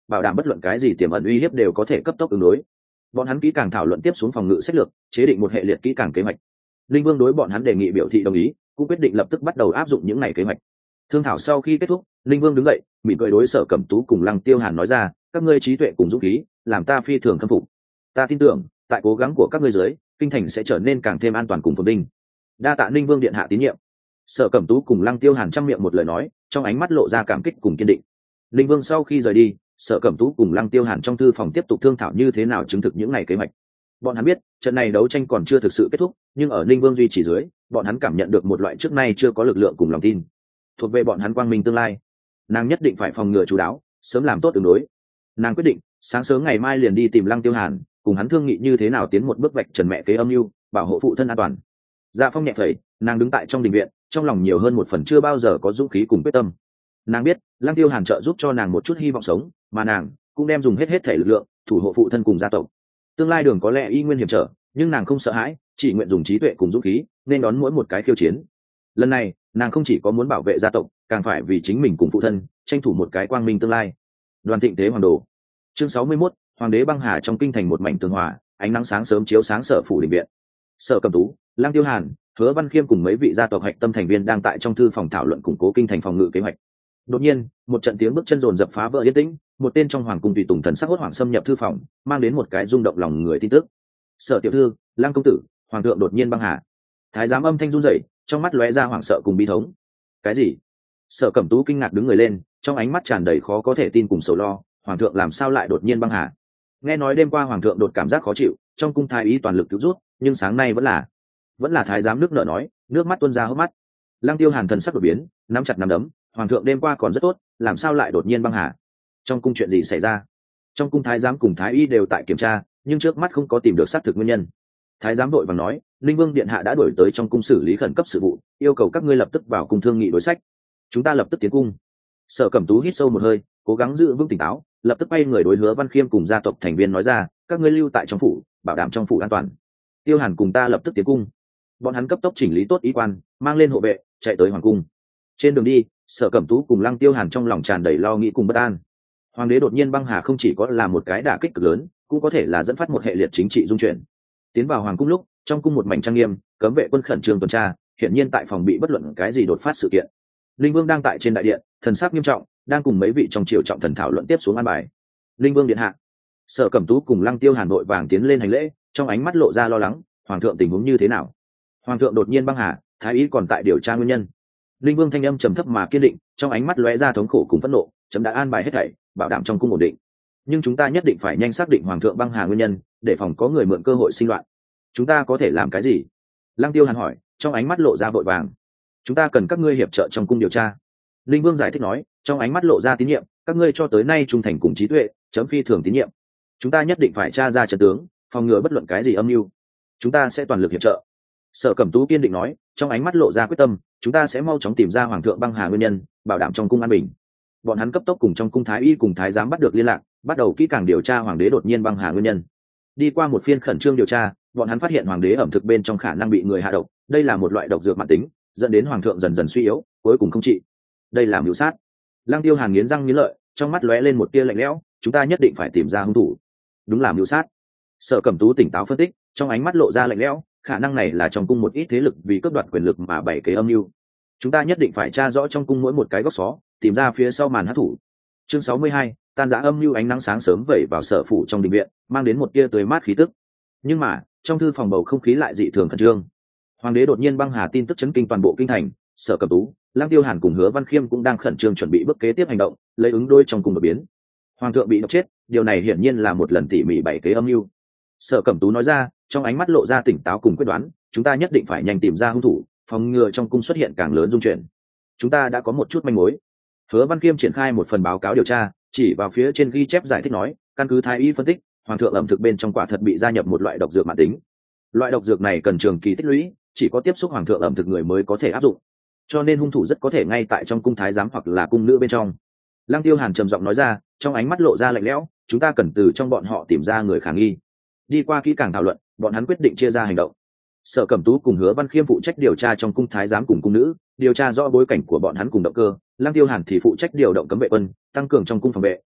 bảo đảm bất luận cái gì tiềm ẩn uy hiếp đều có thể cấp tốc ứng đối. Bọn hắn kỹ càng thảo luận tiếp xuống phòng ngự sách lược, chế định một hệ liệt kỹ càng kế hoạch. Linh Vương đối bọn hắn đề nghị biểu thị đồng ý, cũng quyết định lập tức bắt đầu áp dụng những này kế hoạch. Thương thảo sau khi kết thúc, Linh Vương đứng dậy, mỉm cười đối Sở Cẩm Tú cùng Lăng Tiêu Hàn nói ra, các ngươi trí tuệ cùng dũng khí, làm ta phi thường khâm phục. Ta tin tưởng, tại cố gắng của các ngươi dưới, kinh thành sẽ trở nên càng thêm an toàn cùng phồn vinh. Đa tạ Linh Vương điện hạ tín nhiệm. Sở Cẩm Tú cùng Lăng Tiêu Hàn trăm miệng một lời nói, trong ánh mắt lộ ra cảm kích cùng kiên định. Linh Vương sau khi rời đi, Sở Cẩm Tú cùng Lăng Tiêu Hàn trong thư phòng tiếp tục thương thảo như thế nào chứng thực những này kế hoạch. Bọn hắn biết, trận này đấu tranh còn chưa thực sự kết thúc, nhưng ở Linh Vương duy trì dưới, bọn hắn cảm nhận được một loại trước nay chưa có lực lượng cùng lòng tin, thuộc về bọn hắn quang minh tương lai. Nàng nhất định phải phòng ngừa chú đáo, sớm làm tốt ứng đối. Nàng quyết định, sáng sớm ngày mai liền đi tìm Lăng Tiêu Hàn, cùng hắn thương nghị như thế nào tiến một bước vạch trần mẹ kế âm mưu, bảo hộ phụ thân an toàn. Dạ Phong nhẹ phẩy, nàng đứng tại trong đình viện, trong lòng nhiều hơn một phần chưa bao giờ có dũng khí cùng quyết tâm. Nàng biết, Lăng Tiêu Hàn trợ giúp cho nàng một chút hy vọng sống, mà nàng cũng đem dùng hết hết thể lực lượng thủ hộ phụ thân cùng gia tộc. Tương lai đường có lẽ y nguyên hiểm trở, nhưng nàng không sợ hãi, chỉ nguyện dùng trí tuệ cùng dũng khí nên đón mỗi một cái khiêu chiến. Lần này, nàng không chỉ có muốn bảo vệ gia tộc, càng phải vì chính mình cùng phụ thân tranh thủ một cái quang minh tương lai. Đoàn Thịnh Thế Hoàng Đồ, chương sáu mươi mốt, Hoàng đế băng hà trong kinh thành một mảnh tường hòa, ánh nắng sáng sớm chiếu sáng Sở phủ đình viện. Sở Cẩm Tú, Lăng Tiêu Hàn, Hứa Văn Khiêm cùng mấy vị gia tộc hạch tâm thành viên đang tại trong thư phòng thảo luận củng cố kinh thành phòng ngự kế hoạch. Đột nhiên, một trận tiếng bước chân rồn rập phá vỡ yên tĩnh, một tên trong hoàng cung tùy tùng thần sắc hốt hoảng xâm nhập thư phòng, mang đến một cái rung động lòng người tin tức. Sở tiểu thư, Lăng công tử, hoàng thượng đột nhiên băng hà. Thái giám âm thanh run rẩy, trong mắt lóe ra hoảng sợ cùng bi thống. Cái gì? Sở Cẩm Tú kinh ngạc đứng người lên, trong ánh mắt tràn đầy khó có thể tin cùng sầu lo, hoàng thượng làm sao lại đột nhiên băng hà? Nghe nói đêm qua hoàng thượng đột cảm giác khó chịu, trong cung thái y toàn lực cứu rút, nhưng sáng nay vẫn là vẫn là thái giám nước nở nói, nước mắt tuôn ra hốc mắt. Lăng Tiêu Hàn thần sắc đổi biến, nắm chặt nắm đấm, hoàng thượng đêm qua còn rất tốt, làm sao lại đột nhiên băng hà? Trong cung chuyện gì xảy ra? Trong cung thái giám cùng thái y đều tại kiểm tra, nhưng trước mắt không có tìm được xác thực nguyên nhân. Thái giám đội vàng nói, Linh Vương điện hạ đã đuổi tới trong cung xử lý khẩn cấp sự vụ, yêu cầu các ngươi lập tức vào cung thương nghị đối sách. Chúng ta lập tức tiến cung. Sở Cẩm Tú hít sâu một hơi, cố gắng giữ vững tỉnh táo, lập tức quay người đối Hứa Văn Khiêm cùng gia tộc thành viên nói ra, các ngươi lưu tại trong phủ, bảo đảm trong phủ an toàn. Tiêu Hàn cùng ta lập tức tiến cung. Bọn hắn cấp tốc chỉnh lý tốt y quan, mang lên hộ vệ, chạy tới hoàng cung. Trên đường đi, Sở Cẩm Tú cùng Lăng Tiêu Hàn trong lòng tràn đầy lo nghĩ cùng bất an. Hoàng đế đột nhiên băng hà không chỉ có là một cái đả kích cực lớn, cũng có thể là dẫn phát một hệ liệt chính trị dung chuyển. Tiến vào hoàng cung lúc, trong cung một mảnh trang nghiêm, cấm vệ quân khẩn trương tuần tra, hiển nhiên tại phòng bị bất luận cái gì đột phát sự kiện. Linh Vương đang tại trên đại điện, thần sắc nghiêm trọng, đang cùng mấy vị trong triều trọng thần thảo luận tiếp xuống an bài. Linh Vương điện hạ. Sở Cẩm Tú cùng Lăng Tiêu Hàn vội vàng tiến lên hành lễ, trong ánh mắt lộ ra lo lắng, hoàng thượng tình huống như thế nào? Hoàng thượng đột nhiên băng hà, thái y còn tại điều tra nguyên nhân. Linh Vương thanh âm trầm thấp mà kiên định, trong ánh mắt lóe ra thống khổ cùng phẫn nộ, chấm đã an bài hết thảy, bảo đảm trong cung ổn định. Nhưng chúng ta nhất định phải nhanh xác định hoàng thượng băng hà nguyên nhân, để phòng có người mượn cơ hội sinh loạn. Chúng ta có thể làm cái gì? Lăng Tiêu Hàn hỏi, trong ánh mắt lộ ra vội vàng. Chúng ta cần các ngươi hiệp trợ trong cung điều tra. Linh Vương giải thích nói, trong ánh mắt lộ ra tín nhiệm, các ngươi cho tới nay trung thành cùng trí tuệ, chấm phi thường tín nhiệm. Chúng ta nhất định phải tra ra trận tướng, phòng ngừa bất luận cái gì âm mưu. Chúng ta sẽ toàn lực hiệp trợ. Sở Cẩm Tú kiên định nói, trong ánh mắt lộ ra quyết tâm, chúng ta sẽ mau chóng tìm ra hoàng thượng băng hà nguyên nhân, bảo đảm trong cung an bình. Bọn hắn cấp tốc cùng trong cung thái y cùng thái giám bắt được liên lạc, bắt đầu kỹ càng điều tra hoàng đế đột nhiên băng hà nguyên nhân. Đi qua một phiên khẩn trương điều tra, bọn hắn phát hiện hoàng đế ẩm thực bên trong khả năng bị người hạ độc, đây là một loại độc dược mãn tính, dẫn đến hoàng thượng dần dần suy yếu, cuối cùng không trị. Đây là mưu sát. Lăng Tiêu Hàn nghiến răng nghiến lợi, trong mắt lóe lên một tia lạnh lẽo, chúng ta nhất định phải tìm ra hung thủ. Đúng là mưu sát. Sở Cẩm Tú tỉnh táo phân tích, trong ánh mắt lộ ra lạnh lẽo, khả năng này là trong cung một ít thế lực vì cướp đoạt quyền lực mà bày kế âm mưu. Chúng ta nhất định phải tra rõ trong cung mỗi một cái góc xó, tìm ra phía sau màn hắc thủ. Chương sáu mươi hai, tan rã âm mưu. Ánh nắng sáng sớm vẩy vào Sở phủ trong đình viện, mang đến một tia tươi mát khí tức. Nhưng mà, trong thư phòng bầu không khí lại dị thường khẩn trương. Hoàng đế đột nhiên băng hà tin tức chấn kinh toàn bộ kinh thành, Sở Cẩm Tú, Lăng Tiêu Hàn cùng Hứa Văn Khiêm cũng đang khẩn trương chuẩn bị bước kế tiếp hành động, lấy ứng đối trong cung đột biến. Hoàng thượng bị độc chết, điều này hiển nhiên là một lần tỉ mỉ bày kế âm mưu. Sở Cẩm Tú nói ra, trong ánh mắt lộ ra tỉnh táo cùng quyết đoán, chúng ta nhất định phải nhanh tìm ra hung thủ, phòng ngừa trong cung xuất hiện càng lớn dung chuyển. Chúng ta đã có một chút manh mối. Hứa Văn Khiêm triển khai một phần báo cáo điều tra, chỉ vào phía trên ghi chép giải thích nói, căn cứ thái y phân tích, hoàng thượng ẩm thực bên trong quả thật bị gia nhập một loại độc dược mãn tính. Loại độc dược này cần trường kỳ tích lũy, chỉ có tiếp xúc hoàng thượng ẩm thực người mới có thể áp dụng, cho nên hung thủ rất có thể ngay tại trong cung thái giám hoặc là cung nữ bên trong. Lăng Tiêu Hàn trầm giọng nói ra, trong ánh mắt lộ ra lạnh lẽo, chúng ta cần từ trong bọn họ tìm ra người khả nghi. Đi qua kỹ càng thảo luận, bọn hắn quyết định chia ra hành động. Sở Cẩm Tú cùng Hứa Văn Khiêm phụ trách điều tra trong cung thái giám cùng cung nữ, điều tra rõ bối cảnh của bọn hắn cùng động cơ. Lăng Tiêu Hàn thì phụ trách điều động cấm vệ quân, tăng cường trong cung phòng vệ,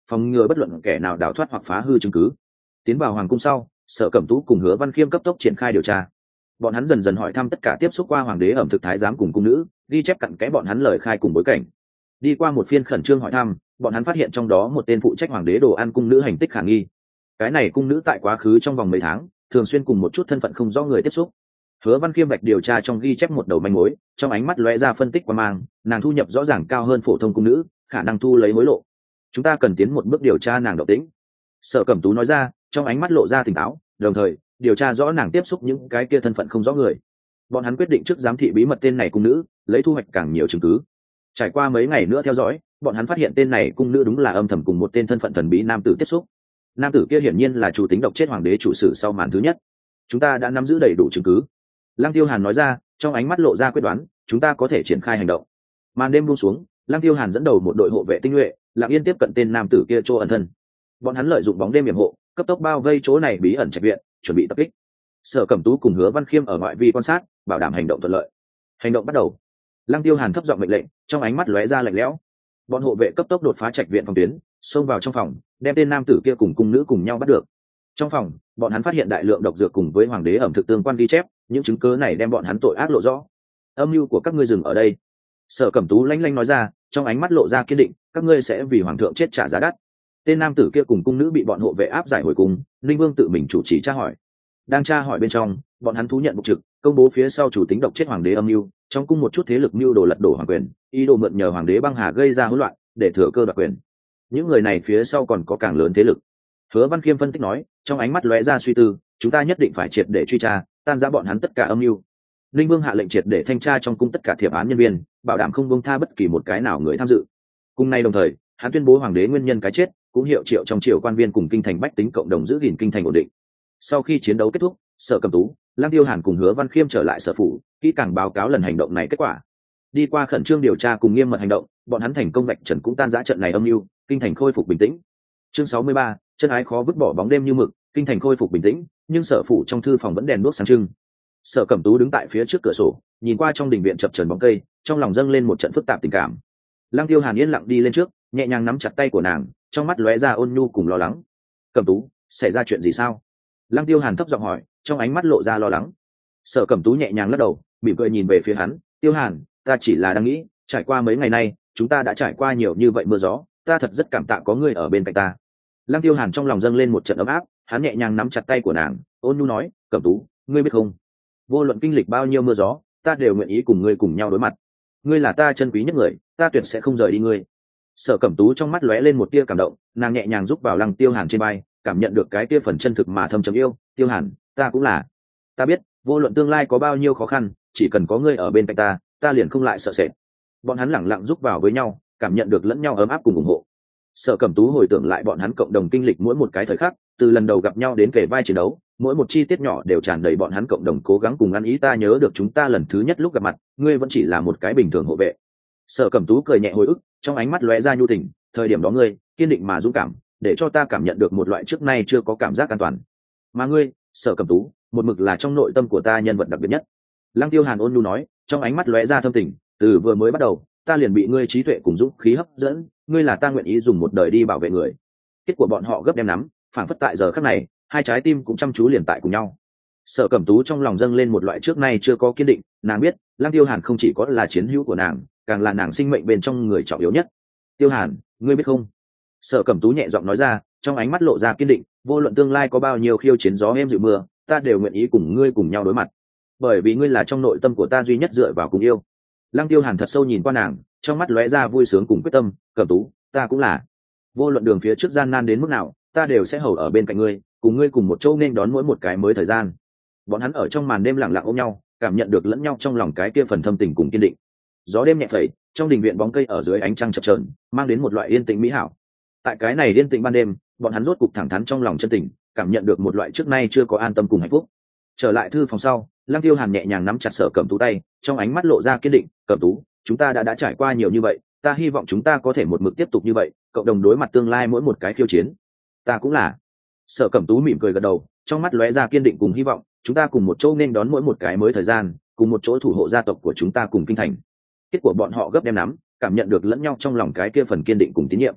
phòng ngừa bất luận kẻ nào đào thoát hoặc phá hư chứng cứ. Tiến vào hoàng cung sau, Sở Cẩm Tú cùng Hứa Văn Khiêm cấp tốc triển khai điều tra. Bọn hắn dần dần hỏi thăm tất cả tiếp xúc qua hoàng đế ẩm thực thái giám cùng cung nữ, ghi chép cặn kẽ bọn hắn lời khai cùng bối cảnh. Đi qua một phiên khẩn trương hỏi thăm, bọn hắn phát hiện trong đó một tên phụ trách hoàng đế đồ ăn cung nữ hành tích khả nghi. Cái này cung nữ tại quá khứ trong vòng mấy tháng, thường xuyên cùng một chút thân phận không rõ người tiếp xúc. Hứa Văn Khiêm bạch điều tra trong ghi chép một đầu manh mối, trong ánh mắt lóe ra phân tích qua mang, nàng thu nhập rõ ràng cao hơn phổ thông cung nữ, khả năng thu lấy hối lộ. Chúng ta cần tiến một bước điều tra nàng động tĩnh. Sở Cẩm Tú nói ra, trong ánh mắt lộ ra tỉnh táo, đồng thời điều tra rõ nàng tiếp xúc những cái kia thân phận không rõ người. Bọn hắn quyết định trước giám thị bí mật tên này cung nữ, lấy thu hoạch càng nhiều chứng cứ. Trải qua mấy ngày nữa theo dõi, bọn hắn phát hiện tên này cung nữ đúng là âm thầm cùng một tên thân phận thần bí nam tử tiếp xúc. Nam tử kia hiển nhiên là chủ tính độc chết hoàng đế chủ sử sau màn thứ nhất. Chúng ta đã nắm giữ đầy đủ chứng cứ. Lăng Tiêu Hàn nói ra, trong ánh mắt lộ ra quyết đoán, chúng ta có thể triển khai hành động. Màn đêm buông xuống, Lăng Tiêu Hàn dẫn đầu một đội hộ vệ tinh nhuệ, lặng yên tiếp cận tên nam tử kia chỗ ẩn thân. Bọn hắn lợi dụng bóng đêm yểm hộ, cấp tốc bao vây chỗ này bí ẩn trạch viện, chuẩn bị tập kích. Sở Cẩm Tú cùng Hứa Văn Khiêm ở ngoại vi quan sát, bảo đảm hành động thuận lợi. Hành động bắt đầu. Lăng Tiêu Hàn thấp giọng mệnh lệnh, trong ánh mắt lóe ra lạnh lẽo. Bọn hộ vệ cấp tốc đột phá trạch viện phòng tuyến, xông vào trong phòng, đem tên nam tử kia cùng cung nữ cùng nhau bắt được. Trong phòng, bọn hắn phát hiện đại lượng độc dược cùng với hoàng đế ẩm thực tương quan ghi chép, những chứng cứ này đem bọn hắn tội ác lộ rõ. Âm mưu của các ngươi dừng ở đây. Sở Cẩm Tú lanh lanh nói ra, trong ánh mắt lộ ra kiên định, các ngươi sẽ vì hoàng thượng chết trả giá đắt. Tên nam tử kia cùng cung nữ bị bọn hộ vệ áp giải hồi cung, Linh Vương tự mình chủ trì tra hỏi. Đang tra hỏi bên trong, bọn hắn thú nhận mục trực, công bố phía sau chủ tính độc chết hoàng đế âm mưu, trong cung một chút thế lực mưu đồ lật đổ hoàng quyền, ý đồ mượn nhờ hoàng đế băng hà gây ra hỗn loạn, để thừa cơ đoạt quyền. Những người này phía sau còn có càng lớn thế lực. Hứa Văn Khiêm phân tích nói, trong ánh mắt lóe ra suy tư, chúng ta nhất định phải triệt để truy tra, tan rã bọn hắn tất cả âm mưu. Linh Vương hạ lệnh triệt để thanh tra trong cung tất cả thiệp án nhân viên, bảo đảm không buông tha bất kỳ một cái nào người tham dự. Cùng nay đồng thời, hắn tuyên bố hoàng đế nguyên nhân cái chết, cũng hiệu triệu trong triều quan viên cùng kinh thành bách tính cộng đồng giữ gìn kinh thành ổn định. Sau khi chiến đấu kết thúc, Sở Cẩm Tú, Lăng Tiêu Hàn cùng Hứa Văn Khiêm trở lại sở phủ, kỹ càng báo cáo lần hành động này kết quả. Đi qua khẩn trương điều tra cùng nghiêm mật hành động, bọn hắn thành công vạch trần cũng tan rã trận này âm mưu, kinh thành khôi phục bình tĩnh. Chương sáu mươi ba, chân ái khó vứt bỏ bóng đêm như mực, kinh thành khôi phục bình tĩnh, nhưng sở phủ trong thư phòng vẫn đèn đuốc sáng trưng. Sở Cẩm Tú đứng tại phía trước cửa sổ, nhìn qua trong đình viện chập chờn bóng cây, trong lòng dâng lên một trận phức tạp tình cảm. Lăng Tiêu Hàn yên lặng đi lên trước, nhẹ nhàng nắm chặt tay của nàng, trong mắt lóe ra ôn nhu cùng lo lắng. Cẩm Tú, xảy ra chuyện gì sao? Lăng Tiêu Hàn thấp giọng hỏi, trong ánh mắt lộ ra lo lắng. Sở Cẩm Tú nhẹ nhàng lắc đầu, mỉm cười nhìn về phía hắn. Tiêu Hàn, ta chỉ là đang nghĩ, trải qua mấy ngày nay, chúng ta đã trải qua nhiều như vậy mưa gió, ta thật rất cảm tạ có ngươi ở bên cạnh ta. Lăng Tiêu Hàn trong lòng dâng lên một trận ấm áp, hắn nhẹ nhàng nắm chặt tay của nàng, ôn nhu nói, Cẩm Tú, ngươi biết không, vô luận kinh lịch bao nhiêu mưa gió, ta đều nguyện ý cùng ngươi cùng nhau đối mặt. Ngươi là ta chân quý nhất người, ta tuyệt sẽ không rời đi ngươi. Sở Cẩm Tú trong mắt lóe lên một tia cảm động, nàng nhẹ nhàng giúp vào Lăng Tiêu Hàn trên vai, cảm nhận được cái tia phần chân thực mà thâm trầm yêu. Tiêu Hàn, ta cũng là. Ta biết, vô luận tương lai có bao nhiêu khó khăn, chỉ cần có ngươi ở bên cạnh ta, ta liền không lại sợ sệt. Bọn hắn lẳng lặng giúp vào với nhau, cảm nhận được lẫn nhau ấm áp cùng ủng hộ. Sở Cẩm Tú hồi tưởng lại bọn hắn cộng đồng kinh lịch mỗi một cái thời khắc, từ lần đầu gặp nhau đến kể vai chiến đấu, mỗi một chi tiết nhỏ đều tràn đầy bọn hắn cộng đồng cố gắng cùng ăn ý. Ta nhớ được chúng ta lần thứ nhất lúc gặp mặt, ngươi vẫn chỉ là một cái bình thường hộ vệ. Sở Cẩm Tú cười nhẹ hồi ức, trong ánh mắt lóe ra nhu tình, thời điểm đó ngươi kiên định mà dũng cảm, để cho ta cảm nhận được một loại trước nay chưa có cảm giác an toàn. Mà ngươi, Sở Cẩm Tú, một mực là trong nội tâm của ta nhân vật đặc biệt nhất. Lăng Tiêu Hàn ôn nhu nói, trong ánh mắt lóe ra thâm tình, từ vừa mới bắt đầu, ta liền bị ngươi trí tuệ cùng dũng khí hấp dẫn, ngươi là ta nguyện ý dùng một đời đi bảo vệ người. Kết của bọn họ gấp đem nắm, phản phất tại giờ khắc này, hai trái tim cũng chăm chú liền tại cùng nhau. Sở Cẩm Tú trong lòng dâng lên một loại trước nay chưa có kiên định, nàng biết, Lăng Tiêu Hàn không chỉ có là chiến hữu của nàng, càng là nàng sinh mệnh bên trong người trọng yếu nhất. Tiêu Hàn, ngươi biết không? Sở Cẩm Tú nhẹ giọng nói ra, trong ánh mắt lộ ra kiên định, vô luận tương lai có bao nhiêu khiêu chiến gió êm dịu mưa, ta đều nguyện ý cùng ngươi cùng nhau đối mặt, bởi vì ngươi là trong nội tâm của ta duy nhất dựa vào cùng yêu. Lăng Tiêu Hàn thật sâu nhìn qua nàng, trong mắt lóe ra vui sướng cùng quyết tâm. Cẩm Tú, ta cũng là. Vô luận đường phía trước gian nan đến mức nào, ta đều sẽ hầu ở bên cạnh ngươi, cùng ngươi cùng một chỗ nên đón mỗi một cái mới thời gian. Bọn hắn ở trong màn đêm lặng lặng ôm nhau, cảm nhận được lẫn nhau trong lòng cái kia phần thâm tình cùng kiên định. Gió đêm nhẹ phẩy, trong đình viện bóng cây ở dưới ánh trăng chập chờn, mang đến một loại yên tĩnh mỹ hảo. Tại cái này yên tĩnh ban đêm, bọn hắn rốt cục thẳng thắn trong lòng chân tình, cảm nhận được một loại trước nay chưa có an tâm cùng hạnh phúc. Trở lại thư phòng sau, Lăng Tiêu Hàn nhẹ nhàng nắm chặt Sở Cẩm Tú tay, trong ánh mắt lộ ra kiên định. Cẩm Tú, chúng ta đã đã trải qua nhiều như vậy, ta hy vọng chúng ta có thể một mực tiếp tục như vậy, cộng đồng đối mặt tương lai mỗi một cái khiêu chiến. Ta cũng là. Sở Cẩm Tú mỉm cười gật đầu, trong mắt lóe ra kiên định cùng hy vọng, chúng ta cùng một chỗ nên đón mỗi một cái mới thời gian, cùng một chỗ thủ hộ gia tộc của chúng ta cùng kinh thành. Kết của bọn họ gấp đem nắm, cảm nhận được lẫn nhau trong lòng cái kia phần kiên định cùng tín nhiệm.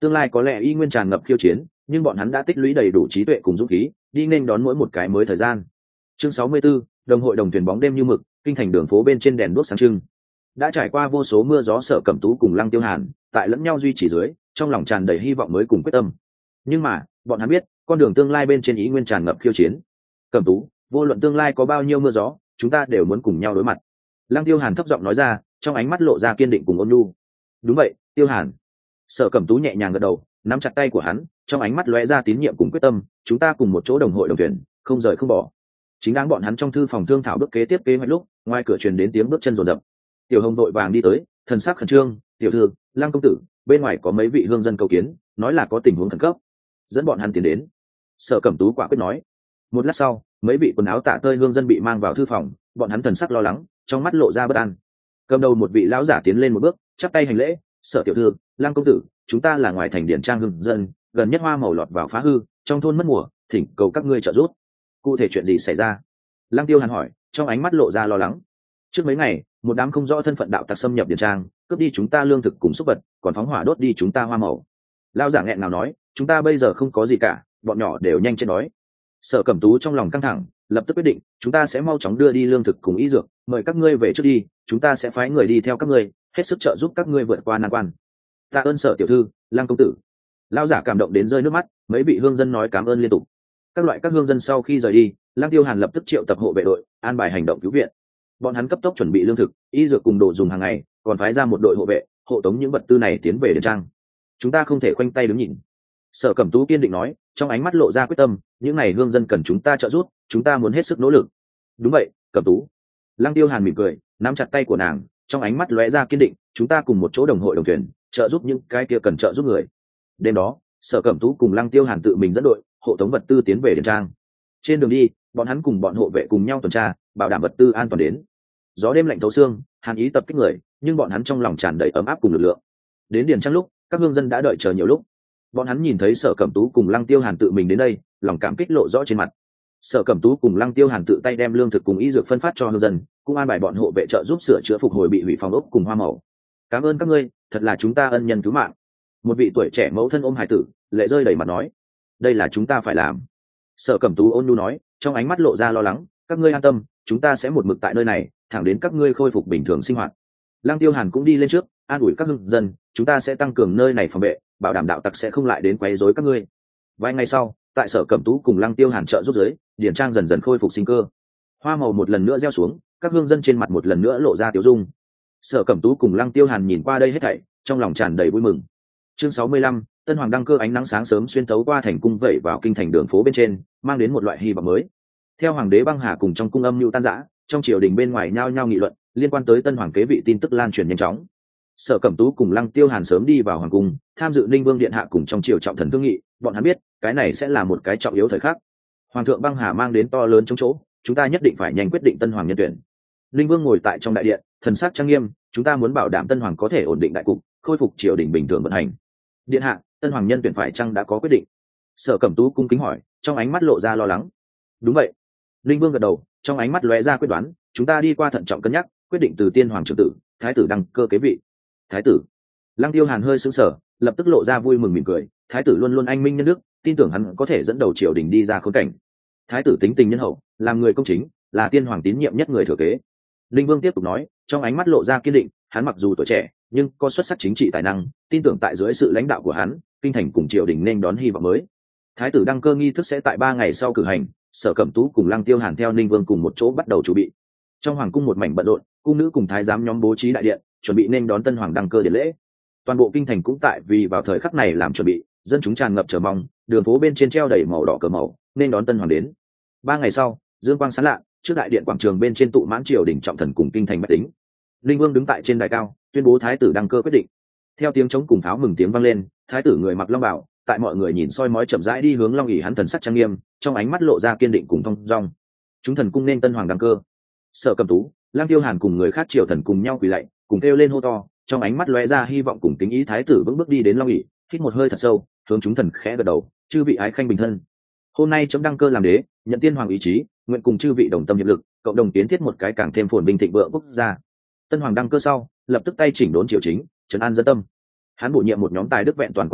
tương lai có lẽ y nguyên tràn ngập khiêu chiến, nhưng bọn hắn đã tích lũy đầy đủ trí tuệ cùng dũng khí đi nên đón mỗi một cái mới thời gian. Chương sáu mươi 64, đồng hội đồng thuyền bóng đêm như mực, kinh thành đường phố bên trên đèn đuốc sáng trưng. Đã trải qua vô số mưa gió, Sở Cẩm Tú cùng Lăng Tiêu Hàn tại lẫn nhau duy trì dưới, trong lòng tràn đầy hy vọng mới cùng quyết tâm. Nhưng mà bọn hắn biết, con đường tương lai bên trên ý nguyên tràn ngập khiêu chiến. Cẩm Tú, vô luận tương lai có bao nhiêu mưa gió, chúng ta đều muốn cùng nhau đối mặt. Lăng Tiêu Hàn thấp giọng nói ra, trong ánh mắt lộ ra kiên định cùng ôn nhu. Đúng vậy, Tiêu Hàn. Sở Cẩm Tú nhẹ nhàng gật đầu, nắm chặt tay của hắn, trong ánh mắt lóe ra tín nhiệm cùng quyết tâm. Chúng ta cùng một chỗ đồng hội đồng thuyền, không rời không bỏ. Chính đáng bọn hắn trong thư phòng thương thảo bước kế tiếp kế hoạch lúc, ngoài cửa truyền đến tiếng bước chân rồn rập. Tiểu Hồng đội vàng đi tới, thần sắc khẩn trương. Tiểu thư, Lăng công tử, bên ngoài có mấy vị hương dân cầu kiến, nói là có tình huống khẩn cấp, dẫn bọn hắn tiến đến. Sở Cẩm Tú quả quyết nói. Một lát sau, mấy vị quần áo tả tơi hương dân bị mang vào thư phòng, bọn hắn thần sắc lo lắng, trong mắt lộ ra bất an. Cầm đầu một vị lão giả tiến lên một bước, chắp tay hành lễ. Sở tiểu thư, Lăng công tử, chúng ta là ngoài thành điển trang hương dân, gần nhất hoa màu lọt vào phá hư, trong thôn mất mùa, thỉnh cầu các ngươi trợ giúp. Cụ thể chuyện gì xảy ra? Lăng Tiêu Hàn hỏi, trong ánh mắt lộ ra lo lắng. Trước mấy ngày, một đám không rõ thân phận đạo tặc xâm nhập điển trang, cướp đi chúng ta lương thực cùng súc vật, còn phóng hỏa đốt đi chúng ta hoa màu. Lão giả nghẹn ngào nói, chúng ta bây giờ không có gì cả, bọn nhỏ đều nhanh chết đói. Sở Cẩm Tú trong lòng căng thẳng, lập tức quyết định, chúng ta sẽ mau chóng đưa đi lương thực cùng y dược, mời các ngươi về trước đi, chúng ta sẽ phái người đi theo các ngươi, hết sức trợ giúp các ngươi vượt qua nan quan. Tạ ơn Sở tiểu thư, Lăng công tử. Lão giả cảm động đến rơi nước mắt, mấy vị hương dân nói cảm ơn liên tục. Các loại các hương dân sau khi rời đi, Lăng Tiêu Hàn lập tức triệu tập hộ vệ đội, an bài hành động cứu viện. Bọn hắn cấp tốc chuẩn bị lương thực, y dược cùng đồ dùng hàng ngày, còn phái ra một đội hộ vệ, hộ tống những vật tư này tiến về điển trang. Chúng ta không thể khoanh tay đứng nhìn. Sở Cẩm Tú kiên định nói, trong ánh mắt lộ ra quyết tâm, những này hương dân cần chúng ta trợ giúp, chúng ta muốn hết sức nỗ lực. Đúng vậy, Cẩm Tú. Lăng Tiêu Hàn mỉm cười, nắm chặt tay của nàng, trong ánh mắt lóe ra kiên định, chúng ta cùng một chỗ đồng hội đồng thuyền, trợ giúp những cái kia cần trợ giúp người. Đêm đó, Sở Cẩm Tú cùng Lăng Tiêu Hàn tự mình dẫn đội, hộ tống vật tư tiến về điển trang. Trên đường đi, bọn hắn cùng bọn hộ vệ cùng nhau tuần tra, bảo đảm vật tư an toàn đến. Gió đêm lạnh thấu xương, hàn ý tập kích người, nhưng bọn hắn trong lòng tràn đầy ấm áp cùng lực lượng. Đến điển trang lúc, các hương dân đã đợi chờ nhiều lúc. Bọn hắn nhìn thấy Sở Cẩm Tú cùng Lăng Tiêu Hàn tự mình đến đây, lòng cảm kích lộ rõ trên mặt. Sở Cẩm Tú cùng Lăng Tiêu Hàn tự tay đem lương thực cùng y dược phân phát cho hương dân, cũng an bài bọn hộ vệ trợ giúp sửa chữa phục hồi bị hủy phòng ốc cùng hoa màu. Cảm ơn các ngươi, thật là chúng ta ân nhân cứu mạng. Một vị tuổi trẻ mẫu thân ôm hài tử, lệ rơi đầy mặt nói, đây là chúng ta phải làm. Sở Cẩm Tú ôn nhu nói, trong ánh mắt lộ ra lo lắng, các ngươi an tâm, chúng ta sẽ một mực tại nơi này, thẳng đến các ngươi khôi phục bình thường sinh hoạt. Lăng Tiêu Hàn cũng đi lên trước, an ủi các hương dân, chúng ta sẽ tăng cường nơi này phòng vệ, bảo đảm đạo tặc sẽ không lại đến quấy rối các ngươi. Vài ngày sau, tại Sở Cẩm Tú cùng Lăng Tiêu Hàn trợ giúp giới, điển trang dần dần khôi phục sinh cơ. Hoa màu một lần nữa gieo xuống, các hương dân trên mặt một lần nữa lộ ra tiêu dung. Sở Cẩm Tú cùng Lăng Tiêu Hàn nhìn qua đây hết thảy, trong lòng tràn đầy vui mừng. Chương sáu mươi lăm, Tân Hoàng đăng cơ, ánh nắng sáng sớm xuyên thấu qua thành cung vẩy vào kinh thành đường phố bên trên, mang đến một loại hy vọng mới. Theo hoàng đế băng hà cùng trong cung âm mưu tan rã, trong triều đình bên ngoài nhao nhao nghị luận, liên quan tới tân hoàng kế vị tin tức lan truyền nhanh chóng. Sở Cẩm Tú cùng Lăng Tiêu Hàn sớm đi vào hoàng cung, tham dự Ninh Vương điện hạ cùng trong triều trọng thần thương nghị, bọn hắn biết, cái này sẽ là một cái trọng yếu thời khắc. Hoàng thượng băng hà mang đến to lớn trong chỗ, chúng ta nhất định phải nhanh quyết định tân hoàng nhân tuyển. Ninh Vương ngồi tại trong đại điện, thần sắc trang nghiêm, chúng ta muốn bảo đảm tân hoàng có thể ổn định đại cục, khôi phục triều đình bình thường vận hành. Điện hạ, tân hoàng nhân tuyển phải chăng đã có quyết định? Sở Cẩm Tú cung kính hỏi, trong ánh mắt lộ ra lo lắng. Đúng vậy. Ninh Vương gật đầu, trong ánh mắt lóe ra quyết đoán, chúng ta đi qua thận trọng cân nhắc, quyết định từ tiên hoàng trưởng tử, thái tử đăng cơ kế vị. Thái tử? Lăng Tiêu Hàn hơi sững sờ, lập tức lộ ra vui mừng mỉm cười, thái tử luôn luôn anh minh nhân đức, tin tưởng hắn có thể dẫn đầu triều đình đi ra khốn cảnh. Thái tử tính tình nhân hậu, làm người công chính, là tiên hoàng tín nhiệm nhất người thừa kế. Ninh Vương tiếp tục nói, trong ánh mắt lộ ra kiên định, hắn mặc dù tuổi trẻ, nhưng có xuất sắc chính trị tài năng, tin tưởng tại dưới sự lãnh đạo của hắn, kinh thành cùng triều đình nên đón hy vọng mới. Thái tử đăng cơ nghi thức sẽ tại ba ngày sau cử hành, Sở Cẩm Tú cùng Lăng Tiêu Hàn theo Ninh Vương cùng một chỗ bắt đầu chuẩn bị. Trong hoàng cung một mảnh bận rộn, cung nữ cùng thái giám nhóm bố trí đại điện, chuẩn bị nên đón tân hoàng đăng cơ điện lễ. Toàn bộ kinh thành cũng tại vì vào thời khắc này làm chuẩn bị, dân chúng tràn ngập chờ mong, đường phố bên trên treo đầy màu đỏ cờ màu, nên đón tân hoàng đến. Ba ngày sau, dương quang sáng lạ, trước đại điện quảng trường bên trên tụ mãn triều đình trọng thần cùng kinh thành bách tính. Ninh Vương đứng tại trên đài cao, tuyên bố thái tử đăng cơ quyết định. Theo tiếng trống cùng pháo mừng tiếng vang lên, thái tử người mặc long bào, tại mọi người nhìn soi mói chậm rãi đi hướng long ỉ, hắn thần sắc trang nghiêm, trong ánh mắt lộ ra kiên định cùng thong dong. Chúng thần cung nên tân hoàng đăng cơ. Sở Cẩm Tú, Lăng Tiêu Hàn cùng người khác triều thần cùng nhau quỳ lạy, cùng kêu lên hô to, trong ánh mắt lóe ra hy vọng cùng kính ý. Thái tử vững bước đi đến long ỉ, hít một hơi thật sâu, hướng chúng thần khẽ gật đầu, chư vị ái khanh bình thân. Hôm nay chấm đăng cơ làm đế, nhận tiên hoàng ý chí, nguyện cùng chư vị đồng tâm hiệp lực, cộng đồng kiến thiết một cái càng thêm phồn vinh thịnh vượng quốc gia. Tân hoàng đăng cơ sau, lập tức tay chỉnh đốn triều chính, trấn an dân tâm. Hắn bổ nhiệm một nhóm tài đức vẹn toàn quan viên,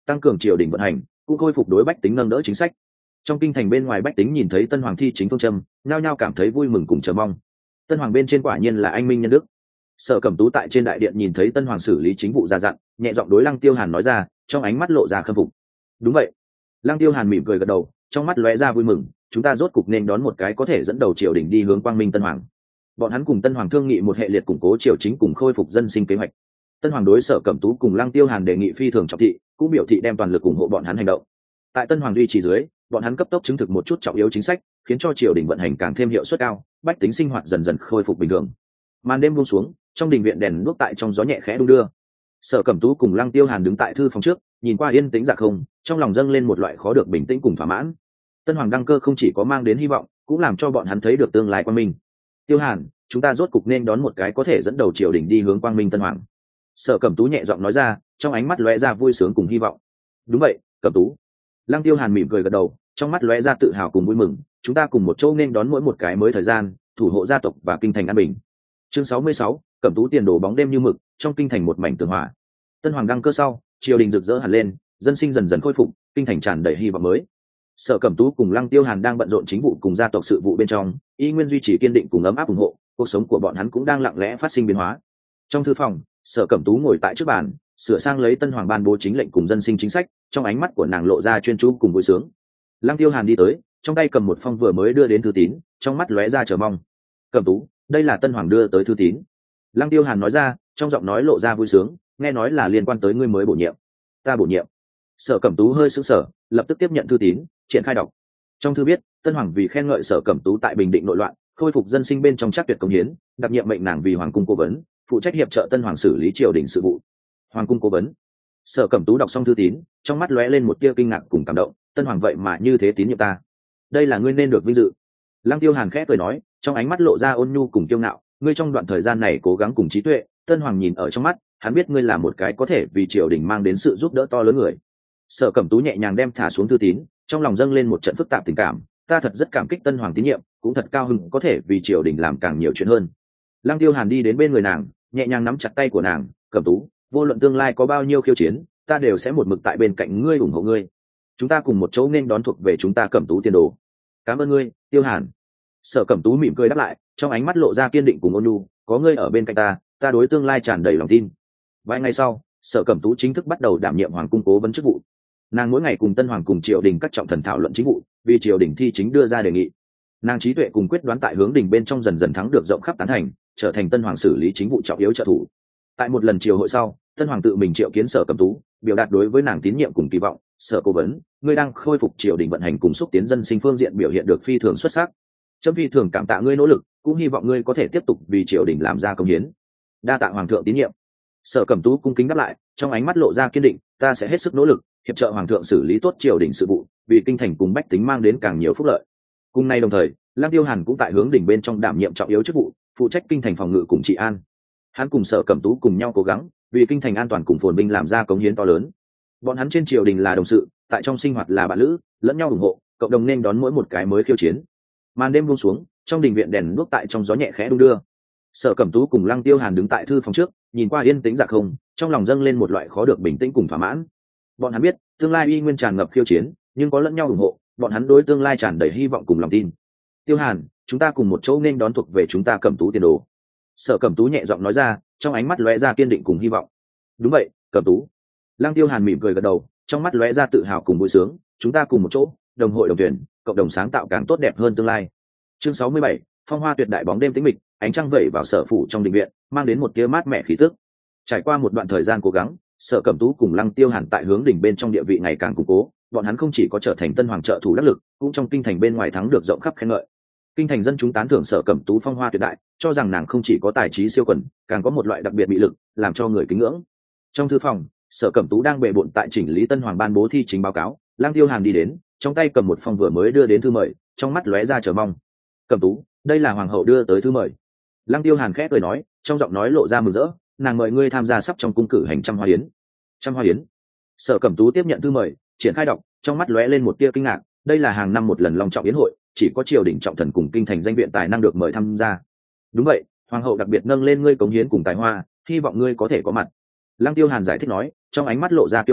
tăng cường triều đình vận hành, cũng khôi phục đối bách tính nâng đỡ chính sách. Trong kinh thành bên ngoài bách tính nhìn thấy tân hoàng thi chính phương châm, nhao nhao cảm thấy vui mừng cùng chờ mong. Tân hoàng bên trên quả nhiên là anh minh nhân đức. Sở Cẩm Tú tại trên đại điện nhìn thấy tân hoàng xử lý chính vụ ra dặn, nhẹ giọng đối Lăng Tiêu Hàn nói ra, trong ánh mắt lộ ra khâm phục. Đúng vậy. Lăng Tiêu Hàn mỉm cười gật đầu, trong mắt lóe ra vui mừng, chúng ta rốt cục nên đón một cái có thể dẫn đầu triều đình đi hướng quang minh tân hoàng. Bọn hắn cùng tân hoàng thương nghị một hệ liệt củng cố triều chính cùng khôi phục dân sinh kế hoạch. Tân hoàng đối Sở Cẩm Tú cùng Lăng Tiêu Hàn đề nghị phi thường trọng thị, cũng biểu thị đem toàn lực ủng hộ bọn hắn hành động. Tại tân hoàng duy trì dưới, bọn hắn cấp tốc chứng thực một chút trọng yếu chính sách, khiến cho triều đình vận hành càng thêm hiệu suất cao, bách tính sinh hoạt dần dần khôi phục bình thường. Màn đêm buông xuống, trong đình viện đèn đuốc tại trong gió nhẹ khẽ đung đưa. Sở Cẩm Tú cùng Lăng Tiêu Hàn đứng tại thư phòng trước, nhìn qua yên tĩnh dạ không, trong lòng dâng lên một loại khó được bình tĩnh cùng thỏa mãn. Tân hoàng đăng cơ không chỉ có mang đến hy vọng, cũng làm cho bọn hắn thấy được tương lai quang minh. Tiêu Hàn, chúng ta rốt cục nên đón một cái có thể dẫn đầu triều đình đi hướng quang minh tân hoàng. Sở Cẩm Tú nhẹ giọng nói ra, trong ánh mắt lóe ra vui sướng cùng hy vọng. Đúng vậy, Cẩm Tú. Lăng Tiêu Hàn mỉm cười gật đầu, trong mắt lóe ra tự hào cùng vui mừng, chúng ta cùng một chỗ nên đón mỗi một cái mới thời gian, thủ hộ gia tộc và kinh thành an bình. Chương sáu mươi sáu, Cẩm Tú tiền đồ bóng đêm như mực, trong kinh thành một mảnh tường hòa. Tân hoàng đăng cơ sau, triều đình rực rỡ hẳn lên, dân sinh dần dần khôi phục, kinh thành tràn đầy hy vọng mới. Sở Cẩm Tú cùng Lăng Tiêu Hàn đang bận rộn chính vụ cùng gia tộc sự vụ bên trong, y nguyên duy trì kiên định cùng ấm áp ủng hộ, cuộc sống của bọn hắn cũng đang lặng lẽ phát sinh biến hóa. Trong thư phòng, Sở Cẩm Tú ngồi tại trước bàn, sửa sang lấy tân hoàng ban bố chính lệnh cùng dân sinh chính sách, trong ánh mắt của nàng lộ ra chuyên chú cùng vui sướng. Lăng Tiêu Hàn đi tới, trong tay cầm một phong vừa mới đưa đến thư tín, trong mắt lóe ra chờ mong. Cẩm Tú, đây là tân hoàng đưa tới thư tín. Lăng Tiêu Hàn nói ra, trong giọng nói lộ ra vui sướng, nghe nói là liên quan tới ngươi mới bổ nhiệm. Ta bổ nhiệm? Sở Cẩm Tú hơi sững sờ, lập tức tiếp nhận thư tín, triển khai đọc. Trong thư viết, tân hoàng vì khen ngợi Sở Cẩm Tú tại bình định nội loạn, khôi phục dân sinh bên trong chắc tuyệt công hiến, đặc nhiệm mệnh nàng vì hoàng cung cố vấn, phụ trách hiệp trợ tân hoàng xử lý triều đình sự vụ. Hoàng cung cố vấn? Sở Cẩm Tú đọc xong thư tín, trong mắt lóe lên một tia kinh ngạc cùng cảm động, tân hoàng vậy mà như thế tín nhiệm ta, đây là ngươi nên được vinh dự. Lăng Tiêu Hàn khẽ cười nói, trong ánh mắt lộ ra ôn nhu cùng kiêu ngạo, ngươi trong đoạn thời gian này cố gắng cùng trí tuệ, tân hoàng nhìn ở trong mắt, hắn biết ngươi là một cái có thể vì triều đình mang đến sự giúp đỡ to lớn người. Sở Cẩm Tú nhẹ nhàng đem thả xuống thư tín, trong lòng dâng lên một trận phức tạp tình cảm, ta thật rất cảm kích tân hoàng tín nhiệm, cũng thật cao hứng có thể vì triều đình làm càng nhiều chuyện hơn. Lăng Tiêu Hàn đi đến bên người nàng, nhẹ nhàng nắm chặt tay của nàng, Cẩm Tú, vô luận tương lai có bao nhiêu khiêu chiến, ta đều sẽ một mực tại bên cạnh ngươi ủng hộ ngươi. Chúng ta cùng một chỗ nên đón thuộc về chúng ta Cẩm Tú tiền đồ. Cảm ơn ngươi, Tiêu Hàn. Sở Cẩm Tú mỉm cười đáp lại, trong ánh mắt lộ ra kiên định cùng ôn nhu, có ngươi ở bên cạnh ta, ta đối tương lai tràn đầy lòng tin. Vài ngày sau, Sở Cẩm Tú chính thức bắt đầu đảm nhiệm hoàng cung cố vấn chức vụ. Nàng mỗi ngày cùng tân hoàng cùng triều đình các trọng thần thảo luận chính vụ, vì triều đình thi chính đưa ra đề nghị. Nàng trí tuệ cùng quyết đoán tại hướng đình bên trong dần dần thắng được rộng khắp tán thành, trở thành tân hoàng xử lý chính vụ trọng yếu trợ thủ. Tại một lần triều hội sau, tân hoàng tự mình triệu kiến Sở Cẩm Tú, biểu đạt đối với nàng tín nhiệm cùng kỳ vọng. Sở cố vấn, ngươi đang khôi phục triều đình vận hành cùng xúc tiến dân sinh phương diện biểu hiện được phi thường xuất sắc. Trẫm phi thường cảm tạ ngươi nỗ lực, cũng hy vọng ngươi có thể tiếp tục vì triều đình làm ra công hiến. Đa tạ hoàng thượng tín nhiệm. Sở Cẩm Tú cung kính đáp lại, trong ánh mắt lộ ra kiên định, ta sẽ hết sức nỗ lực, hiệp trợ hoàng thượng xử lý tốt triều đình sự vụ, vì kinh thành cùng bách tính mang đến càng nhiều phúc lợi. Cùng nay đồng thời, Lăng Tiêu Hàn cũng tại hướng đỉnh bên trong đảm nhiệm trọng yếu chức vụ, phụ trách kinh thành phòng ngự cùng trị an. Hắn cùng Sở Cẩm Tú cùng nhau cố gắng, vì kinh thành an toàn cùng phồn vinh làm ra công hiến to lớn. Bọn hắn trên triều đình là đồng sự, tại trong sinh hoạt là bạn lữ, lẫn nhau ủng hộ, cộng đồng nên đón mỗi một cái mới khiêu chiến. Màn đêm buông xuống, trong đình viện đèn đuốc tại trong gió nhẹ khẽ đung đưa. Sở Cẩm Tú cùng Lăng Tiêu Hàn đứng tại thư phòng trước, nhìn qua yên tĩnh dạ không, trong lòng dâng lên một loại khó được bình tĩnh cùng thỏa mãn. Bọn hắn biết, tương lai y nguyên tràn ngập khiêu chiến, nhưng có lẫn nhau ủng hộ, bọn hắn đối tương lai tràn đầy hy vọng cùng lòng tin. Tiêu Hàn, chúng ta cùng một chỗ nên đón thuộc về chúng ta Cẩm Tú tiền đồ. Sở Cẩm Tú nhẹ giọng nói ra, trong ánh mắt lóe ra kiên định cùng hy vọng. Đúng vậy, Cẩm Tú. Lăng Tiêu Hàn mỉm cười gật đầu, trong mắt lóe ra tự hào cùng vui sướng, chúng ta cùng một chỗ, đồng hội đồng tuyển, cộng đồng sáng tạo càng tốt đẹp hơn tương lai. Chương sáu mươi bảy, phong hoa tuyệt đại bóng đêm tĩnh mịch, ánh trăng vẩy vào sở phủ trong đình viện, mang đến một tia mát mẻ khí tức. Trải qua một đoạn thời gian cố gắng, Sở Cẩm Tú cùng Lăng Tiêu Hàn tại hướng đỉnh bên trong địa vị ngày càng củng cố, bọn hắn không chỉ có trở thành tân hoàng trợ thủ đắc lực, cũng trong kinh thành bên ngoài thắng được rộng khắp khen ngợi. Kinh thành dân chúng tán thưởng Sở Cẩm Tú phong hoa tuyệt đại, cho rằng nàng không chỉ có tài trí siêu quần, càng có một loại đặc biệt bị lực, làm cho người kính ngưỡng. Trong thư phòng, Sở Cẩm Tú đang bệ bội tại chỉnh lý tân hoàng ban bố thi chính báo cáo, Lăng Tiêu Hàn đi đến, trong tay cầm một phong vừa mới đưa đến thư mời, trong mắt lóe ra chờ mong. Cẩm Tú, đây là hoàng hậu đưa tới thư mời. Lăng Tiêu Hàn khẽ cười nói, trong giọng nói lộ ra mừng rỡ, nàng mời ngươi tham gia sắp trong cung cử hành trăm hoa yến. Trăm hoa yến? Sở Cẩm Tú tiếp nhận thư mời, triển khai đọc, trong mắt lóe lên một tia kinh ngạc, đây là hàng năm một lần long trọng yến hội, chỉ có triều đình trọng thần cùng kinh thành danh viện tài năng được mời tham gia. Đúng vậy, hoàng hậu đặc biệt nâng lên ngươi cống hiến cùng tài hoa, hy vọng ngươi có thể có mặt. Lăng Tiêu Hàn giải thích nói, trong ánh mắt lộ ra kiêu ngạo,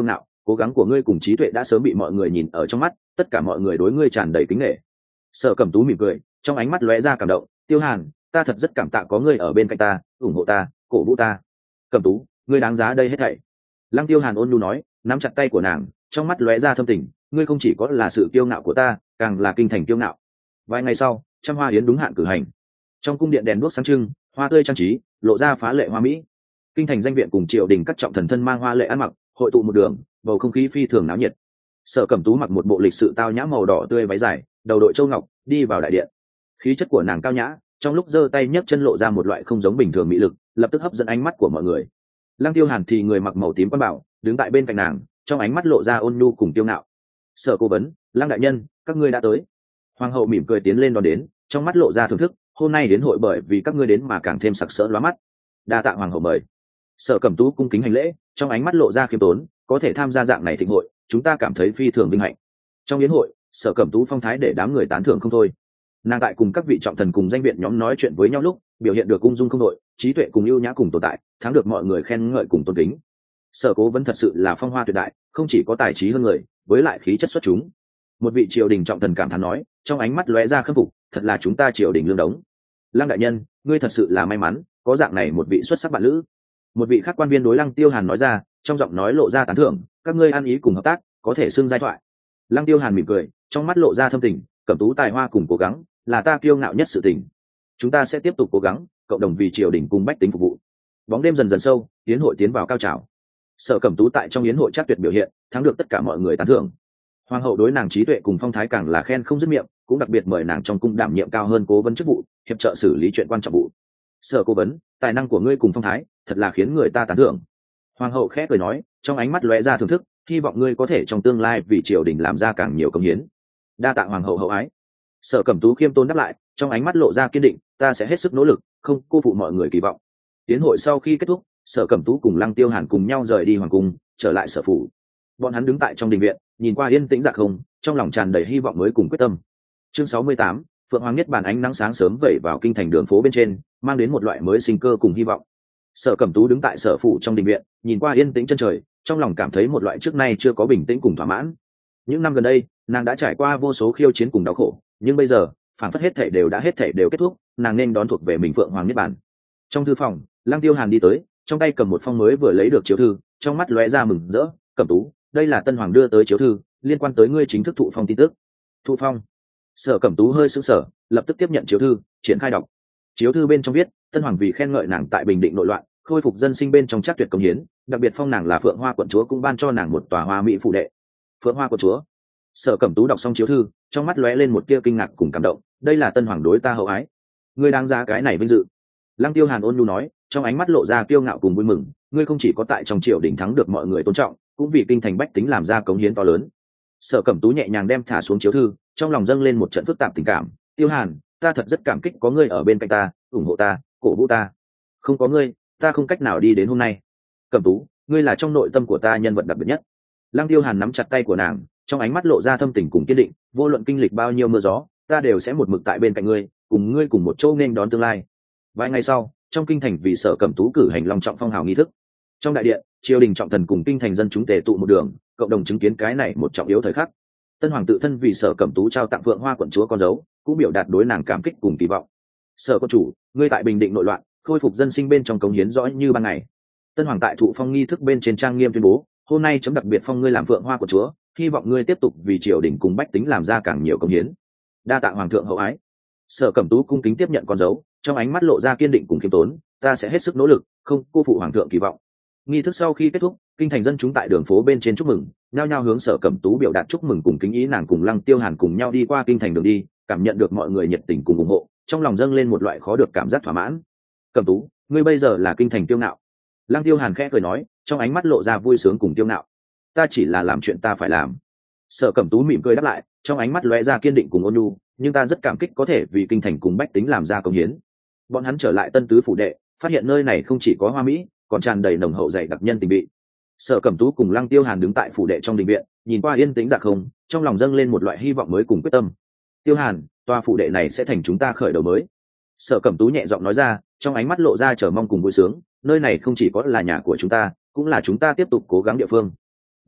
cố gắng của ngươi cùng trí tuệ đã sớm bị mọi người nhìn ở trong mắt, tất cả mọi người đối ngươi tràn đầy kính nể. Sở Cẩm Tú mỉm cười, trong ánh mắt lóe ra cảm động. Tiêu Hàn, ta thật rất cảm tạ có ngươi ở bên cạnh ta, ủng hộ ta, cổ vũ ta. Cẩm Tú, ngươi đáng giá đây hết thảy. Lăng Tiêu Hàn ôn nhu nói, nắm chặt tay của nàng, trong mắt lóe ra thâm tình. Ngươi không chỉ có là sự kiêu ngạo của ta, càng là kinh thành kiêu ngạo. Vài ngày sau, trăm hoa yến đúng hạn cử hành. Trong cung điện đèn đuốc sáng trưng, hoa tươi trang trí, lộ ra phá lệ hoa mỹ. Kinh thành danh viện cùng triều đình các trọng thần thân mang hoa lệ ăn mặc, hội tụ một đường, bầu không khí phi thường náo nhiệt. Sở Cẩm Tú mặc một bộ lịch sự tao nhã màu đỏ tươi váy dài, đầu đội châu ngọc, đi vào đại điện. Khí chất của nàng cao nhã, trong lúc giơ tay nhấc chân lộ ra một loại không giống bình thường mỹ lực, lập tức hấp dẫn ánh mắt của mọi người. Lăng Tiêu Hàn thì người mặc màu tím quan bảo, đứng tại bên cạnh nàng, trong ánh mắt lộ ra ôn nhu cùng tiêu ngạo. Sở cố vấn, Lăng đại nhân, các ngươi đã tới. Hoàng hậu mỉm cười tiến lên đón đến, trong mắt lộ ra thưởng thức. Hôm nay đến hội bởi vì các ngươi đến mà càng thêm sặc sỡ lóa mắt. Đa tạ hoàng hậu mời. Sở Cẩm Tú cung kính hành lễ, trong ánh mắt lộ ra khiêm tốn, có thể tham gia dạng này thịnh hội, chúng ta cảm thấy phi thường vinh hạnh. Trong yến hội, Sở Cẩm Tú phong thái để đám người tán thưởng không thôi. Nàng tại cùng các vị trọng thần cùng danh viện nhóm nói chuyện với nhau lúc, biểu hiện được ung dung không đội, trí tuệ cùng ưu nhã cùng tồn tại, thắng được mọi người khen ngợi cùng tôn kính. Sở cố vấn thật sự là phong hoa tuyệt đại, không chỉ có tài trí hơn người, với lại khí chất xuất chúng. Một vị triều đình trọng thần cảm thán nói, trong ánh mắt lóe ra khâm phục, thật là chúng ta triều đình lương đống. Lăng đại nhân, ngươi thật sự là may mắn, có dạng này một vị xuất sắc bạn lữ. Một vị khác quan viên đối Lăng Tiêu Hàn nói ra, trong giọng nói lộ ra tán thưởng, các ngươi ăn ý cùng hợp tác, có thể xưng giai thoại. Lăng Tiêu Hàn mỉm cười, trong mắt lộ ra thâm tình, Cẩm Tú tài hoa cùng cố gắng, là ta kiêu ngạo nhất sự tình. Chúng ta sẽ tiếp tục cố gắng, cộng đồng vì triều đình cùng bách tính phục vụ. Bóng đêm dần dần sâu, yến hội tiến vào cao trào. Sở Cẩm Tú tại trong yến hội chắc tuyệt biểu hiện, thắng được tất cả mọi người tán thưởng. Hoàng hậu đối nàng trí tuệ cùng phong thái càng là khen không dứt miệng, cũng đặc biệt mời nàng trong cung đảm nhiệm cao hơn cố vấn chức vụ, hiệp trợ xử lý chuyện quan trọng vụ. Sở cố vấn, tài năng của ngươi cùng phong thái, thật là khiến người ta tán thưởng. Hoàng hậu khẽ cười nói, trong ánh mắt lóe ra thưởng thức, hy vọng ngươi có thể trong tương lai vì triều đình làm ra càng nhiều công hiến. Đa tạ hoàng hậu hậu ái. Sở Cẩm Tú khiêm tốn đáp lại, trong ánh mắt lộ ra kiên định, ta sẽ hết sức nỗ lực, không cô phụ mọi người kỳ vọng. Tiến hội sau khi kết thúc, Sở Cẩm Tú cùng Lăng Tiêu Hàn cùng nhau rời đi hoàng cung, trở lại sở phủ. Bọn hắn đứng tại trong đình viện, nhìn qua yên tĩnh dạ không, trong lòng tràn đầy hy vọng mới cùng quyết tâm. Chương sáu mươi tám, Phượng Hoàng Niết Bàn ánh nắng sáng sớm vẩy vào kinh thành đường phố bên trên, mang đến một loại mới sinh cơ cùng hy vọng. Sở Cẩm Tú đứng tại sở phủ trong đình viện, nhìn qua yên tĩnh chân trời, trong lòng cảm thấy một loại trước nay chưa có bình tĩnh cùng thỏa mãn. Những năm gần đây, nàng đã trải qua vô số khiêu chiến cùng đau khổ, nhưng bây giờ, phản phất hết thảy đều đã hết thảy đều kết thúc, nàng nên đón thuộc về mình Phượng Hoàng Niết Bàn. Trong thư phòng, Lăng Tiêu Hàn đi tới, trong tay cầm một phong mới vừa lấy được chiếu thư, trong mắt lóe ra mừng rỡ, Cẩm Tú, đây là Tân Hoàng đưa tới chiếu thư, liên quan tới ngươi chính thức thụ phong tin tức. Thụ phong? Sở Cẩm Tú hơi sững sờ, lập tức tiếp nhận chiếu thư, triển khai đọc. Chiếu thư bên trong viết, Tân Hoàng vì khen ngợi nàng tại Bình Định nội loạn, khôi phục dân sinh bên trong chắc tuyệt công hiến, đặc biệt phong nàng là Phượng Hoa quận chúa, cũng ban cho nàng một tòa hoa mỹ phủ đệ. Phượng Hoa quận chúa? Sở Cẩm Tú đọc xong chiếu thư, trong mắt lóe lên một tia kinh ngạc cùng cảm động, đây là Tân Hoàng đối ta hậu ái, ngươi đáng giá cái này vinh dự. Lăng Tiêu Hàn ôn nhu nói, trong ánh mắt lộ ra kiêu ngạo cùng vui mừng, ngươi không chỉ có tại trong triều đình thắng được mọi người tôn trọng, cũng vì kinh thành bách tính làm ra cống hiến to lớn. Sở Cẩm Tú nhẹ nhàng đem thả xuống chiếu thư, trong lòng dâng lên một trận phức tạp tình cảm. Tiêu Hàn, ta thật rất cảm kích có ngươi ở bên cạnh ta, ủng hộ ta, cổ vũ ta. Không có ngươi, ta không cách nào đi đến hôm nay. Cẩm Tú, ngươi là trong nội tâm của ta nhân vật đặc biệt nhất. Lăng Tiêu Hàn nắm chặt tay của nàng, trong ánh mắt lộ ra thâm tình cùng kiên định, vô luận kinh lịch bao nhiêu mưa gió, ta đều sẽ một mực tại bên cạnh ngươi, cùng ngươi cùng một chỗ nên đón tương lai. Vài ngày sau, trong kinh thành vì Sở Cẩm Tú cử hành long trọng phong hào nghi thức. Trong đại điện, triều đình trọng thần cùng kinh thành dân chúng tề tụ một đường, cộng đồng chứng kiến cái này một trọng yếu thời khắc. Tân Hoàng tự thân vì Sở Cẩm Tú trao tặng Phượng Hoa quận chúa con dấu, cũng biểu đạt đối nàng cảm kích cùng kỳ vọng. Sở quân chủ, ngươi tại Bình Định nội loạn, khôi phục dân sinh bên trong cống hiến rõ như ban ngày. Tân Hoàng tại thụ phong nghi thức bên trên trang nghiêm tuyên bố, hôm nay chấm đặc biệt phong ngươi làm Phượng Hoa quận chúa, hy vọng ngươi tiếp tục vì triều đình cùng bách tính làm ra càng nhiều cống hiến. Đa tạ hoàng thượng hậu ái. Sở Cẩm Tú cung kính tiếp nhận con dấu, trong ánh mắt lộ ra kiên định cùng khiêm tốn, ta sẽ hết sức nỗ lực, không cô phụ hoàng thượng kỳ vọng. Nghi thức sau khi kết thúc, kinh thành dân chúng tại đường phố bên trên chúc mừng, nhao nhao hướng Sở Cẩm Tú biểu đạt chúc mừng cùng kính ý. Nàng cùng Lăng Tiêu Hàn cùng nhau đi qua kinh thành đường đi, cảm nhận được mọi người nhiệt tình cùng ủng hộ, trong lòng dâng lên một loại khó được cảm giác thỏa mãn. Cẩm Tú, ngươi bây giờ là kinh thành tiêu ngạo. Lăng Tiêu Hàn khẽ cười nói, trong ánh mắt lộ ra vui sướng cùng tiêu ngạo. Ta chỉ là làm chuyện ta phải làm. Sở Cẩm Tú mỉm cười đáp lại, trong ánh mắt lóe ra kiên định cùng ôn nhu, nhưng ta rất cảm kích có thể vì kinh thành cùng bách tính làm ra công hiến. Bọn hắn trở lại Tân Tứ phủ đệ, phát hiện nơi này không chỉ có hoa mỹ, còn tràn đầy nồng hậu dày đặc nhân tình bị. Sở Cẩm Tú cùng Lăng Tiêu Hàn đứng tại phủ đệ trong đình viện, nhìn qua yên tĩnh dạ không, trong lòng dâng lên một loại hy vọng mới cùng quyết tâm. Tiêu Hàn, tòa phủ đệ này sẽ thành chúng ta khởi đầu mới. Sở Cẩm Tú nhẹ giọng nói ra, trong ánh mắt lộ ra chờ mong cùng vui sướng, nơi này không chỉ có là nhà của chúng ta, cũng là chúng ta tiếp tục cố gắng địa phương. Đúng vậy,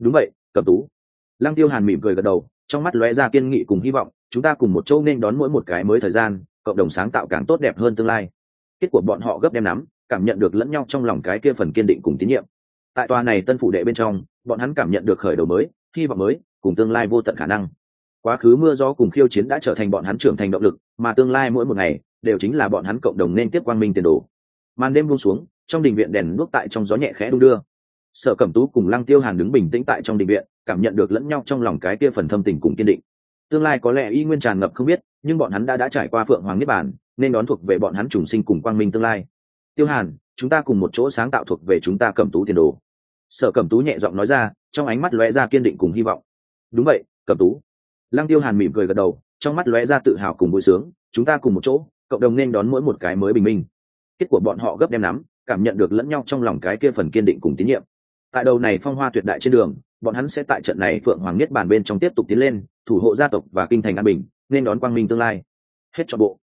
Cẩm Tú. Lăng Tiêu Hàn mỉm cười gật đầu, trong mắt lóe ra kiên nghị cùng hy vọng, chúng ta cùng một chỗ nên đón mỗi một cái mới thời gian, cộng đồng sáng tạo càng tốt đẹp hơn tương lai. Kết của bọn họ gấp đem nắm, cảm nhận được lẫn nhau trong lòng cái kia phần kiên định cùng tín nhiệm. Tại tòa này tân phủ đệ bên trong, bọn hắn cảm nhận được khởi đầu mới, hy vọng mới, cùng tương lai vô tận khả năng. Quá khứ mưa gió cùng khiêu chiến đã trở thành bọn hắn trưởng thành động lực, mà tương lai mỗi một ngày đều chính là bọn hắn cộng đồng nên tiếp quang minh tiền đồ. Màn đêm buông xuống, trong đình viện đèn đuốc tại trong gió nhẹ khẽ đung đưa. Sở Cẩm Tú cùng Lăng Tiêu Hàn đứng bình tĩnh tại trong đình viện, cảm nhận được lẫn nhau trong lòng cái kia phần thâm tình cùng kiên định. Tương lai có lẽ y nguyên tràn ngập không biết, nhưng bọn hắn đã đã trải qua phượng hoàng niết bàn, nên đón thuộc về bọn hắn trùng sinh cùng quang minh tương lai. Tiêu Hàn, chúng ta cùng một chỗ sáng tạo thuộc về chúng ta Cẩm Tú tiền đồ. Sở Cẩm Tú nhẹ giọng nói ra, trong ánh mắt lóe ra kiên định cùng hy vọng. Đúng vậy, Cẩm Tú. Lăng Tiêu Hàn mỉm cười gật đầu, trong mắt lóe ra tự hào cùng vui sướng, chúng ta cùng một chỗ, cộng đồng nên đón mỗi một cái mới bình minh. Kết của bọn họ gấp đem nắm, cảm nhận được lẫn nhau trong lòng cái kia phần kiên định cùng tín nhiệm. Tại đầu này phong hoa tuyệt đại trên đường, bọn hắn sẽ tại trận này phượng hoàng niết bàn bên trong tiếp tục tiến lên, thủ hộ gia tộc và kinh thành an bình, nên đón quang minh tương lai. Hết trọn bộ.